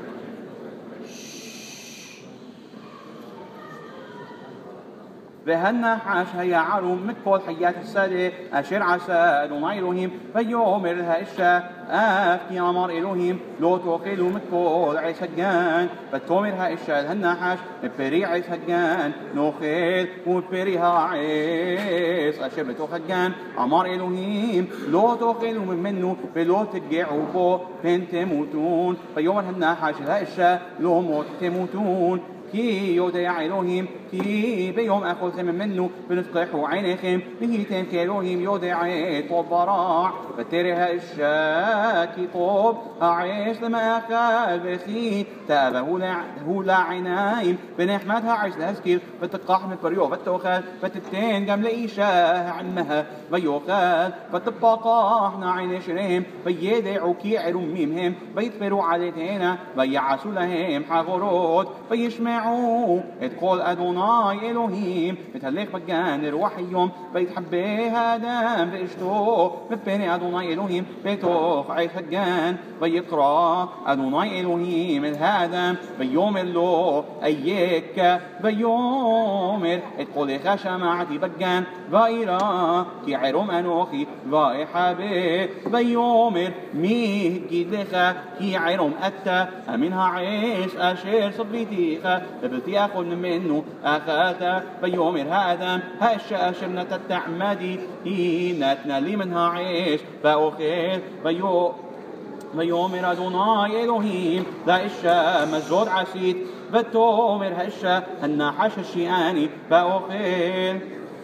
وهالنحاش هيا عروم مكول حيات السادة أشر عسى أدوناي إلهيم فيومر لها إشا أفتي أمر إلهيم لو توقيلو مكول عيس هجان فتومرها إشا هالنحاش مبري عيس هجان نوخيل ومبريها عيس أشر بتو هجان أمر إلهيم لو توقيلو من منه فلو تجعوا بو فين تموتون فيومر هالنحاش لها إشا لو موت تموتون كي يودع إلهيم كي بيوم أخذ من منه بنفقحوا عينيهم به تنكلوهم يودع طوب براع فترها الشاكي طوب أعيش لما أخال بخي تابه هولا عينايم بنحمدها عيش لهسكير فتقاح من بريو فتوخال فتتين قم لإيشاه عنها بيوخال فتبقاحنا عين شريم بيدعوا كي عرميمهم بيتبروا عليتنا بيعسوا لهم حغرود بيشمعوا اتقول أدوناي إلهيم بتهليك بجان الروح يوم بيتحبي هادم بإشتو ببني أدوناي إلهيم بيتوخ عيش هجان بيقرأ أدوناي إلهيم الهادم بيوم اللو أيك بيومر اتقول خشمعتي بجان بايرا كي عروم أنوخي باي حبي بيومر ميه جدخا كي عروم أتا أمنها عيش أشير صبيتيخا ببتي أخذ منه أخاتا بيومر هذا هاشا أشرنا تتعمدي هينتنا لي منها عيش فأخير بيو بيومر أدوناي إلهيم لا إشا مزود عسيد بتومر هاشا النحاش الشياني فأخير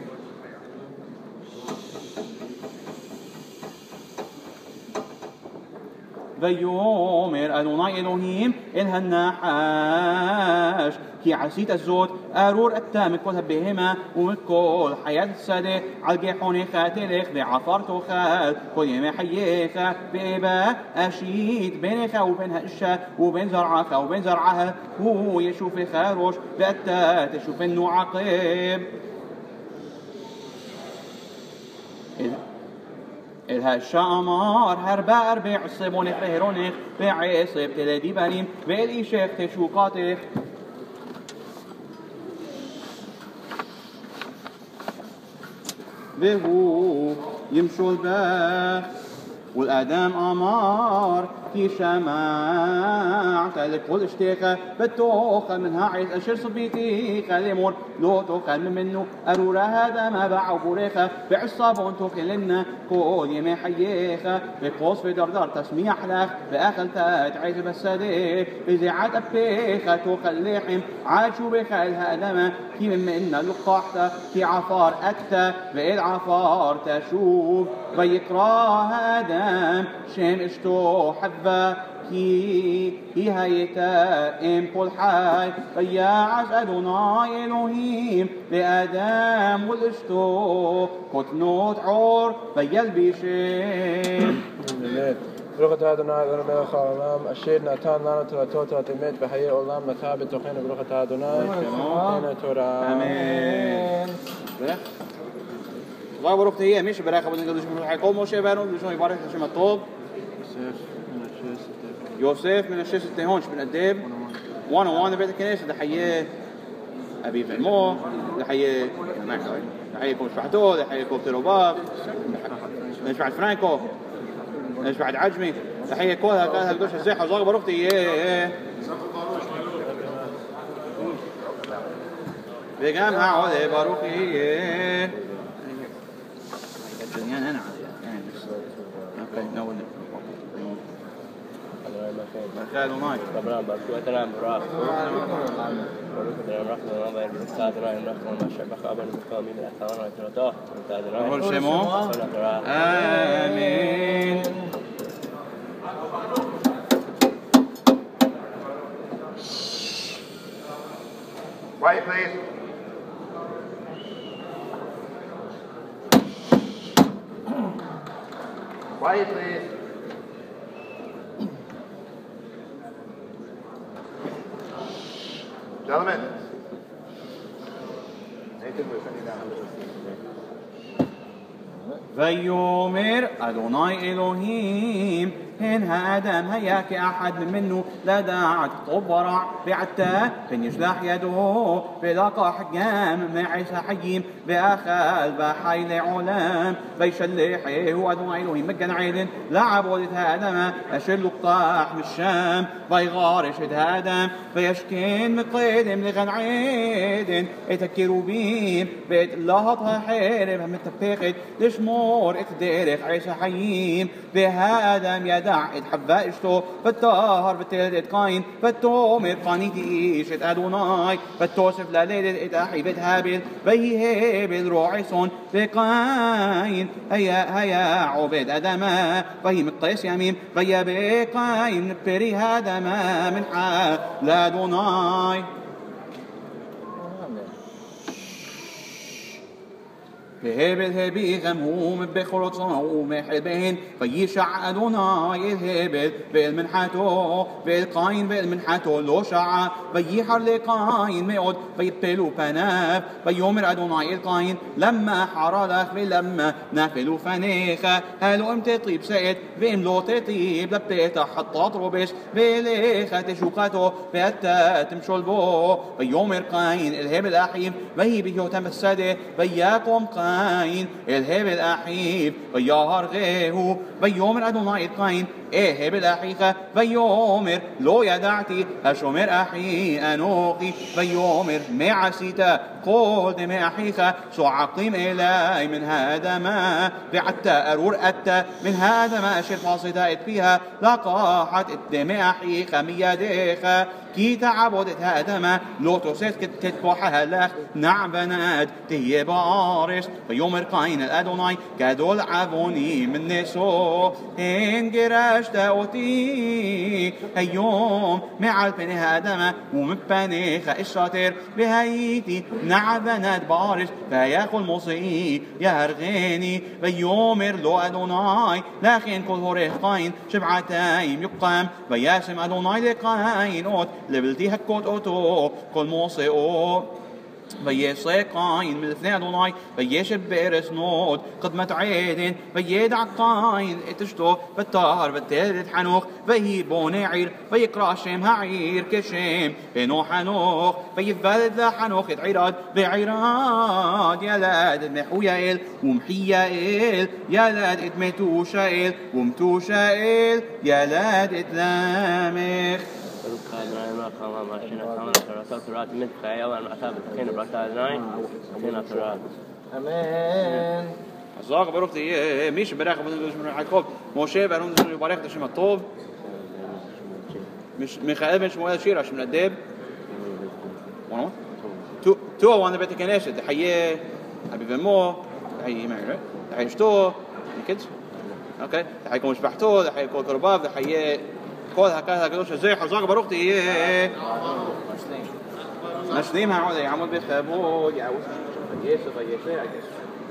ويومر أدوناي إلهيم إلها النحاش كي عسيت الزود أرور التام كلها بهما ومكل حياة السادة عالجيحوني خاتلخ بعفرتو خال كل يوم حييخا بإبا أشيد بينخا وبينها إشا وبين زرعها وبين زرعها هو يشوف خاروش بأتا تشوف إنه عقيب الهالشامار هربا أربع الصبونك بهرونك بعصب تلدي بريم بالإيشيخ تشوقاتك بهو يمشوا الباخ والآدم أمار في شماع تلك كل اشتيخة بتوخل منها عيد أشر صبيتي خليمور لو توخل من منه أرورا هذا ما باعوا بوريخة بعصابون توخلنا كل يمي حييخة بقوص في دردار تسميح لك بأخل تاج بسادي بزيعات أبيخة توخل لحم عاشوا بخيل هادمة كي من منا لقاحته كي عفار أكتا بإل عفار تشوف بيقرا هادم شين اشتو حبة كي هي هيتا ام كل حي بياعز أدوناي إلهيم بآدم والاشتو كتنوت عور بيال بيشين بركة هذا النهار أنا ملك العالم أشير نتان لنا تلاتو تلاتميت بحي العالم مثابة تخين بركة هذا النهار هنا ترى آمين الله بروك تهيه مش براخة بدنا نقدر نشوف حيكون موشي بانو بشون يبارك هشام الطوب يوسف من الشيس التهونش من الدب وانا وانا بيت الكنيسة ده حيه أبي فيلمو ده حيه ده حيه كوم شبعتو ده حيه كوم تروباب ده شبعت فرانكو ده شبعت عجمي ده حيه كل هذا هالدوش الزيحة وزاق بروك تهيه بيقام هعوذ باروكي الدنيا أنا يعني أوكي نقول مكان وماي ربنا بركوا ترى براك بركوا رحمة الله بالكتاب رأي رحمة الله شبك أبن مقامين الأثار وترى ترى نقول شمو آمين Quiet, please. Quiet, please. Gentlemen. Nathan, we're sending down. ويومر أدوناي إلهيم هن هادم هياك أحد منه لا داعت طبرع بعتا فين يشلح يده بلاقى حجام معيسى حييم بأخال بحيل علام بيشلحيه وأدوناي إلهيم مجن عيد لعب ولد هادم أشل قطاح من الشام بيغارش هادم بيشكين مقيدم لغن عيد اتكروا بيم بيت الله حيرب هم التفاقد لشمور اتديرك عيسى حييم بهادم يدع اتحبا اشتو فتاهر بتلد قاين فتومر قانيتي ايش ادوناي فتوسف لليل اتاحي بتهابل بيه هابل روعيسون بقاين هيا هيا عبد ادما بهي مقيس يمين بيا بقاين بري هادما من حال لادوناي بهبل هبي غموم بخلط صنوم حبين فيشع أدوناي الهبل بالمنحتو بالقاين بالمنحتو لو شع بيحر لقاين ميعود بيبلو بناف بيومر أدوناي القاين لما حرلخ بلما نافلو فنيخة هلو ام تطيب سيد بام لو تطيب لبتيتا حطات ربش بليخة تشوقاتو بيتا تمشو البو بيومر قاين الهبل أحيم بي بيهو تمسده بياكم قاين الهب الأحيب بيهر غيهو بيومر أدوناي القاين إيه بالأحيقة بيومر لو يدعتي أشومر أحي أنوقي بيومر معسيتا قلت معحيقة سو عقيم إلي من هذا ما بعتا أرور أتا من هذا ما أشير فاصدائت فيها لقاحت الدماء حيقة مياديخة كي تعبدت هذا ما لو تسيت تتبوحها لك نعم بناد تهي بارس بيومر قاين الأدوناي كدول عبوني من نسو إن جراش تأوتي هيوم مع البني هادمة ومبني خائشاتر بهايتي نعبنات بارش فياخل موسيقي يهرغيني بيومر لو أدوناي لكن كل هوريه قاين شبعتايم يقام بياسم أدوناي لقاين أوت لبلتي هكوت أوتو كل موسيقو ויעשה קין מלפני אדוני וישב בארץ נוד קדמת עדן וידע קין את אשתו ותהר ותלד את חנוך ויהי בונה עיר ויקרא שם העיר כשם בנו חנוך ויוולד לה חנוך את עירד ועירד ילד את מחויאל ומחיאל ילד את מתושאל ומתושאל ילד את למך. אמן. חזק ברוך תהיה מי שברך בן יעקב משה ואהרון יברך את השם הטוב מיכאל בן שמואל שירה שמנדב تو وانا بيت الكنيسة ده حيه أبي بمو ده حيه معي ده حيه شتو كده أوكي ده حيكون مشبحتو ده حيكون كرباب ده حيه كل هكذا كده شو زي حزاق بروختي إيه نشليم هعود يا عمود بيخبو يا عود فييس فييس I guess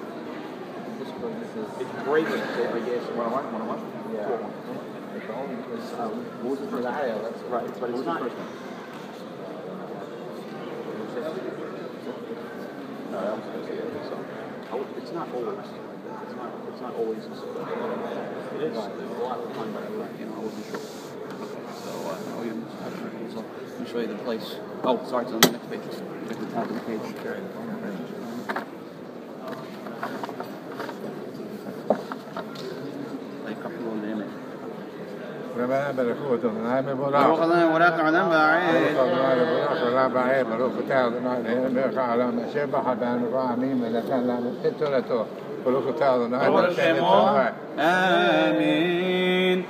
it's great to say فييس one on one one on one yeah it's only because um what was it for the higher that's right but it's not No, I was going to say that. So, I would, it's not always. It's not. It's not always. It is. There's a lot of time, but you know, I wasn't sure. So, uh, now we so let me show you the place. Oh, sorry, it's on the next page. Check the top of the page. Like a couple of them. ربنا بركوت ونعم بوراق بروح الله وراك علم بعيد بروح الله بوراق ولا بعيد بروح تعالى نعم بروح على ما شبه بان رامي من كان لا تتلته بروح تعالى نعم آمين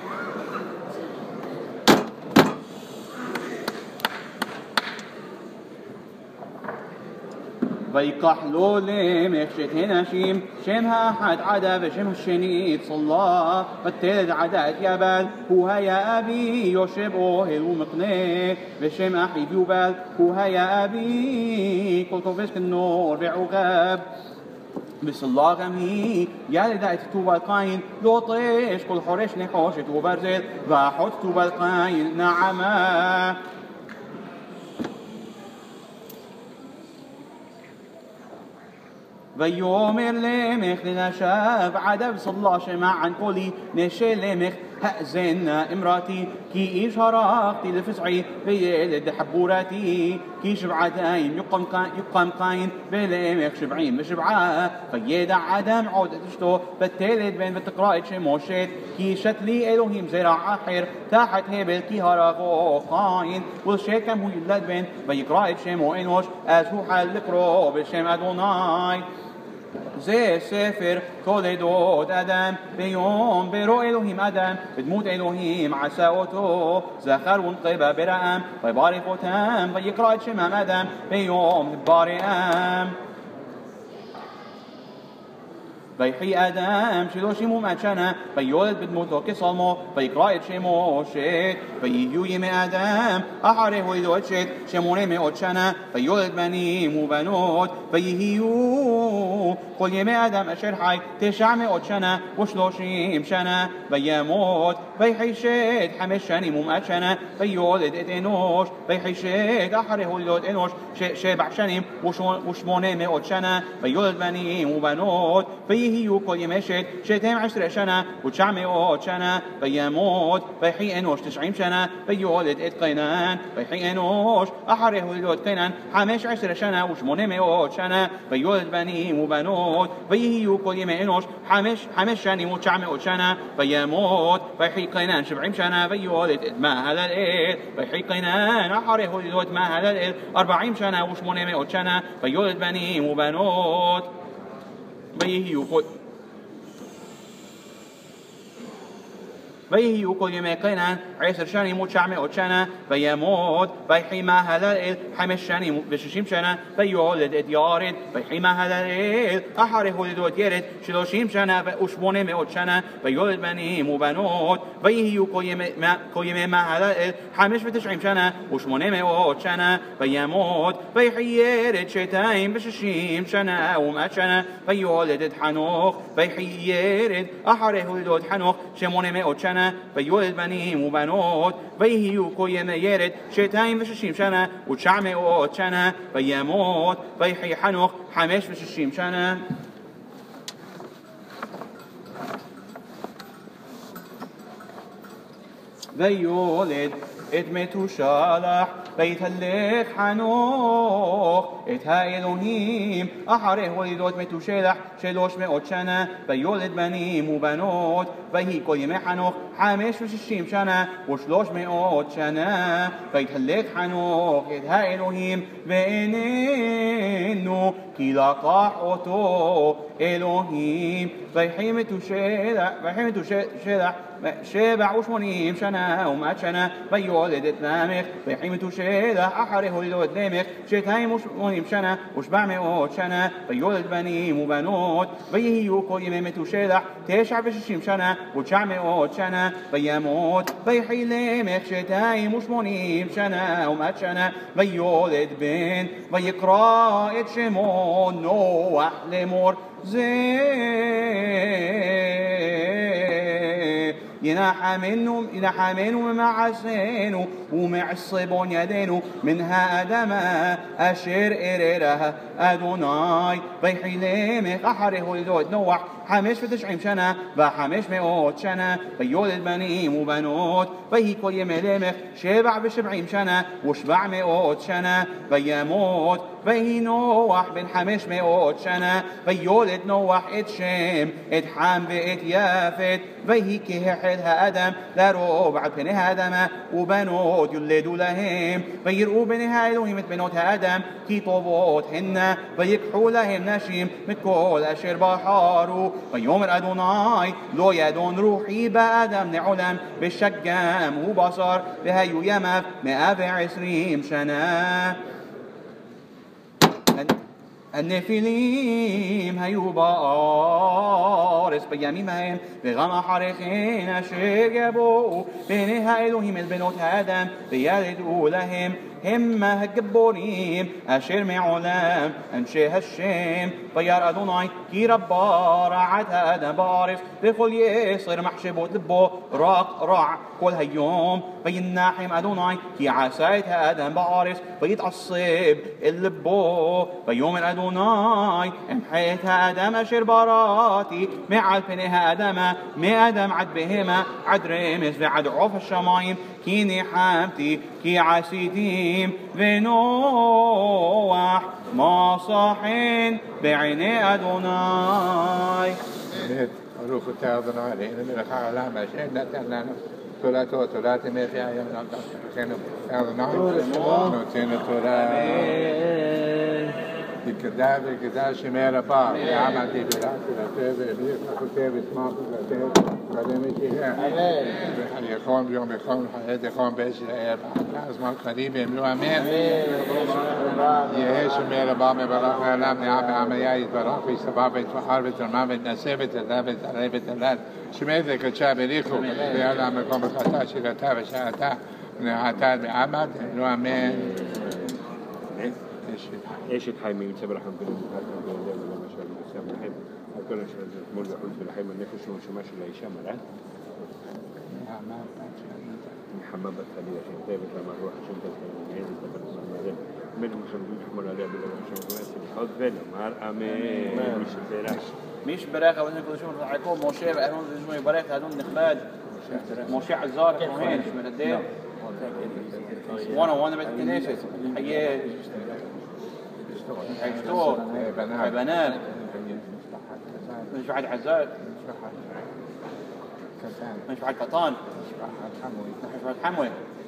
ويقحلوا لهم شتهن هشيم شمها أحد عدا وشمه الشنيد صلى والتلد عدات يبال هو يا أبي يشب أوهل ومقنيه وشم أحيد يبال هو يا أبي قلت فسك النور بعغاب بس الله غمي يا لدايت توبا القاين لو طيش كل حرش نحوشت وبرزل وحط توبا القاين نعما ويومر لمخ لنشاف عدب صلى شمع عن قولي نشي لمخ هأزن امراتي كي إيش هراقتي لفزعي بيلد حبوراتي كي شبعتين يقام يقام قاين بلمخ شبعين بشبعة فيدع عدم عود تشتو بتلد بين بتقرأ شموشت كي شتلي إلهيم زرع أحر تحت هبل كي هراقو قاين والشيكم هو يلد بين بيقرأ شمو إنوش أزهو حال لقرو بشم أدوناي زي سفر تولدود أدم بيوم برو إلهيم أدم بدموت إلهيم عساوتو زخر ونقبة برأم ويبارك وتام ويقرأ شمام أدم بيوم بارئام ويحي آدم شلو شمو مأشنا ويولد بدموتو كصلمو ويقرأ شمو شيت ويهيو يمي آدم أحره ويدوت شيت شموني مئوتشنا ويولد بنيم وبنوت ويهيو قل يمي آدم أشر حي تشع مئوتشنا وشلوشيم شنا ويموت ويحي شيت حمش شنيم ومأشنا ويولد إتنوش ويحي شيت أحره ويدوت إنوش شبع شنيم وشموني مئوتشنا ويولد بنيم وبنوت ويهيو كل يمشت شتهم عشر سنة وتسع مئات سنة ويموت ويحيي إنوش تسعين سنة ويولد إت قينان ويحيي إنوش أحره ولد قينان خمس عشر سنة وثمانية مئات سنة ويولد بنين وبنات ويهيو كل يم إنوش خمس خمس سنة وتسع مئات سنة ويموت ويحيي قينان سبعين سنة ويولد إت ما هذا الإل ويحيي قينان أحره ولد ما هذا الإل أربعين سنة وثمانية مئات سنة ويولد بنين وبنات ويهيو كل ويهيو كل يوم قينان عشر سنة يموت شعمي سنة ويموت ويحيي ما هذا الإل خمس سنة بششيم سنة ويولد إد يارد ويحيي ما هذا الإل أحره ولد وتيرد شلوشيم سنة وثمانية مئات سنة ويولد بنين وبنات ويهيو كل يوم ما كل يوم ما هذا الإل خمس وتسعين سنة وثمانية مئات سنة ويموت ويحيي يرد شتايم بششيم سنة ومئات سنة ويولد إد حنوخ ويحيي يرد أحره ولد حنوخ ثمانية مئات سنة שנה, ויולד בנים ובנות, ויהיו כה ימי ילד שתיים ושישים שנה, ותשע מאות שנה, וימות, ויחי חנוך חמש ושישים שנה. ויולד את מתושלח, ויתהלך חנוך את האלוהים אחרי הולידות מתושלח שלוש מאות שנה, ויולד בנים ובנות, ויהי כל ימי חנוך חמש ושישים שנה ושלוש מאות שנה, ויתהלך חנוך את האלוהים ואיננו כי לקח אותו אלוהים, ויחי מתושלח ויחי מתושלח שבע ושמונים שנה ומאת שנה, ויולד את למך, ויחי מתושלח אחרי הולידות למך שתיים ושמונים שנה ושבע מאות שנה, ויולד בנים ובנות, ויהיו כל ימי מתושלח תשע ושישים שנה ותשע מאות שנה, וימות, ויחי למך שתיים ושמונים שנה ומאת שנה, ויולד בן, ויקרא את שמו נוח לאמור זה ينحمن ينحمن معسين ومعصبون يدين من هادم أشر إريرها أدوناي بيحلمك أحره لدود نوح خمس وتسعين سنة وخمس مئات سنة ويولد بنين وبنات وهي كل يملمك شبع بسبعين سنة وسبع مئات سنة ويموت وهي نوح بن خمس مئات سنة ويولد نوح إت شام إت حام بإت يافت وهي كهحلها أدم لربع بنها أدم وبنات يولدوا لهم ويرؤوا بنها إلههم بناتها أدم كي طبوتهن ويكحوا لهم نشيم من كل أشر بحارو ويوم أدوناي لو يدون روحي بأدم نعلم بالشجام وبصر بهيو يمف مئة وعشرين سنة النفليم هيو بارس بيميمهم بغم حرقين أشيقبوا بينها إلههم البنوت آدم بيردوا لهم هم هجبوريم أشير معلم أنشي هالشيم طيار أدوناي كي ربا رعت آدم بارف بكل يصير محشبوت لبو راق رع كل هاليوم بيناحم أدوناي كي عسايت آدم بارس بيتعصب اللبو بيوم أدوناي امحيت آدم أشير باراتي مع الفنها آدم ما آدم عد بهما عد رمز بعد عوف الشمايم كي نحامتي كي عسيتيم ونوح ما صاحين بعيني أدوناي روح تاضنا لأن من الخالة ما شئنا تنانا ثلاثة ثلاثة ما في أيام نحن تاضنا نوتين ثلاثة الكذاب الكذاب شمال بعض يعمل دي بلا ثلاثة بيخ كتاب اسمه ثلاثة قدمي كذا يقوم بيوم يقوم الحياة يقوم بيش لازم القريب يملوا أمين يهش شمال بعض بلا لم يعمل عمليات بلا في سبابة وحرب المام النسبة ذابت عليبة الآن شمال ذاك الشاب ريخو بيعلم يقوم الخطأ شرطة بشأتة من عتاد بعمد يملوا أمين ايش الحيمي يتبع رحمة الله وبركاته ولا ما شاء الله سام الحين كل شيء مر يقول في الحين النفس وشماش لا يشمل ها محمد الخليل عشان ثابت لما نروح عشان تلقى من المخلوقين يحمل عليها بلا عشان الناس يحط فيلم مار امين مش بلاش مش براخة وإنه كل شيء راح يكون موشي بقالون زي ما براخة هذون نخباد موشي عزار كمان مش من الدين وانا وانا بالكنيسة حياة عشتور بنات مش بعد عزار مش بعد قطان مش بعد حموي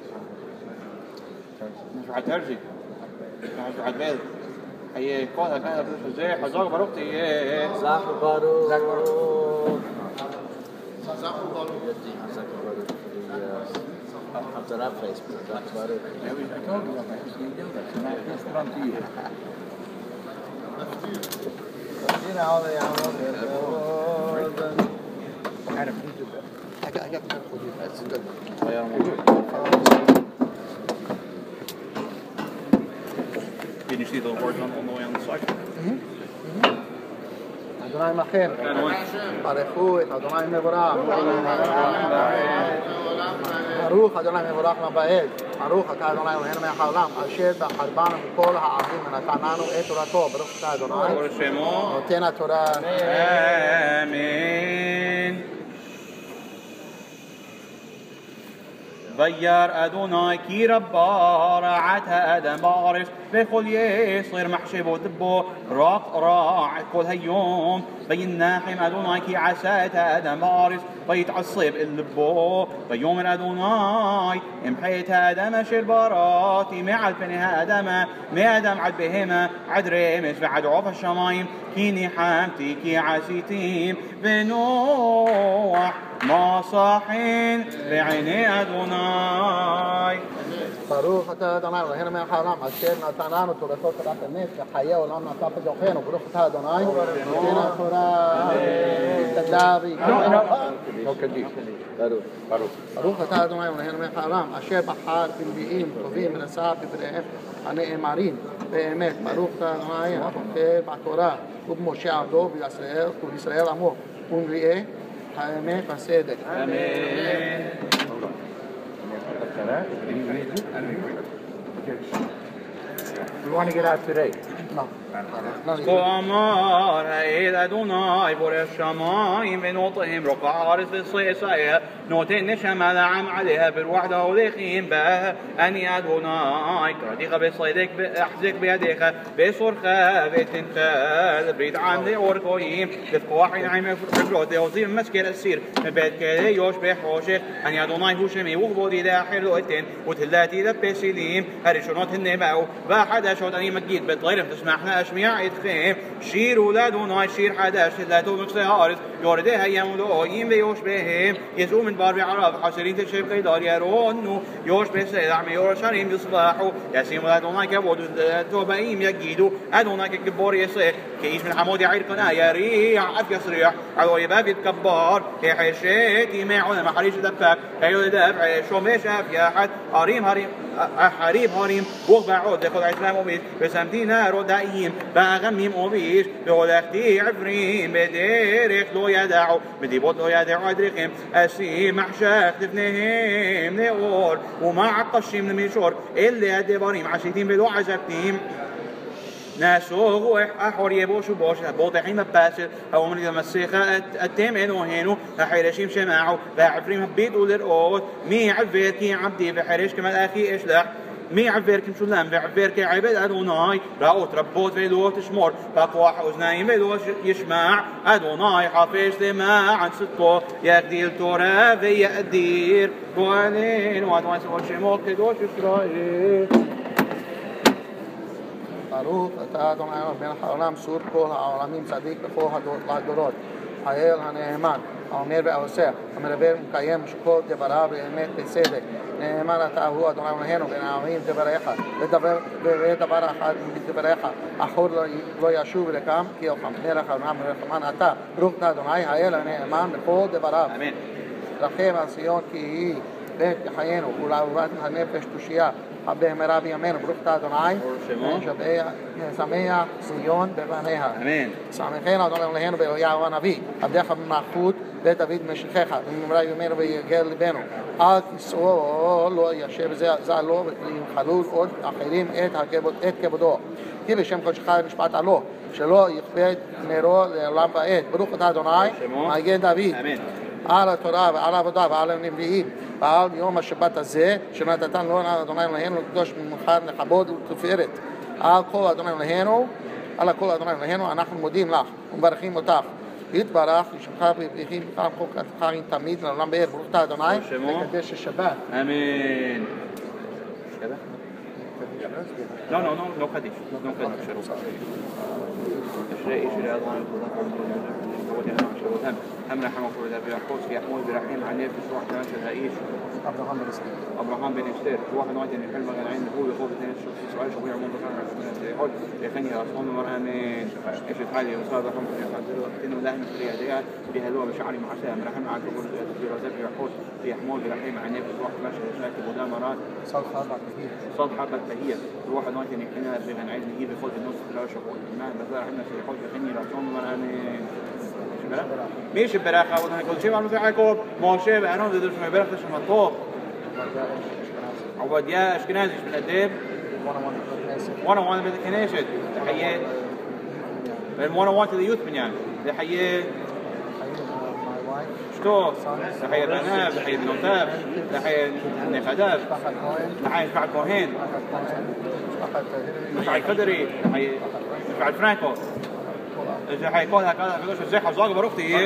مش بعد ترجي مش بعد بيض هي كلها كانت زي حزاق باروختي صح باروخ صح باروخ صح باروخ After that place, that's about it. I told you about this. You do that. So now it's from to you. You know, all the Adam, you do that. I got, I got the for you. That's good. Can you see the words on, on the way on the side? Mm-hmm. Mm-hmm. אדוני עמכם. ברכו את אדוני מבורך. ברוך אדוני מבורך מבעד. ברוך אתה אדוני אלוהינו מלך העולם, אשר בחרבנו מכל העמים ונתננו את תורתו. ברוך אתה אדוני. נותן התורה. آمين ضير أدوناي كي ربا راعتها أدم بارس بكل يصير محشب ودبو راق راع كل هيوم بين ناحم أدوناي كي عساتها أدم بارس بيتعصب اللبو بيوم أدوناي امحيتها أدم شرباراتي مع الفنها أدم ما أدم عد بهما عد ريمس بعد عوف الشمايم كيني حامتي كي عسيتيم بنوح ما صاحين بعيني أدوناي ברוך אתה אדוני אלוהינו מלך העולם אשר נתננו תורתו תורת אמת וחיי עולם נטע בתוכנו. ברוך אתה אדוני נותן התורה תדע ברוך אתה אדוני אלוהינו מלך העולם אשר בחר בנביאים טובים ונשא בבריהם הנאמרים באמת. ברוך אתה אדוני הכותב בתורה ובמשה עבדו ובישראל עמו ונביאי האמת והצדק. We want to get out today. No. قمر هيد أدوناي بور الشمايم بنوطهم رقع عارس بالصيصايا نوتين نشمة لعم عليها بالوحدة وليخين بها أني أدوناي كرديخة بصيدك بأحزك بيديك بصرخة بتنخال بريد عام دي أوركويم بتقواحين عيمة فكرات دي وزيم مسكر السير مبات كده يوش بحوشك أني أدوناي هوشمي وغبودي دا حلوتين وتلاتي لبسيليم هرشونات النباو باحد أشوت أني مجيد بتغيرم تسمحنا أشميع إدخيم شير ولادوناي شير حداش تلاتو مكسيارس يورده هيام لوين بيوش بهم يزو من بار بعرف حسرين تشيب قيدار يرونو يوش بسيد عمي يورشارين بصباحو يسيم ولادوناي كبود توبايم يجيدو أدوناي كبور يسيح كيش من حمود عيرقنا يريع أف يسريح عدو يباب يتكبار كي حشيتي معونا محريش دفاك كيلو دفع شو مش أف يحد هريم هريم حريب هريم وغبع عود لخد عسلام وميت بسمتينا ردائيم بغميم وبيش بغلقتي عفرين بديرك لو يدعو بدي بوت لو يدعو أدريخهم أسي محشاك تفنهم نغور ومع قشيم نميشور اللي أدباريم عشيتين بدو عزبتيم ناسوغ أحور يبوش وبوش بوضحين مباسر هو من المسيخة التمن وهينو حيرشيم شماعو بعفريم بيت ولرقوت مي عفيركي عبدي بحرش كما الأخي إشلح مي عفيركم شلام بعفيركي عبد أدوناي راوت ربوت فيدو تشمور فقواح أزنايم فيدو يشمع أدوناي حافظ لما عن ستو يقديل تورا في يقدير قوانين وأدوناي سوى شموك كدوش إسرائيل. ברוך אתה אדוני מלך העולם סור כל העולמים צדיק בכל הדורות האל הנאמן האומר והעושה המדבר ומקיים שכל דבריו באמת בצדק נאמן אתה הוא אדוני אלוהינו ונאמין דבריך ודבר אחד מדבריך אחור לא ישוב לקם כי אוכם מלך העולם ורחמן אתה ברוך אתה אדוני האל הנאמן בכל דבריו רחם על ציון כי היא בית חיינו ולאהובת הנפש תושייה במהרה בימינו ברוך אתה אדוני שמח ציון בבניה שמחנו אדוני אלוהינו באליהו הנביא עבדך במלכות בית דוד משכך במהרה בימינו ויגל ליבנו אל תשאול לא ישב זה לו וינחלו עוד אחרים את כבודו כי בשם קודשך משפט עלו שלא יכפה נרו לעולם ועד ברוך אתה אדוני מגן דוד על התורה ועל העבודה ועל הנביאים ועל יום השבת הזה שנתן לו אדוני אלוהינו לקדוש ממך לכבוד ולתפארת על כל אדוני אלוהינו על הכל אדוני אלוהינו אנחנו מודים לך ומברכים אותך יתברך לשמך ובריחים פעם חוקתך תמיד לעולם באר ברוך אתה אדוני לקדש השבת אמן. לא, לא, לא קדיש, לא קדיש. هم رحم وفرد بيعقوس يحمل برحيم عن نفس روح كانت الهائيش أبراهام بن إستير أبراهام بن إستير واحد واحد من الحلم العين هو يقول اثنين سؤال شو يعمل بخير من السيحول يخني أصلا مرأمين إيش الحالي وصار رحمه يخاطر وقتين ولهم في رياضيات بهلوه بشعري معسى هم رحم عن كل برزاق بيعقوس يحمل برحيم عن نفس روح ماشي مشاكل وده مرات صلح حبة تهية صلح حبة تهية واحد واحد من الحلم بغن عين هي بخود النص لا شغل ما مش البراخة وده كل شيء معلوم في يعقوب موشى بأنهم ذي درس ما براخة شو مطوق عبودية أشكنازي من الدب وانا وانا بدي كناشد تحية من وانا وانا to the youth من يعني تحية شتو تحية بناب تحية بنوتاب تحية نخداب تحية مع كوهين تحية قدري تحية تحية فرانكو تحية كون هكذا فيدوش ازاي حوزاق بروختي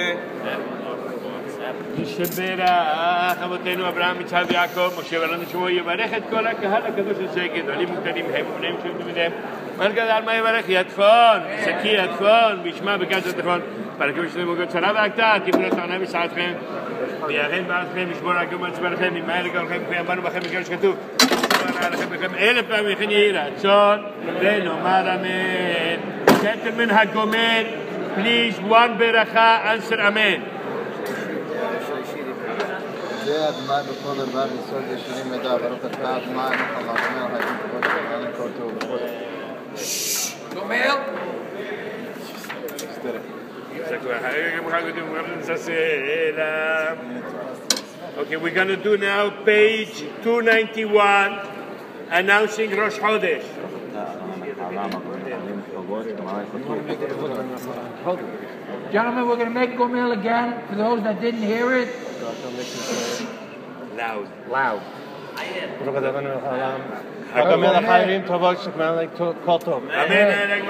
الشبيرة خبطين وابراهيم يتابع يعقوب مشي ولنا شوية بركة كلك هلا كدوش ازاي كده اللي مقتدين هم ونيم شو بدهم مركز على ما يبارك يدخل سكي يدخل بيشما بكاس يدخل بركة مش نبغى ترى بعكتا كيف نطلع نبي ساعات خيم بياخين بعد خيم مش برا كمان تبر خيم من مالك الخيم خيم بنو بخيم كانش كتوب أنا على خيم خيم إيه لفهم يخني يرا شون بينو مارمين كتر منها كومين بليز وان بركة أنصر أمين زاد ما بقول الباب يسود الشريم مدى بركة بعد ما الله ما راح يكون أنا كنت كمل Okay, we're going to do now page two ninety-one, announcing Rosh Chodesh. Gentlemen, we're going to make Gomel again for those that didn't hear it. Loud. Loud. حكم الله خيرين تبارك مالك كتب. Amen.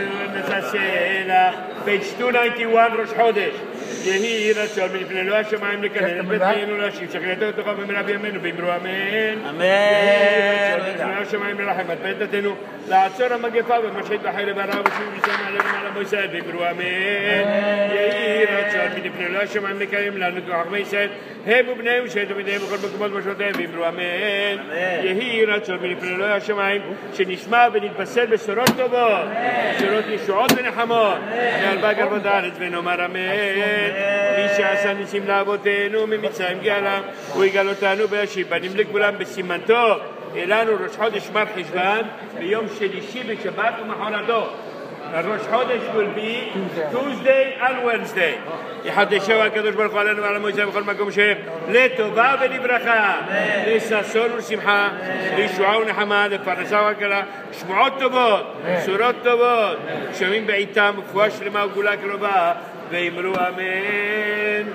Page two ninety-one, Rosh Chodesh. يهي رسول من فين الواش ما يملك البيتين ولا شيء شكلته تقام من أبي أمين وبيمرو أمين. أمين. الواش ما يملك رحمة بيتتنو لا عصر ما جفا ومشهد بحير برا وشو بيسمع لنا على موسى بيمرو أمين. يهي رسول من فين الواش ما يملك يملا نقول حكمي سيد هم ابنه وشهد بدهم يقول بكم مشهد بيمرو أمين. يهي رسول من فين الواش ما يم شنسمع بنتبصر بسرعة طبع سرعة الشعوب من حمار. الباقر بدارت بينهم أمين. مش عشان نسيم لابوتينو من متسام جالا ويقالوا تانو باشي بنملك بلان بسيمانتو إلانو روش حودش مر حجبان بيوم شليشي بشبات ومحوردو الروش حودش will be Tuesday and Wednesday يحدشوا كدوش بالقالين وعلى موسى بقول ماكم شيء لتوبا ولبركة لساسون وسمحة لشعاع ونحمة لفرسوا كلا شمعات تبود سورات تبود شوين بعيتام فواش لما أقولك ربا بيمرو أمين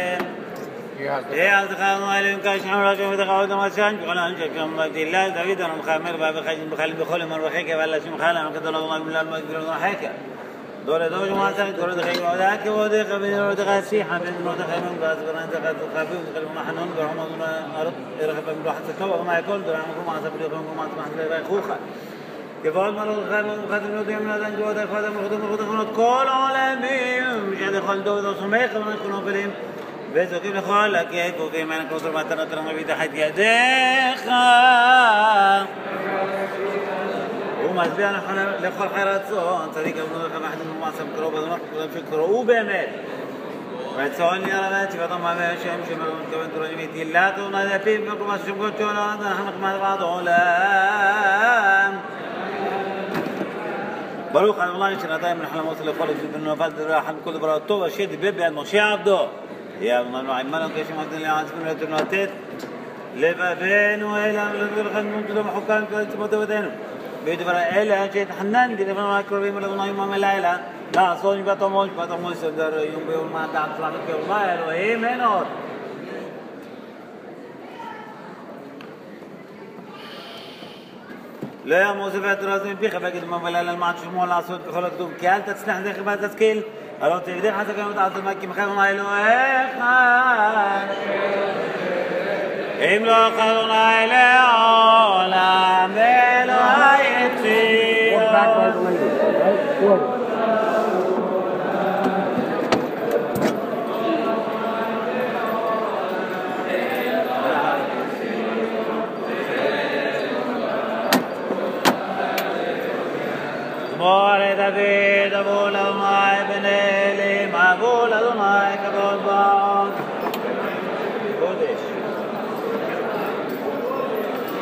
يا أصدقاء المعلم كاش حمرا كم تقاعد مسان بقول أنك كم الله داود أنا مخامر باب خالد بخالد بخول من رحيك ولا شو مخالد أنا كده الله من الله مقدر رحيك دولة دولة جماعة سعيد دولة دخيل وذاك وذاك قبل دولة دخاسي حبيب دولة دخيل من بعض بران دخل خفيف دخل ما حنون برحمة دولة أرد يرخب من واحد سكوا وما يقول دولة عمكم ما سبلي وكم ما سمح لي خوخة كفال مرة خير من خدم نودي من هذا جواد خدم خدم خدم خدم كل عالمين مش هذا خال دولة سميك من يكونوا فيهم بس كيف خالك يا كوكي من كوتر ما ترى ترى ما بيد حد يديك وما زبيان حنا لخال حيرات صون صديق ابن الخم أحد من معصم كروب هذا ما فكروا وبعمل وتسألني على ما تبغى ما ماشي مش مرون كمان ترى ميتي لا تونا ذا في بكم ما شو قلت ولا هذا حنا ما بعض ولا بروح على الله يشرنا دائما نحن موصل لخالد في بنو فاد راح كل برا توبة شيء بيبي المشي عبده يا من عمالهم كيش ما تدري عن سكون التنواتات لبابين وإلى من الخدمة كلهم حكام كل تبودين بيد برا إلى شيء حنان دي لما كروبي من الله يوم ما لا لا صوني بتوموش بتوموش سندر يوم بيوم ما دعت سلامك يوم ما هو إيه منور لا موسفات رازم بيخ بقيت ما ملال الماتش مو لا صوت خلق دوم كيال تسلح داخل بعد تسكيل ألو تبدي حتى كانوا تعطوا ماكي مخاف ما يلو إخان إملو قلنا إلى علا ملو هايتي مولى داوود أبو لما ابن إلي معبول أدوناي كبول بعض قدش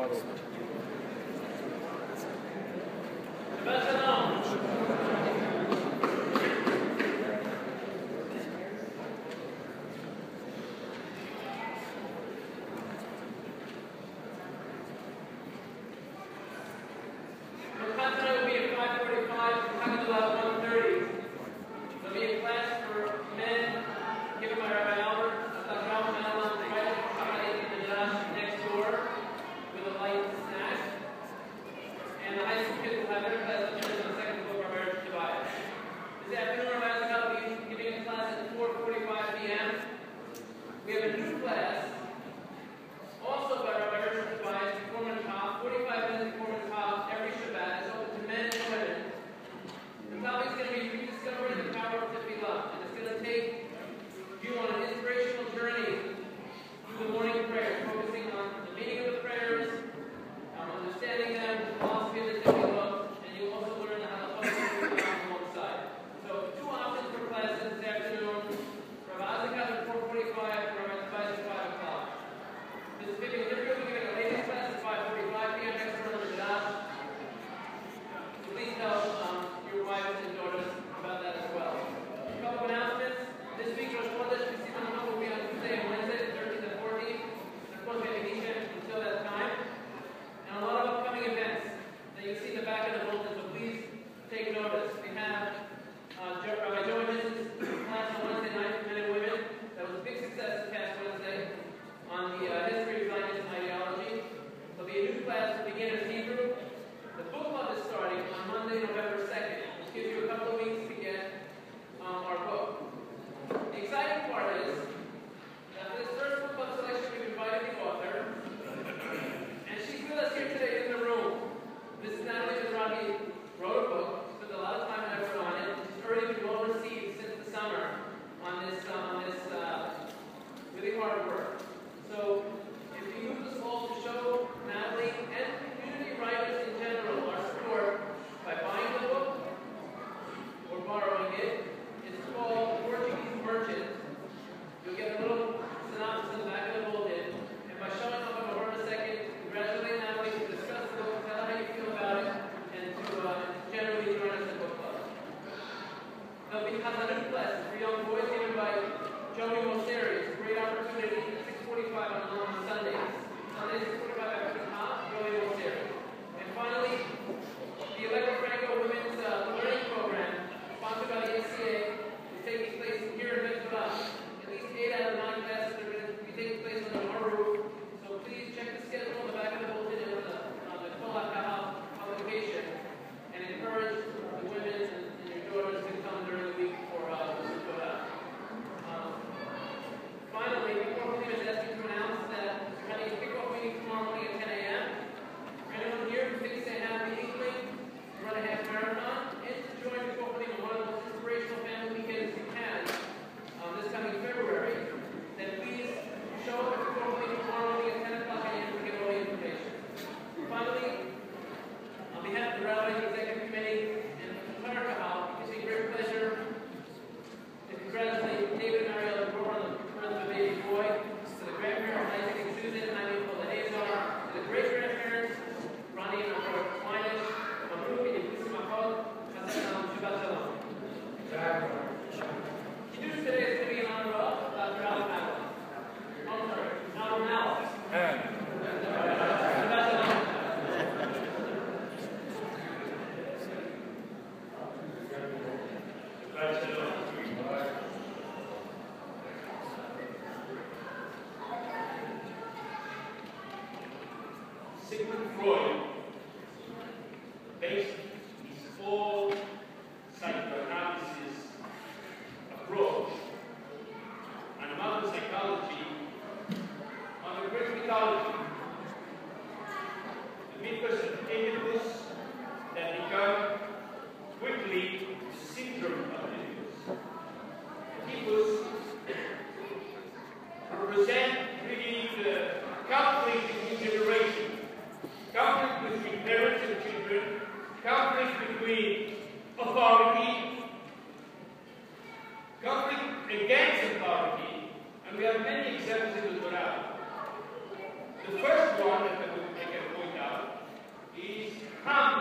The first one, if I would make a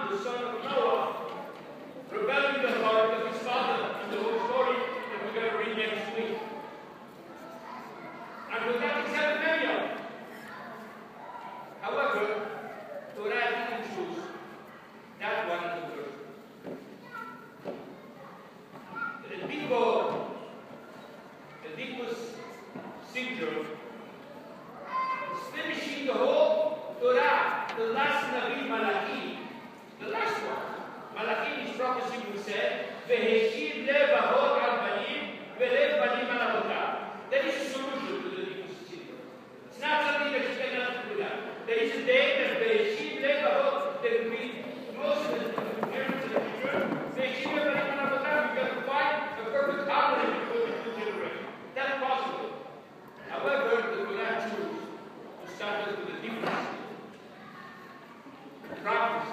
the son of Noah, rebelled in the heart of his father, and the whole story that we're going to read next week. And with that except Miriam. However, Torah didn't choose that one as the first. The Diko, the Diko's syndrome is finishing the whole Torah, the last Nabi Malachi, the last one. Malachi in his prophecy will say, Veheshir lev avot al banim, velev banim al avodah. There is a solution to the Diko's syndrome. It's not something that you cannot do that. There is a day that Veheshir lev avot, there will be most of the parents in the future, Veheshir lev banim al avodah, you can find a perfect harmony between the two generations. That's possible. However, the Torah chooses to start us with a difference. Practice.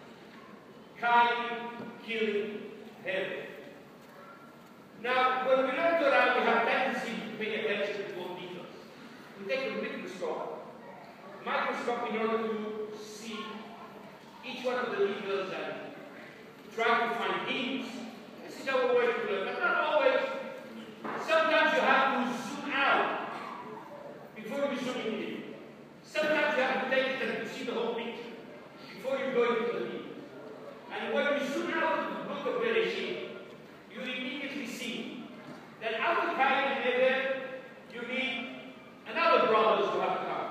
Kind, killing, heaven. Now, when we learn Torah, we have tendency to pay attention to all details. We take a microscope, microscope in order to see each one of the details and try to find hints. This is our way to learn, but not always. Sometimes you have to zoom out before you zoom in. Sometimes you have to take it and see the whole picture before you go into the details. And when you zoom out of the book of Bereshit, you immediately see that after Cain and Abel, you need another brothers who have to come.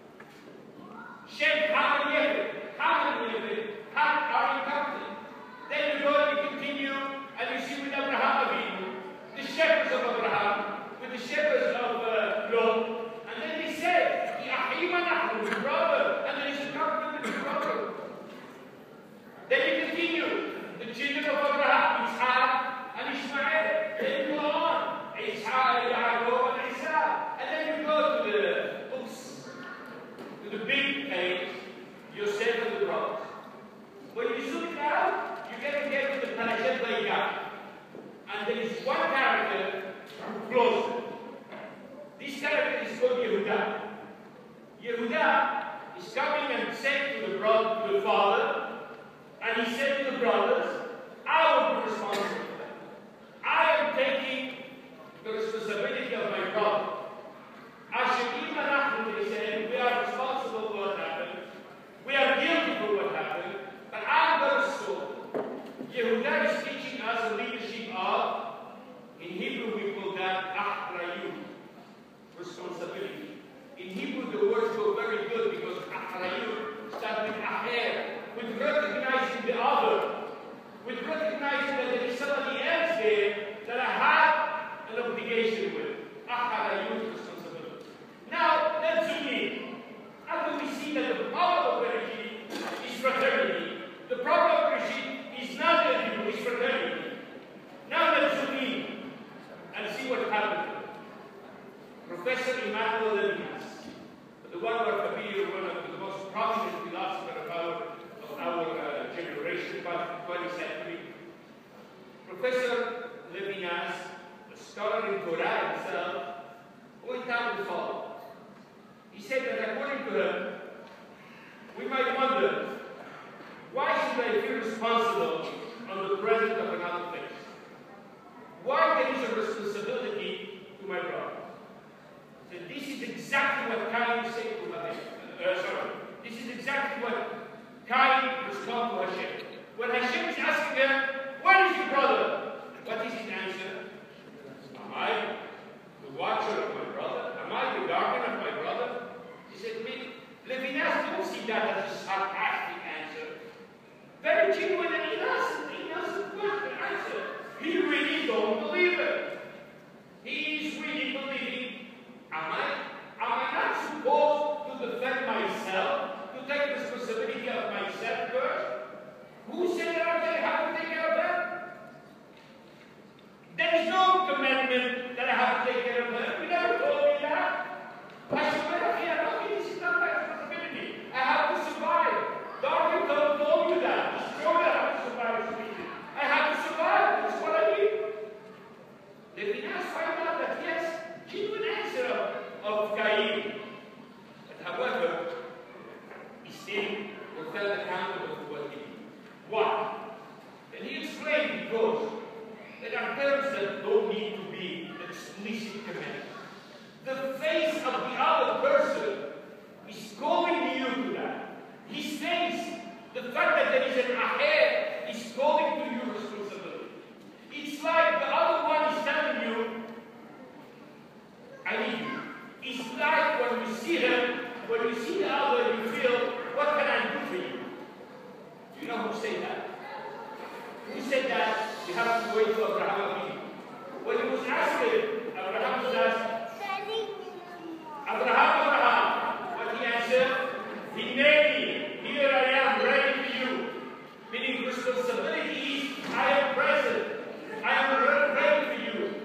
Shem, Ham, and Yefet. Ham and Yefet are in company. Then you go and you continue, and you see with Abraham Avinu, the shepherds of Abraham, with the shepherds of uh, Lot, and then they say, Yahim anachnu, the brother, and there is a covenant with the brother. Then you continue, the children of Abraham, Ishaq and Ishmael. Then you go on, Ishaq, Yaakov, and Isaac. And then you go to the books, to the big page, Yosef and the brothers. When you zoom it out, you get to get to the Parashat Vayikra. And there is one character who closes it. This character is called Yehuda. Yehuda is coming and saying to the brother, to the father, and he said to the brothers, I will be responsible for that. I am taking the responsibility of my brother. Ashim Anachnu, they said, we are responsible for what happened. We are guilty for what happened, but I'm going to solve it. Yehuda is teaching us the leadership of, in Hebrew we call that Achrayut, responsibility. In Hebrew the words go very good because Achrayut starts with Acher, with recognizing the other, with recognizing that there is somebody else there that I have an obligation with. Achrayut, responsibility. Now, let's zoom in. After we see that the power of Bereshit is fraternity, the problem of Bereshit is not that it's fraternity. Now let's zoom in and see what happened. Professor Emmanuel Levinas, the one who are familiar, one of the most prominent philosophers of our, of our uh, generation, twentieth century. Professor Levinas, a scholar in Torah himself, went out the following. He said that according to him, we might wonder, why should I feel responsible on the present of another place? Why there is a responsibility to my brother? So this is exactly what Cain said to Hashem. Uh, sorry. This is exactly what Cain responded to Hashem. When Hashem is asking him, where is your brother? What is his answer? Am I the watcher of my brother? Am I the guardian of my brother? He said, Levinas don't see that as a sarcastic answer. Very genuine and innocent, innocent answer. He really don't believe it. He is really believing, am I, am I not supposed to defend myself, to take responsibility of myself first? Who said that I have to take care of that? There is no commandment that I have to take care of them. We never told me that. I should have here. No, this is not my responsibility. I have to survive. Darwin told you that. He's sure that I have to survive as a species. I have to survive. That's what I need. Levinas find out that yes, genuine answer of, of Cain. But however, he still was held accountable for what he did. Why? And he explained because there are terms that don't need to be explicit commanded. The face of the other person is calling you to that. He says the fact that there is an ahead is calling to your responsibility. It's like the other one is telling you, I need you. It's like when you see him, when you see the other, you feel, what can I do for you? Do you know who said that? Who said that? You have to wait for Abraham. When he was asked, Abraham was asked, Abraham, Abraham, what he answered? He made me. Here I am, ready for you. Meaning responsibility is, I am present. I am ready for you.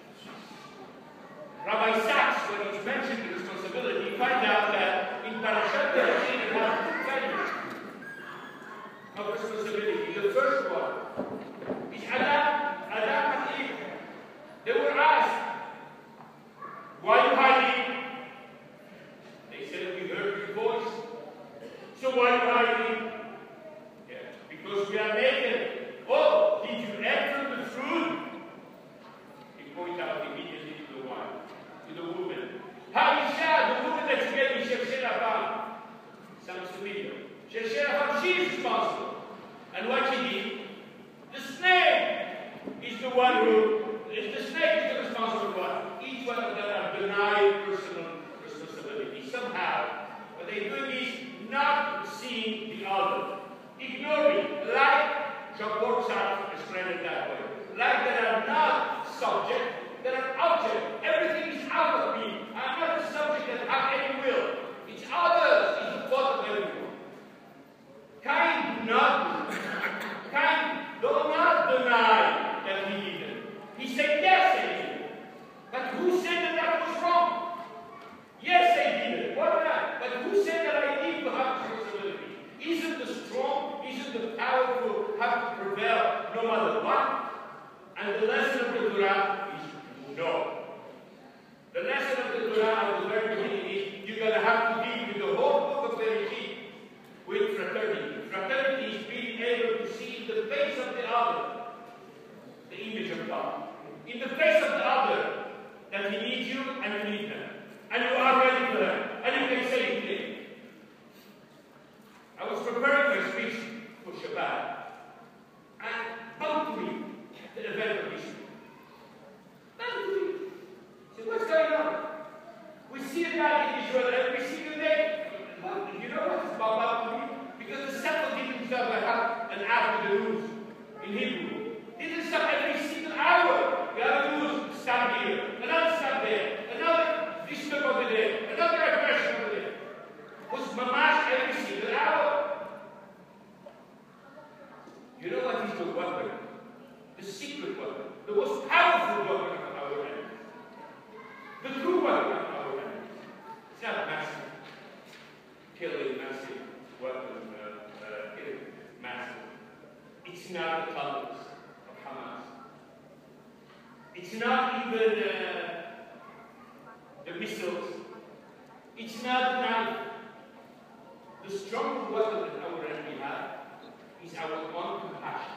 Rabbi Sachs, when he's mentioned the responsibility, he finds out that in Parashat Bereshit it has two values of responsibility. The first one is Adam, Adam and Eve. They were asked, why are you hiding? They said, we heard your voice. So why are you hiding? Yeah, because we are naked. Oh, did you enter the fruit? He pointed out immediately to the wife, to the woman. Haisha, the woman that you gave me, cherchez la femme. Sounds familiar. Cherchez la femme, she is responsible. And what she did, the snake is the one who, if the snake is the responsible one, each one of them are denied personal responsibility. Somehow, what they're doing is not seeing the other, ignoring, like Jean-Paul Sartre explained it that way. Like they are not subject, they are object. Everything is out of me. I'm not a subject that have any will. It's others, it's the fault of everyone. Cain do not do. Cain do not deny that he did it. He said, yes, I did it. But who said that that was wrong? Yes, I did it. What about? But who said that I need to have responsibility? Isn't the strong, isn't the powerful have to prevail no matter what? And the lesson of the Torah is no. The lesson of the Torah at the very beginning is you're going to have to deal with the whole book of Bereshit with fraternity. Fraternity is being able to see in the face of the other the image of God. In the face of the other, that he needs you and you need them. And you are ready for them. And you can say it today. I was preparing my speech for Shabbat. And punctually, the event of Israel. Punctually. So what's going on? We see a guy in Israel every single day. Well, you know what it's about to me? Because the Sefard didn't himself have an after the news in Hebrew. He didn't stop every single hour. We have a news stop here, another stop there, another disturbance over there, another aggression over there. Was mamash every single hour. You know what is the weapon? The secret weapon. The most powerful weapon of our enemies. The true weapon of our enemies. It's not massive. Killing, massive weapon, uh, uh, killing, massive. It's not the tunnels of Hamas. It's not even uh, the missiles. It's not the knife. The strongest weapon that our enemy have is our own compassion.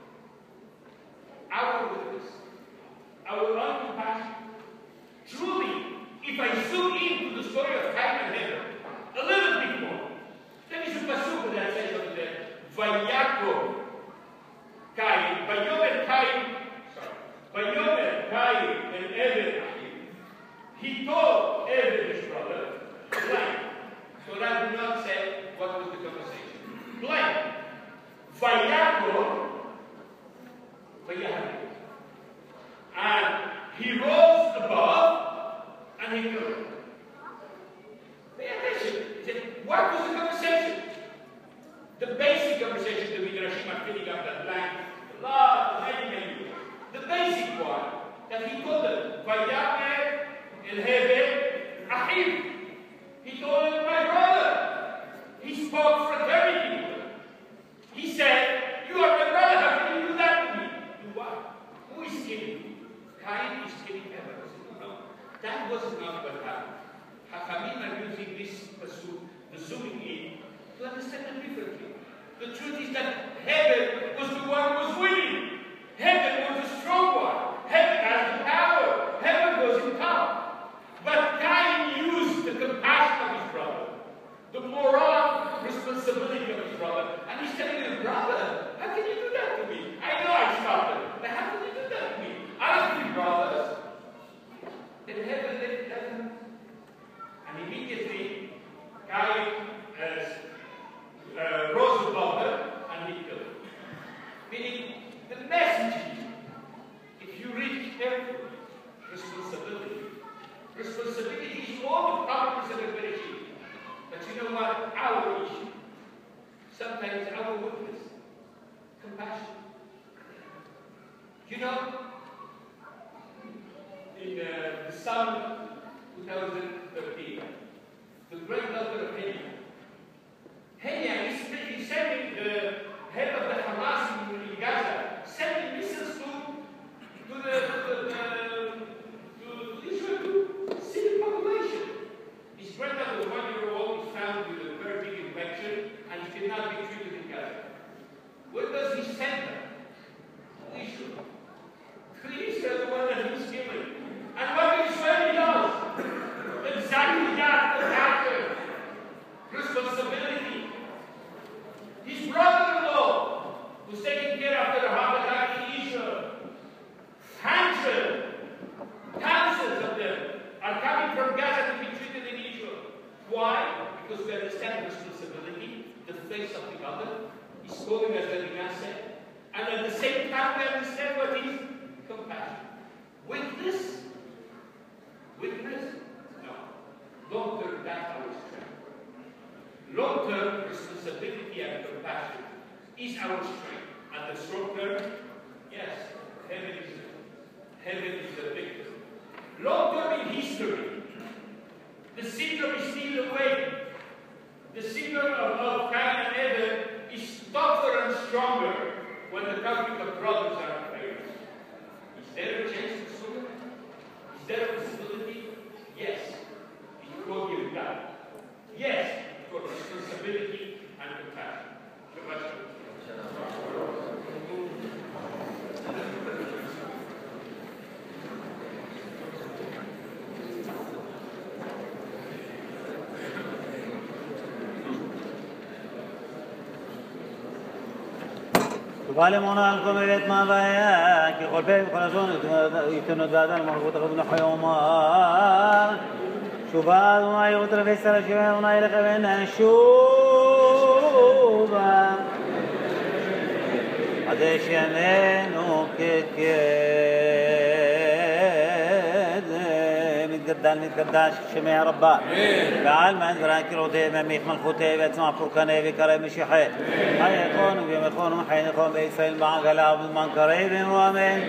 Our witness. Our own compassion. Truly, if I zoom into the story of Cain and Abel, a little bit more, there is a pasuk that says over there, Vayakov Cain, Vayomer Cain, sorry, Vayomer Cain and Abel, he told Abel his brother, blank. So that do not say what was the conversation. Blank. Vayakov, Vayakov. And he rose above and he killed him. Pay attention. He said, what was the conversation? The basic conversation, the Midrashim are filling up that blank. A lot, many, many years. The basic one, that he told them, Vayamer el Hebe Achiv. He told him, my brother. He spoke fraternity with him. He said, you are my brother, how can you do that to me? Do what? Who is killing you? Cain is killing Abel. No, that was not what happened. Hachamim are using this pasuk, the zooming in, to understand it differently. The truth is that heaven was the one who was winning. Heaven was the strong one. Heaven has the power. Heaven was in top. But Cain used the compassion of his brother, the moral responsibility of his brother, and he's telling him, brother, how can you do that to me? I know I started, but how can you do that to me? I don't think brothers. Then heaven let them. And immediately, Cain uh, uh, rose above them and he killed them. Meaning, the message, if you read carefully, responsibility. Responsibility is all the problems of the Bereshit. But you know what? Our issue, sometimes our weakness, compassion. You know, in uh, the summer twenty thirteen, the great doctor of Henya, Henya is really sending the head of the Hamas in, in Gaza, sending missiles to, to the, to the, to Israel to see the population. His granddaughter, one year old, is found with a very big infection and he cannot be treated in Gaza. Where does he send her? To Israel. To Israel, the one that he's killing. And what Israel does? Exactly that, the factor. Responsibility. His brother-in-law, who's taking care of the heart attack in Israel, hundreds, thousands of them are coming from Gaza to be treated in Israel. Why? Because we understand responsibility, the face of the other. He's calling us the Dinan said. And at the same time, we understand what is compassion. Weakness? Weakness? No. Long-term, that's our strength. Long-term responsibility and compassion is our strength. And the short-term, yes, heaven is, heaven is the victim. Long-term in history, the sinner is still awake. The sinner of, of Cain and Abel is tougher and stronger when the conflict of brothers are afraid. Is there a chance to solve it? Is there a possibility? Yes. It will give God. Yes, for responsibility and compassion. وقال مونا لكم بيت ما بايا كي قول بيه خلاصون يتنو دادان مربوط ابن حيومان شوفا وما يغتر في السر شوفا وما يلقى بينا شوفا عدش يمينو كيكيد متقدال متقداش شمي ربا بعال ما انقران كيروتي مميخ ملخوتي بيتسمع فركاني بكري مشيحي هاي يكون وبيم يكون وحين يكون بيسائل معك لا من قريب وامين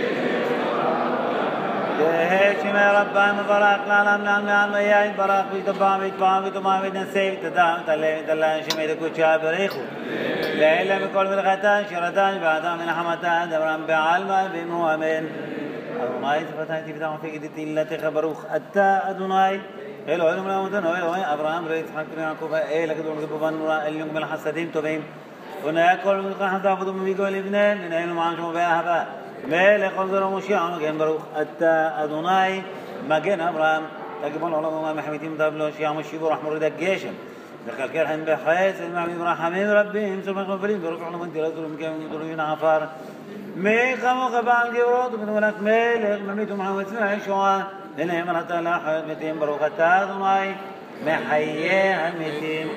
شمي ربا مبارك لنا من الميان مياين براك بيتبام بيتبام بيتبام بيتنسيب تدام تلين تلين شمي دكو شابريخو ليلة بكل بالغتان شردان بعدان من حمتان دبران بعالما بمؤمن أدوناي تفتح تفتح في جدتي التي خبروخ أتى أدوناي إلو علم لا مدن إلو أبراهام رئيس حكم يعقوب إيه لقد ولقد ببنورا اليوم من الحسدين تبين ونأكل من قحط أفضل من بيقول ابنين من أين معاش مباهبا ملك انظر مشيع مجن بروخ أتى أدوناي مجن أبراهام تقبل الله ما حميتين دبلو شيع مشي بروح مريد الجيشن دخل كلهم بحيث المعبد رحمين ربهم ثم غفرين بروح لهم انت رسول من كم يدرون عفار ميقاموا قبال جورات من ولك ملك مميت محمد سمع شوان لنا يمرت الله حيث متين بروخة أدوناي محيي المتين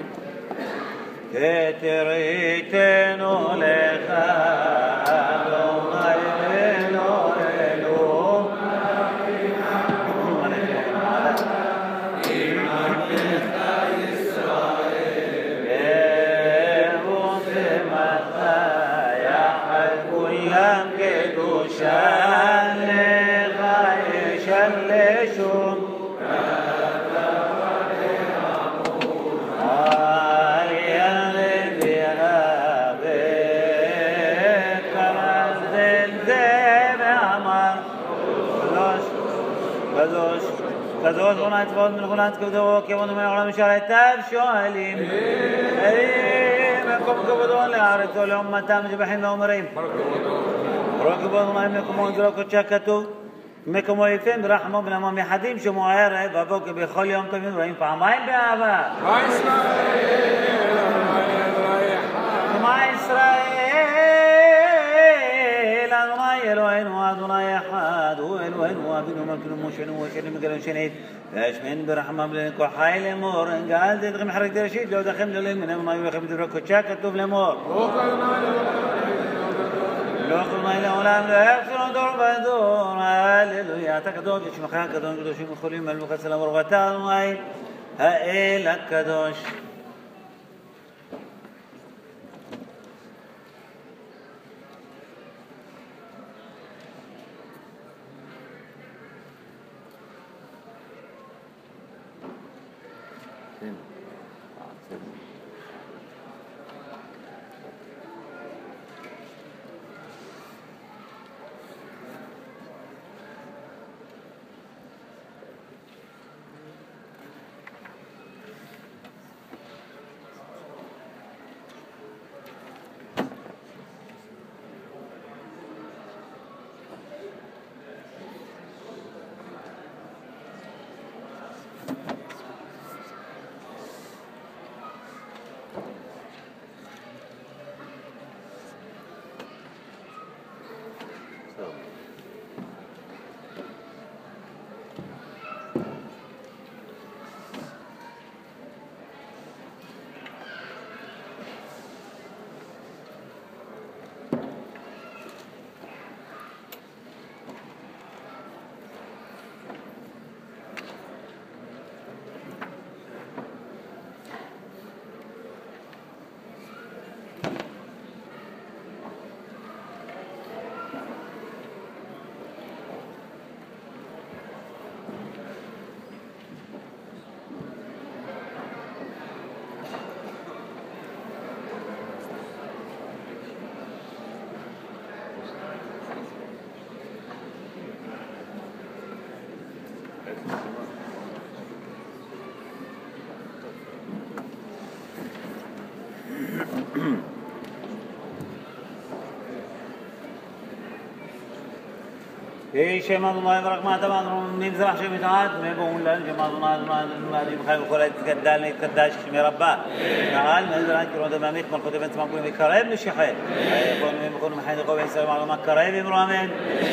كتريتنو لك أدوناي لنو لنو كذوز هنا تفوز من هنا تكذو كيفون من العالم شارع تاب شواليم أي منكم כבודון לארצו לאומתם שבחים ואומרים ברוך כבודון מקומו נזרו קודשה כתוב מקומו יפים ברחמו בן עמם יחדים שמו הערב בבוקר בכל יום טובים רואים פעמיים באהבה שמע ישראל אדוני אלוהינו אדוני אחד הוא אלוהינו אבינו מלכנו מושנו ושנים מגלון שנית והשמן ברחמם לכל חי לאמור גאל דתכם חרק דראשית לא דכם דולים מן אמוני ולכם דברי קודשה כתוב לאמור לא חלמי לעולם לא יחזרו דור ודור הללויה אתה קדוש ושמך הקדוש קדושים יכולים מלוך הסלם ורגתה אדוני האל הקדוש Hey, Shema Adonai Barakmat Adonai Mizrach Shemitad Mebun Lan Shema Adonai Adonai Adonai B'chai V'chol Yitkadal Yitkadash Shmi Rabbah Na'al Mezran Kirod Mamit Malchut Ben Tzman Kulim V'karev L'Shechel Ayakon Mimchon M'chayin L'chol V'Yisrael Ma'aloma Karev Imru Amen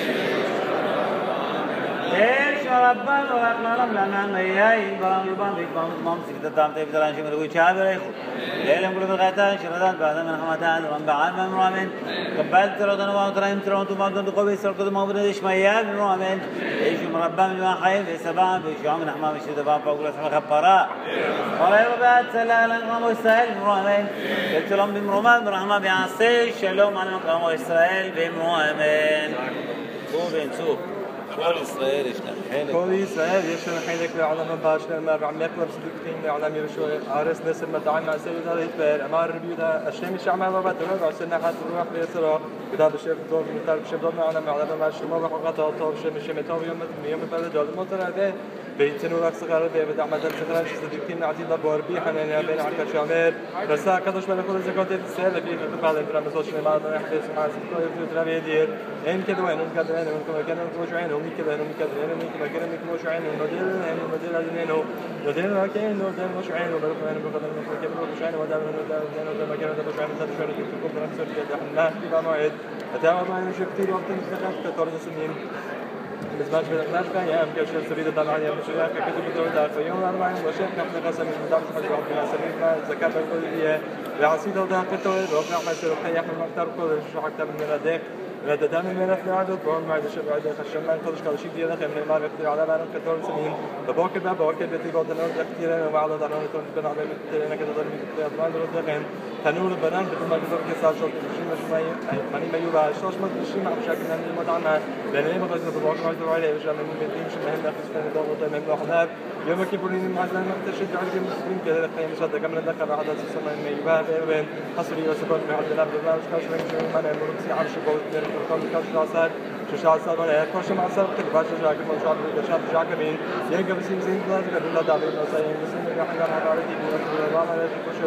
Hey, Shema Rabbah Barak L'Alam L'Anan Meyayin Baram Yubam V'Yikbam V'Zmam Siktatam Tev Zalan Shem Elugit Shah V'Reichut Leilem Kulim V'Chaytan Shiradan Ba'adam Ben Hamatan Ram Ba'al Ma'imru Amen قبلت رضنا وأكرمت ترون تمام تقوي سرقة ما بدنا إيش ما يابن رومن إيش مربى من خير في سبعة في شو من حمام الشدة باب بقول اسمه خبراء ولا يبقى سلام الإمام إسرائيل رومن كلام بمرومان برحمة بيعصي شلوم على مقام إسرائيل بمرومان سوف سوف كل إسرائيل إيش كل إسرائيل يشون حيلك لعلم باشنا ما بعمل كل صديقين لعلم يشوا عرس نسر مدعي مع سيد هذا يتبر أمار ربيودا الشيء مش عمل ما بدرج عشان نحط روح بيسرا كده بشيف دور مثال بشيف دور معنا معلم مع الشمال وحقته طاب شيء مش متاو يوم يوم بلد دول مطر هذا بيتنو لك صغار ده بدع مدد صغار صديقين عديد باربي حنا بين عكا شامر بس كدش من كل زكاة السهل في تبع البرامج السوشيال ما ده يحدث مع سكوت ترى يدير إن كده وين كده هنا ممكن كده نوجعين هم كده هم كده هنا ممكن كده ممكن نوجعين الموديل هنا الموديل هذا هنا موديل لكن موديل نوجعين وبرضه هنا بقدر كده نوجعين وده من ده هنا ده مكان ده نوجعين ده شو نقول لكم ده نفس الشيء احنا في موعد أتابع معنا شو كتير وقت نستخدم كتير سنين بالنسبة لنا أيام كيف شو سريدة طلعنا يوم شو يعني كتير بدور ده في يوم الأربعين وشيء نحن قسم من مدام حاجة واحدة سريدنا زكاة الكلية لعصيدة وده كتير ربنا ما يصير خير من مكتر كل شو حتى من الأداء هذا دام من في عدد وهم معد الشبع عدد خشم من كلش كل شيء دينا خير من ما بيقدر على ما نكتر سنين بباكر بقى باكر بيتي بعض الناس كتير ومع عدد أنا نكون كنا على كتير أنا كده ضربي كتير أضمان درود دقن تنور البنان بتوم ما كتير كسر شو شيء مش ما ماني ما يبغى شو ما شيء ما بشكل أني ما تعمل لأنني ما قصدي بباكر ما يدور عليه وش من بيتي مش مهم ناخذ سنة ضغط وتمام نحن يوم كيبرين مع زمان ما تشد على جم مسلم كده الخيام صدق كم ندخل على عدد سنة ما يبغى بين حصري وسبب مع عدد الأرض لا مش كاش من شو ما نعمل سي عرش قوي كم كاش راسات شو شاء الله ولا كاش مع سبب تبغى شو جاك ما شاء الله شاف جاك مين ينقى بس يمزين بلاد كده لا دابين وسايين بس من يحيى على عارضي بيقول الله ما يشوف شو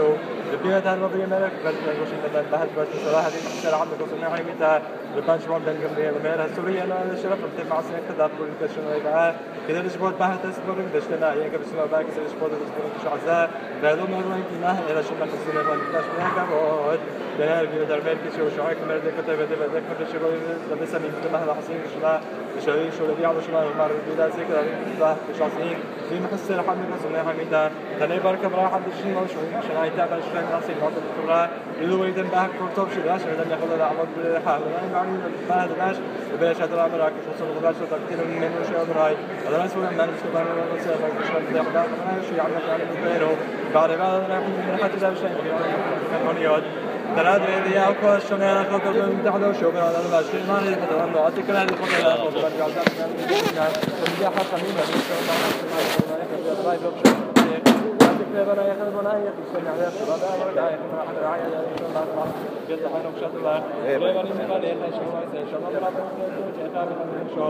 ربنا تعالى ربنا ملك بل وش من بعد بس صراحة دي شرع عبد الرسول نحن متى ربنا شو عندنا جمعية المهرة السورية أنا الشرف بتبع سنة كذا بقول لك شنو يبقى كذا الأسبوع بعد تسبور دشتنا يعني قبل سنة بعد كذا الأسبوع تسبور مش عزاء بعدهم مرة يمكن ما إلى شو ما خصنا فان بتاعش من هكذا بعد بنار بيو دربال كشوا شعاك مرد كتب بدي بدك مرد شغل لبس من كل مهلا حسين شلا شوي شو اللي بيعمل شلا مر بيدا ذكر الله شخصين في محس الحمد لله سنة حميدا تاني بركة براح عند الشيء ما شوي عشان هاي تعمل شغل ناسي بعض الكبرى يلو يدن بحق كرتوب شو لاش يدن ياخذ الأعمال بالحال أنا معني بعد لاش وبيش هذا الأمر راكش وصل غلاش وتكتير من من شيء براي هذا ما يسوي من نفسه بنا نفسه راكش ولا يخدع أنا شو يعمل يعني بينه بعد بعد أنا من حتى ذا شيء يعني يود تراد ذي أكو شنو أنا خطر من تحت وشو كان هذا الماشي ما هي خطر أنا أعطيك أنا اللي خطر أنا خطر أنا قاعد أنا من جهة خميمة من شو ما ما يبغى شو أنا يا أخي أنا يا أخي سمع يا أخي هذا ولا يا أخي أحد راعي يا أخي الله جد حنا وشات الله لا بني من قال يا أخي شو ما يصير شو ما بنعرف شو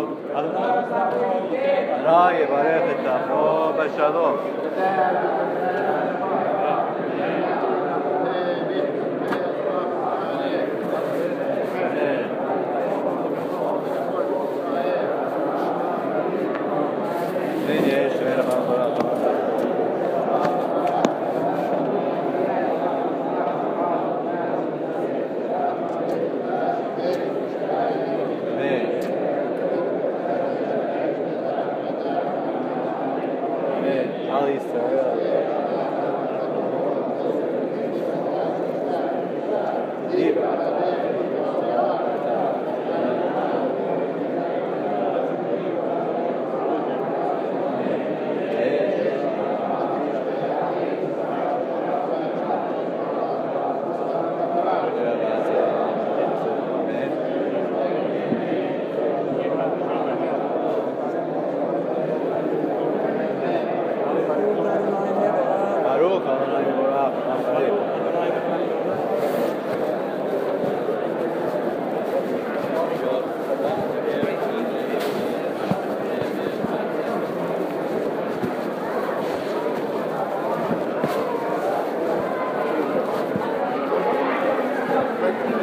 هذا راي بارك التافو بشادو Thank you.